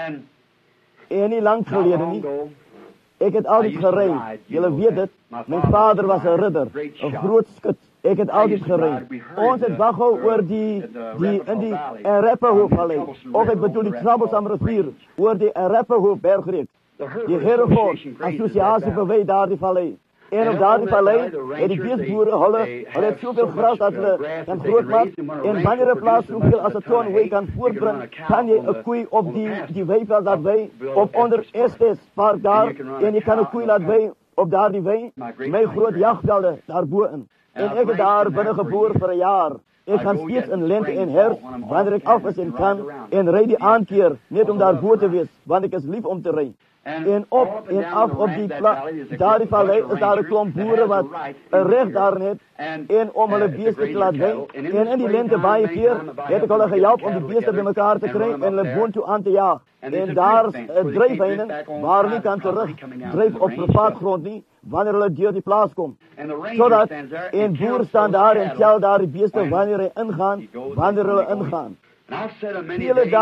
En nie lang gelede nie, ek het altyd gery, julle weet dit, my vader was 'n ridder, 'n groot skut, ek het altyd gery. Ons het waghou oor die Arapaho Vallei, of ek bedoel die Troublesome rivier, oor die Arapaho bergreeks, die Hereford assosiasie beweeg daar die vallei. En op daardie vallei het die beesboere, hulle het soveel gras dat hulle kan groot maak, en wanneer 'n plaas soveel as 'n ton wei kan voortbring, kan jy 'n koei op die weiveld laat wei, op onder Estes Park daar, en jy kan 'n koei laat wei op daardie wei, my groot jagvelde daarbo in. En ek het daar binne geboor vir 'n jaar. Ek gaan steeds in lente en herfst, wanneer ek af is en kan, en ry die aankeer, net om daarbo te wees, want ek is lief om te ry. En op en af op daardie vallei is daar 'n klomp boere wat 'n reg daarin het, en om hulle beeste te laat wei. En in die lente baie keer het ek hulle gehelp om die beeste bymekaar te kry en hulle boontoe aan te jaag. En daar's 'n dryfheine waar nie kan terugdryf op privaat grond nie, wanneer hulle deur die plaas kom. Sodat een boer staan daar en tel daar die beeste wanneer hy ingaan, wanneer hulle ingaan. Vele dae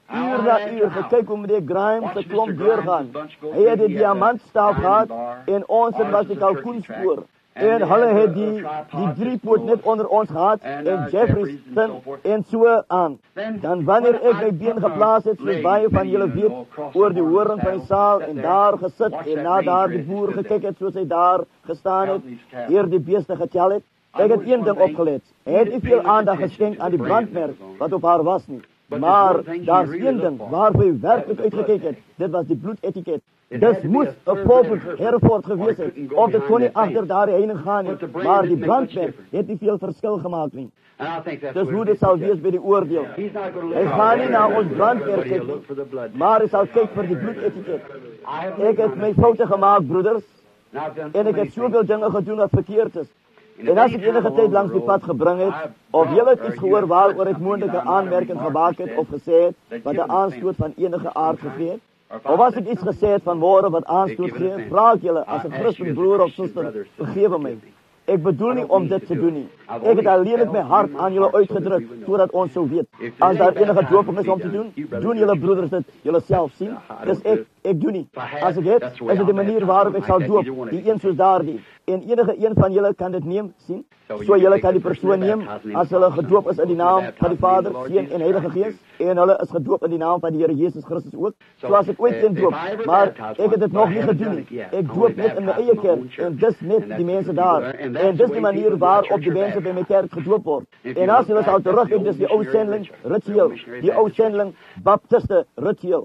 uur na uur gekyk hoe meneer Grimes se klomp deurgaan. Hy het die diamantstaaf gehad en ons het was die kalkoenspoor. En hulle het die driepoot net onder ons gehad en Jefferson en so aan. Dan wanneer ek my been geplaas het, soos baie van julle weet, oor die horing van die saal en daar gesit en na daar die boer gekyk het soos hy daar gestaan het, hier die beeste getel het, ek het een ding opgelet. Hy het nie veel aandag geskenk aan die brandmerk wat op haar was nie. Maar daar's een ding waarvoor hy werklik uitgekyk het, dit was die bloedetiket. Dis moes 'n pulpit Hereford gewees het, of dit kon nie agter daardie heining gaan nie, maar die brandmerk het nie veel verskil gemaak nie. Dis hoe dit sal wees by die oordeel. Hy gaan nie na ons brandmerk kyk nie, maar hy sal kyk vir die bloedetiket. Ek het my foute gemaak, broeders, en ek het soveel dinge gedoen wat verkeerd is. En as ek enige tyd langs die pad gebring het, of julle het iets gehoor waaroor ek moontlike aanmerking gemaak het of gesê het, wat 'n aanstoot van enige aard gegee het, of as ek iets gesê het vanmôre wat aanstoot gee, vra ek julle as 'n Christen broer of suster, vergewe my. Ek bedoel nie om dit te doen nie. Ek het alleenlik my hart aan julle uitgedruk, sodat ons sou weet. As daar enige doping is om te doen, doen julle broeders dit julle self sien. Dis ek doen nie. As ek het, is dit die manier waarop ek sal doop, die een soos daardie. En enige een van julle kan dit neem, sien? So julle kan die persoon neem, as hulle gedoop is in die naam van die Vader, Seun en Heilige Gees, en hulle is gedoop in die naam van die Here Jesus Christus ook, soos ek ooit een doop, maar ek het dit nog nie gedoen nie. Ek doop net in my eie kerk, en dis net die mense daar, en dis die manier waarop die mense by my kerk gedoop word. En as julle sal terugkyk, dis die ou sendeling ritueel, die ou sendeling baptiste ritueel.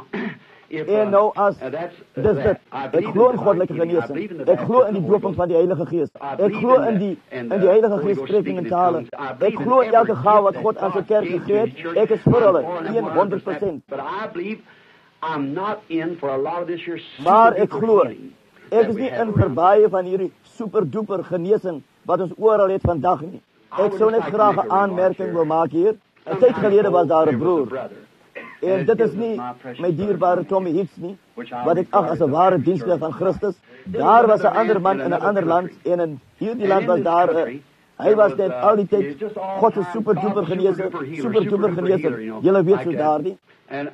En nou as dis dit, ek glo in goddelike genesing, ek glo in die dooping van die Heilige Gees, ek glo in die Heilige Gees spreking in tale, ek glo in elke gawe wat God aan sy kerk gegee het, ek is vir hulle 100%. Maar ek glo, ek is nie in vir baie van hierdie superduper genesing wat ons oral het vandag nie. Ek sou net graag 'n aanmerking wil maak hier. 'n Tyd gelede was daar 'n broer, en dit is nie my dierbare Tommy Hicks nie, wat ek ag as 'n ware diensknegt van Christus. Daar was 'n ander man in 'n ander land, en in hierdie land was daar, hy was net al die tyd God se superduper geneser. Julle weet so daardie. En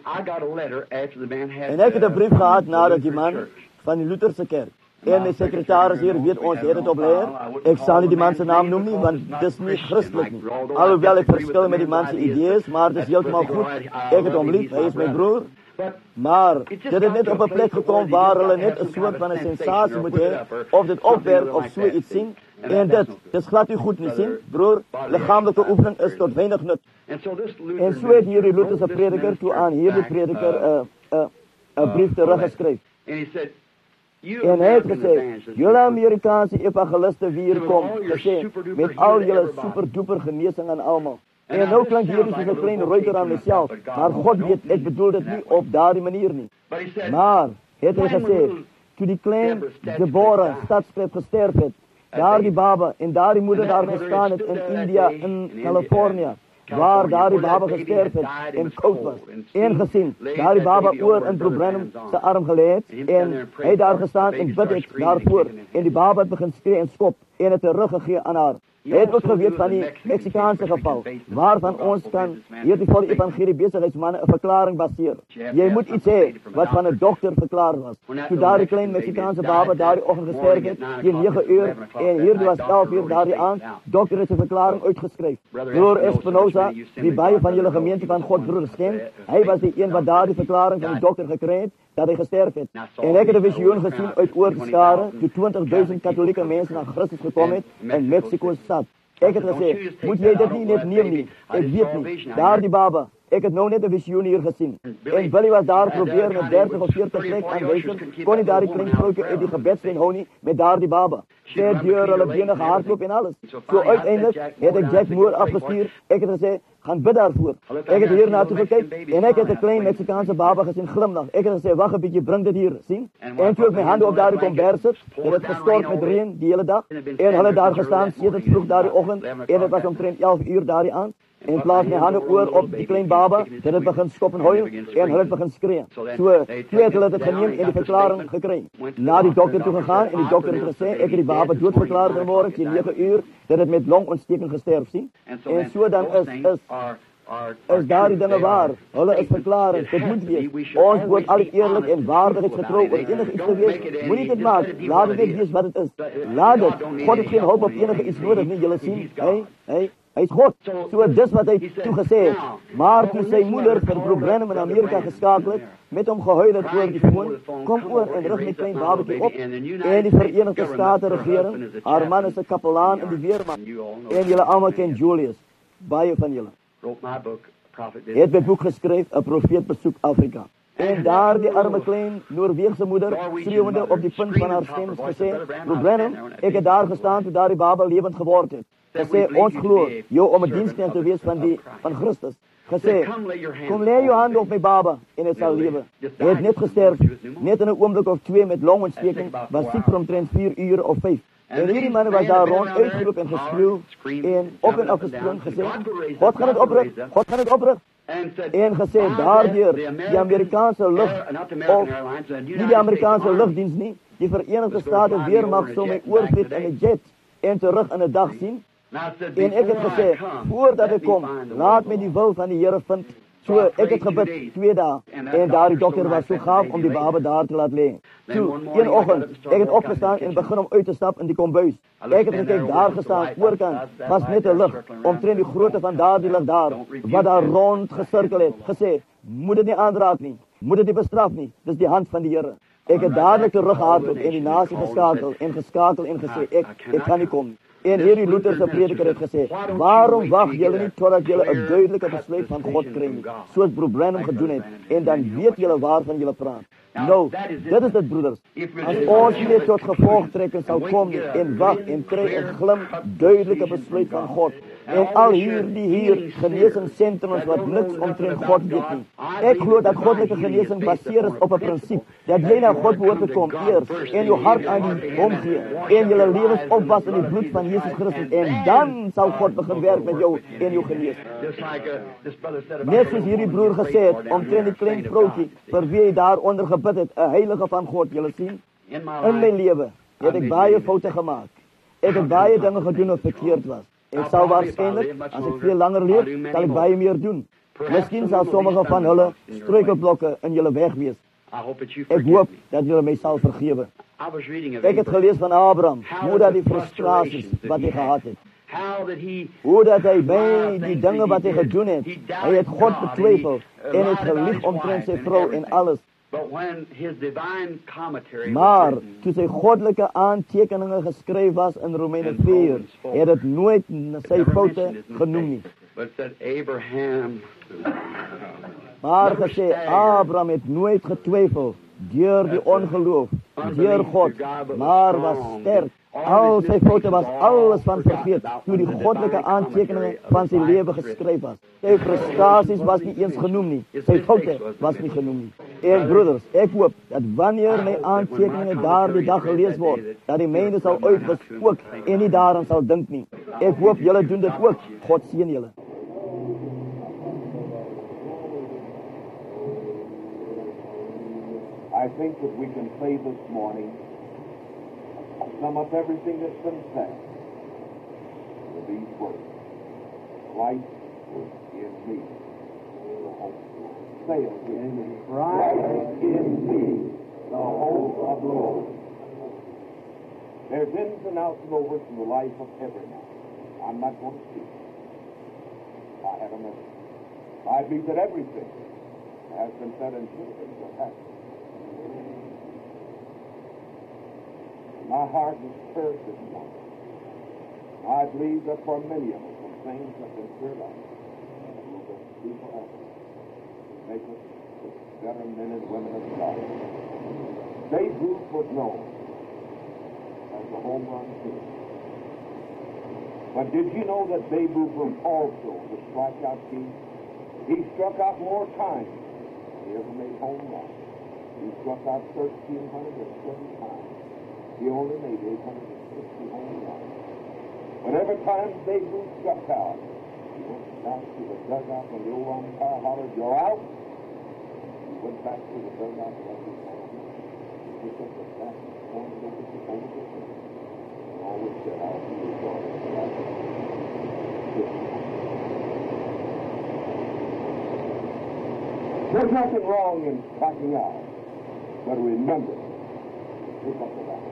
ek het 'n brief gehad nadat die man van die Lutherse kerk, en my sekretaris hier weet ons het dit op leer. Ek sal nie die man se naam noem nie, want dis nie Christelik nie. Alhoewel ek verskil met die man se idees, maar dit is heeltemal goed. Ek het hom lief, hy is my broer. Maar dit het net op 'n plek gekom waar hulle net 'n soort van 'n sensasie moet hê, of dit opwerk of so iets sien. En dis glad nie goed nie, sien, broer. Liggaamlike oefening is tot weinig nut. En so het hierdie Lutherse prediker toe aan hierdie prediker 'n brief teruggeskryf. En hy het gesê, julle Amerikaanse evangeliste wie hier kom, gesê, met al julle superduper genesing en almal. En nou klink hierdie soos 'n klein ruiter aan myself, maar God weet, ek bedoel dit nie op daardie manier nie. Maar, het hy gesê, toe die klein gebore stadskryf gesterf het, daardie baba en daardie moeder daar gestaan het in India, in California, waar daardie baba gesterf het en koud was, en gesien, daardie baba oor in Brother Branham se arm gelê het, en hy daar gestaan en bid het daarvoor, en die baba het begin skree en skop, en het teruggegee aan haar. Hy het ook geweet van die Meksikaanse geval, waarvan ons kan hierdie volle evangelie besigheidsmanne 'n verklaring baseer. Jy moet iets hê wat van 'n dokter verklaar was. Toe daardie klein Meksikaanse baba daardie oggend gesterf het, teen 9 uur, en hierdie was 11 uur daardie aand, dokter het 'n verklaring uitgeskryf. Broer Espinosa, die baie van julle gemeente van God broeders ken, hy was die een wat daardie verklaring van die dokter gekry het, dat hy gesterf het. En ek het 'n visioen gesien uit oor die skare, toe 20,000 katholieke mense na Christus gekom het in Mexico stad. Ek het gesê, moet jy dit nie net neem nie? Ek weet nie. Daardie baba, ek het nou net 'n visioen hier gesien. En Billy was daar probeer met 30 of 40 plek aanwysers, kon nie daardie klein vroutjie uit die gebedsteen hou nie met daardie baba. Sy deur hulle bene gehardloop en alles. So uiteindelik het ek Jack Moore afgestuur. Ek het gesê, gaan bid daarvoor. Ek het hier na toe gekyk en ek het 'n klein Meksikaanse baba gesien glimlag. Ek het gesê, wag 'n bietjie, bring dit hier, sien? En toe ek my hande op daardie kombers sit, het dit gestort met reën die hele dag. En hulle daar gestaan, sedert vroeg daardie oggend, en dit was omtrent 11 uur daardie aand. En plaas my hande oor op die klein baba, dit het begin skop en huil, en hulle het begin skree. So, toe het hulle dit geneem en die verklaring gekry. Na die dokter toe gegaan, en die dokter het gesê, ek het die baba doodverklaar vanmôre, teen 9 uur, dat het met longontsteking gesterf, sien? En so dan is is daar die dinge waar. Hulle is verklaring, dit moet wees. Ons moet altijd eerlijk en waardig getrouw oor enig iets te wees. Moet niet het maak, laat het net wees wat het is. Laat het. God heeft geen hulp op enige iets nodig nie, julle sien. Hy is God. So dis wat hy toegesê het. Maar toe sy moeder vir Broer Branham in Amerika geskakel het, met hom gehuil het oor die foon, kom oor en rig met klein babatjie op. En die Verenigde State regering, haar man is 'n kapelaan in die weermacht. En julle almal ken Julius. Baie van julle. Het my boek geskryf, 'n profeet besoek Afrika. En daar die arme klein Noorweegse moeder, schreeuwende op die punt van haar stem, gesê, Broer Branham, ek het daar gestaan toe daar die baba lewend geword het. Gesê, ons glo, jou om 'n diensknegt te wees van Christus. Gesê, kom lê jou hand op my baba en het sal lewe. Hy het net gesterf, net in 'n oomblik of 2 met longontsteking, was ziek vir omtrent 4 ure of 5. En hierdie manne was daar rond uitgeroep en geskreeuw en op en afgespring, gesê, God gaan het oprig, God gaan het oprig. En gesê, daardeur die Amerikaanse lug, of nie die Amerikaanse lugdienst nie, die Verenigde Staten weermacht sal my oorvlieg in 'n jet en terug in 'n dag sien. En ek het gesê, voordat ek kom, laat my die wil van die Here vind. So, ek het gebid 2 dae. En daar die dokter was so gaaf om die baba daar te laat lê. So, een oggend, ek het opgestaan en begin om uit te stap in die kombuis. Ek het gekyk, daar gestaan, oorkant, was net 'n lig, omtrent die grootte van daardie lig daar, wat daar rond gesirkel het, gesê, moet dit nie aanraak nie, moet dit nie bestraf nie, dis die hand van die Here. Ek het dadelik teruggehardloop en die nasie geskakel en gesê, ek kan nie kom nie. En hierdie Lutherse prediker het gesê, waarom wag julle nie totdat julle 'n duidelike besluit van God kry nie, soos Broer Branham gedoen het, en dan weet julle waarvan julle praat. Nou, dit is dit, broeders. As ons nie tot gevolgtrekking sal kom nie, en wag en kry 'n glim, duidelike besluit van God, en al hier geneesingssentrums wat niks omtrent God weet nie. Ek glo dat goddelike genesing baseer is op 'n prinsip, dat jy na God behoort te kom eers, en jou hart aan hom gee, en julle lewens opwas in die bloed van Jesus Christus, en dan sal God begin werk met jou en jou genees. Net soos hierdie broer gesê het, omtrent die klein vroutjie, vir wie hy daaronder gebid het, 'n heilige van God, julle sien. In my lewe het ek baie foute gemaak. Ek het baie dinge gedoen wat verkeerd was. Ek sal waarskynlik, as ek veel langer leef, sal ek baie meer doen. Miskien sal sommige van hulle struikelblokke in julle weg wees. Ek hoop dat julle my sal vergewe. Ek het gelees van Abraham, hoe dat die frustrasies wat hy gehad het, hoe dat hy by die dinge wat hy gedoen het, hy het God betwyfel en het gelieg omtrent sy vrou en alles. Maar toe sy goddelike aantekeninge geskryf was in Romeine 4, het het nooit sy foute genoem nie. Maar gesê, Abraham het nooit getwyfel deur die ongeloof, deur God, maar was sterk. Al sy foute was alles van vergeet, toe die goddelike aantekeninge van sy lewe geskryf was. Sy frustrasies was nie eens genoem nie, sy foute was nie genoem nie. En broeders, ek hoop, dat wanneer my aantekeninge daar die dag gelees word, dat die mense sal uitgespook en nie daaraan sal dink nie. Ek hoop julle doen dit ook. God seën julle. I think that we can say this morning, sum up everything that's been said with these words. Christ is in me. The hope. Say it again. Christ in me, the hope of glory. There's ins and outs and overs in the life of every man. I'm not going to speak. I have a message. I believe that everything has been said and will happen. My heart is stirred this morning. I believe that for many of us, some things have been stirred up. Will be forever. Make us better men and women of God. Babe Ruth was known as the home run king. But did you know that Babe Ruth was also the strikeout king? He struck out more times than he ever made home runs. He struck out 1,307 times. He only made 860 home runs. But every time Babe Ruth struck out, he went back to the dugout when the old umpire hollered, "You're out." He went back to the dugout and he picked up the bat and pointed over the field. And always said how he was going to There's nothing wrong in striking out. But remember, pick up the bat.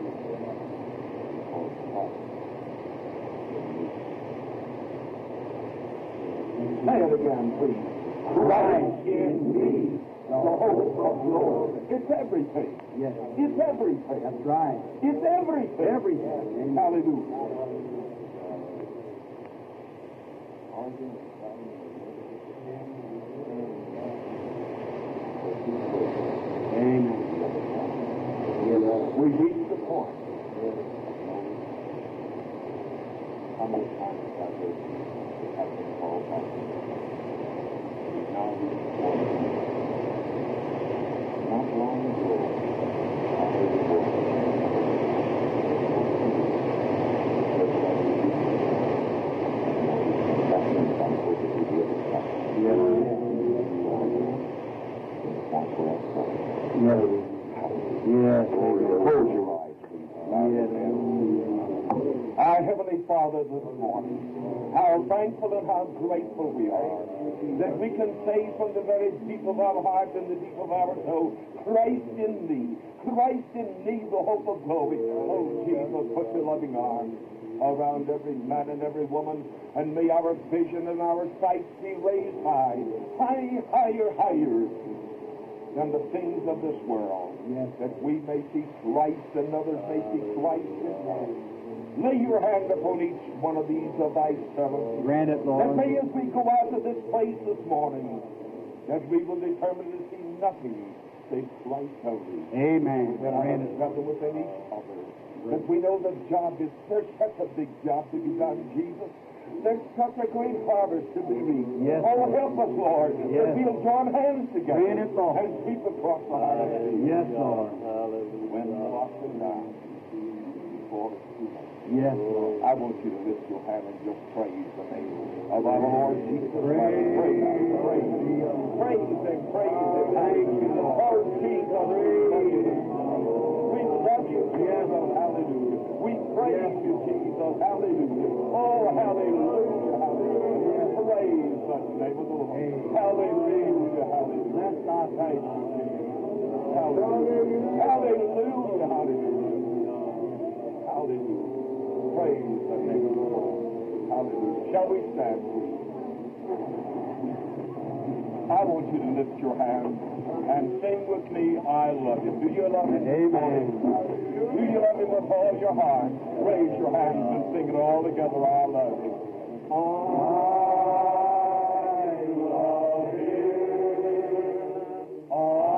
Say it again, please. Christ in me, the hope of glory. It's everything. Yes. It's everything. That's right. It's everything. Everything. Hallelujah. Amen. We reach the point. How many times have we been called back? We've now reached the point. Not long ago, I heard a voice. Yes. Close your eyes, please. Our Heavenly Father, this morning, how thankful and how grateful we are that we can say from the very deep of our heart and the deep of our soul, Christ in me, the hope of glory. Oh, Jesus, put your loving arms around every man and every woman, and may our vision and our sight be raised high, higher than the things of this world, that we may see Christ and others may see Christ in us. Lay your hand upon each one of these of thy servants. Grant it, Lord. And may as we go out of this place this morning, that we will determine to see nothing save Christ only. Amen. That our brother within each other. That we know the job is, there's such a big job to be done, Jesus. There's such a great harvest to be reaped. Yes. Oh, help us, Lord, Yes. that we'll join hands together Grant it, Lord. and sweep across the highway. Yes, Lord. When the rocks are down before it's too late. Yes, Lord. I want you to lift your hand and just praise the name of our Lord Jesus Christ. Praise Him. Thank you, Lord. Oh, Jesus, we love you, Jesus. Hallelujah. We praise you, Jesus. Hallelujah. Oh, hallelujah. Hallelujah. Praise the name of the Lord. Hallelujah. Hallelujah. Thank you, Jesus. Hallelujah. Hallelujah. Hallelujah. Hallelujah. Praise the name of the Lord. Hallelujah. Shall we stand, please? I want you to lift your hand and sing with me, I love you. Do you love him? Amen. Do you love him with all your heart? Raise your hands and sing it all together, I love him. I love him.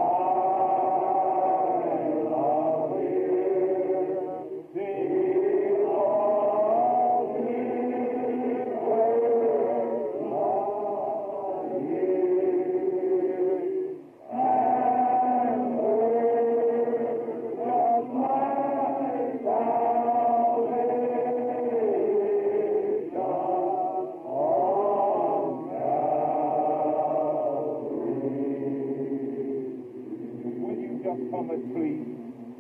Please.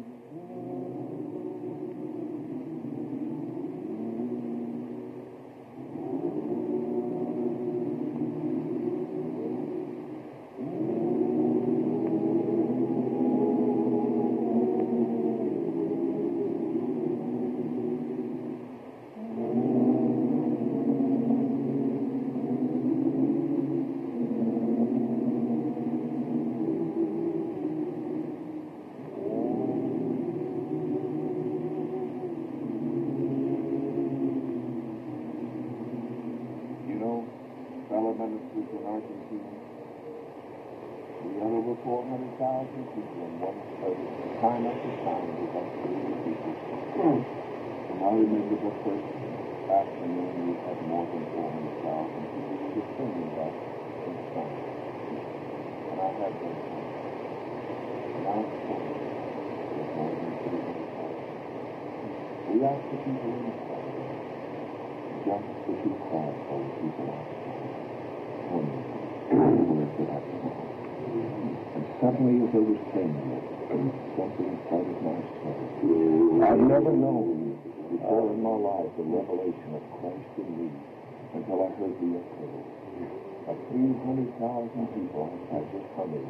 Fellow ministers in Argentina, we had over 400,000 people in one place, time after time, we got 30 people. And I remember the first afternoon we had more than 400,000 people. We were singing that in song. And I had them sing. Now it's full. There's more than 300,000. We asked the people in the song just to keep quiet for the people outside. And suddenly, as I was saying it, something inside of my soul. I've never known before in my life the revelation of Christ in me until I heard the echo. of 300,000 people have just come in.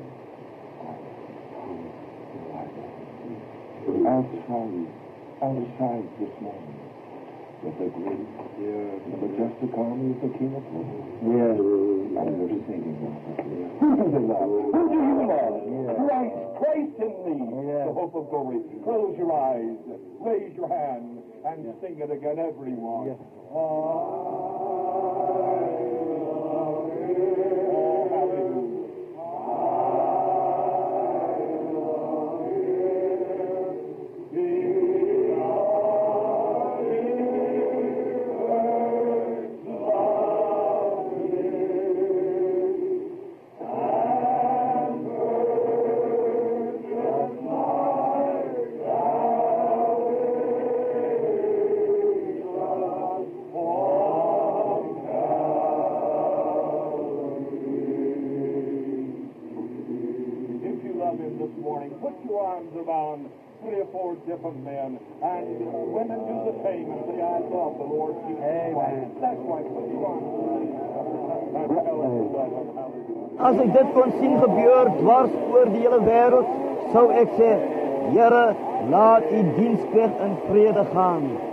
Outside this morning, with the great, the majestic army of the King of Glory. Yes. And they're singing now. Who do they love? Who do you love? Christ, Christ in me, the hope of glory. Close your eyes, raise your hand, and sing it again, everyone. Around 3 or 4 different men, and women do the same and say, I love the Lord Jesus Christ. That's right, put your arms. As ek dit kon sien gebeur dwars oor die hele wêreld, sou ek sê, Here, laat u diensknegt in vrede gaan.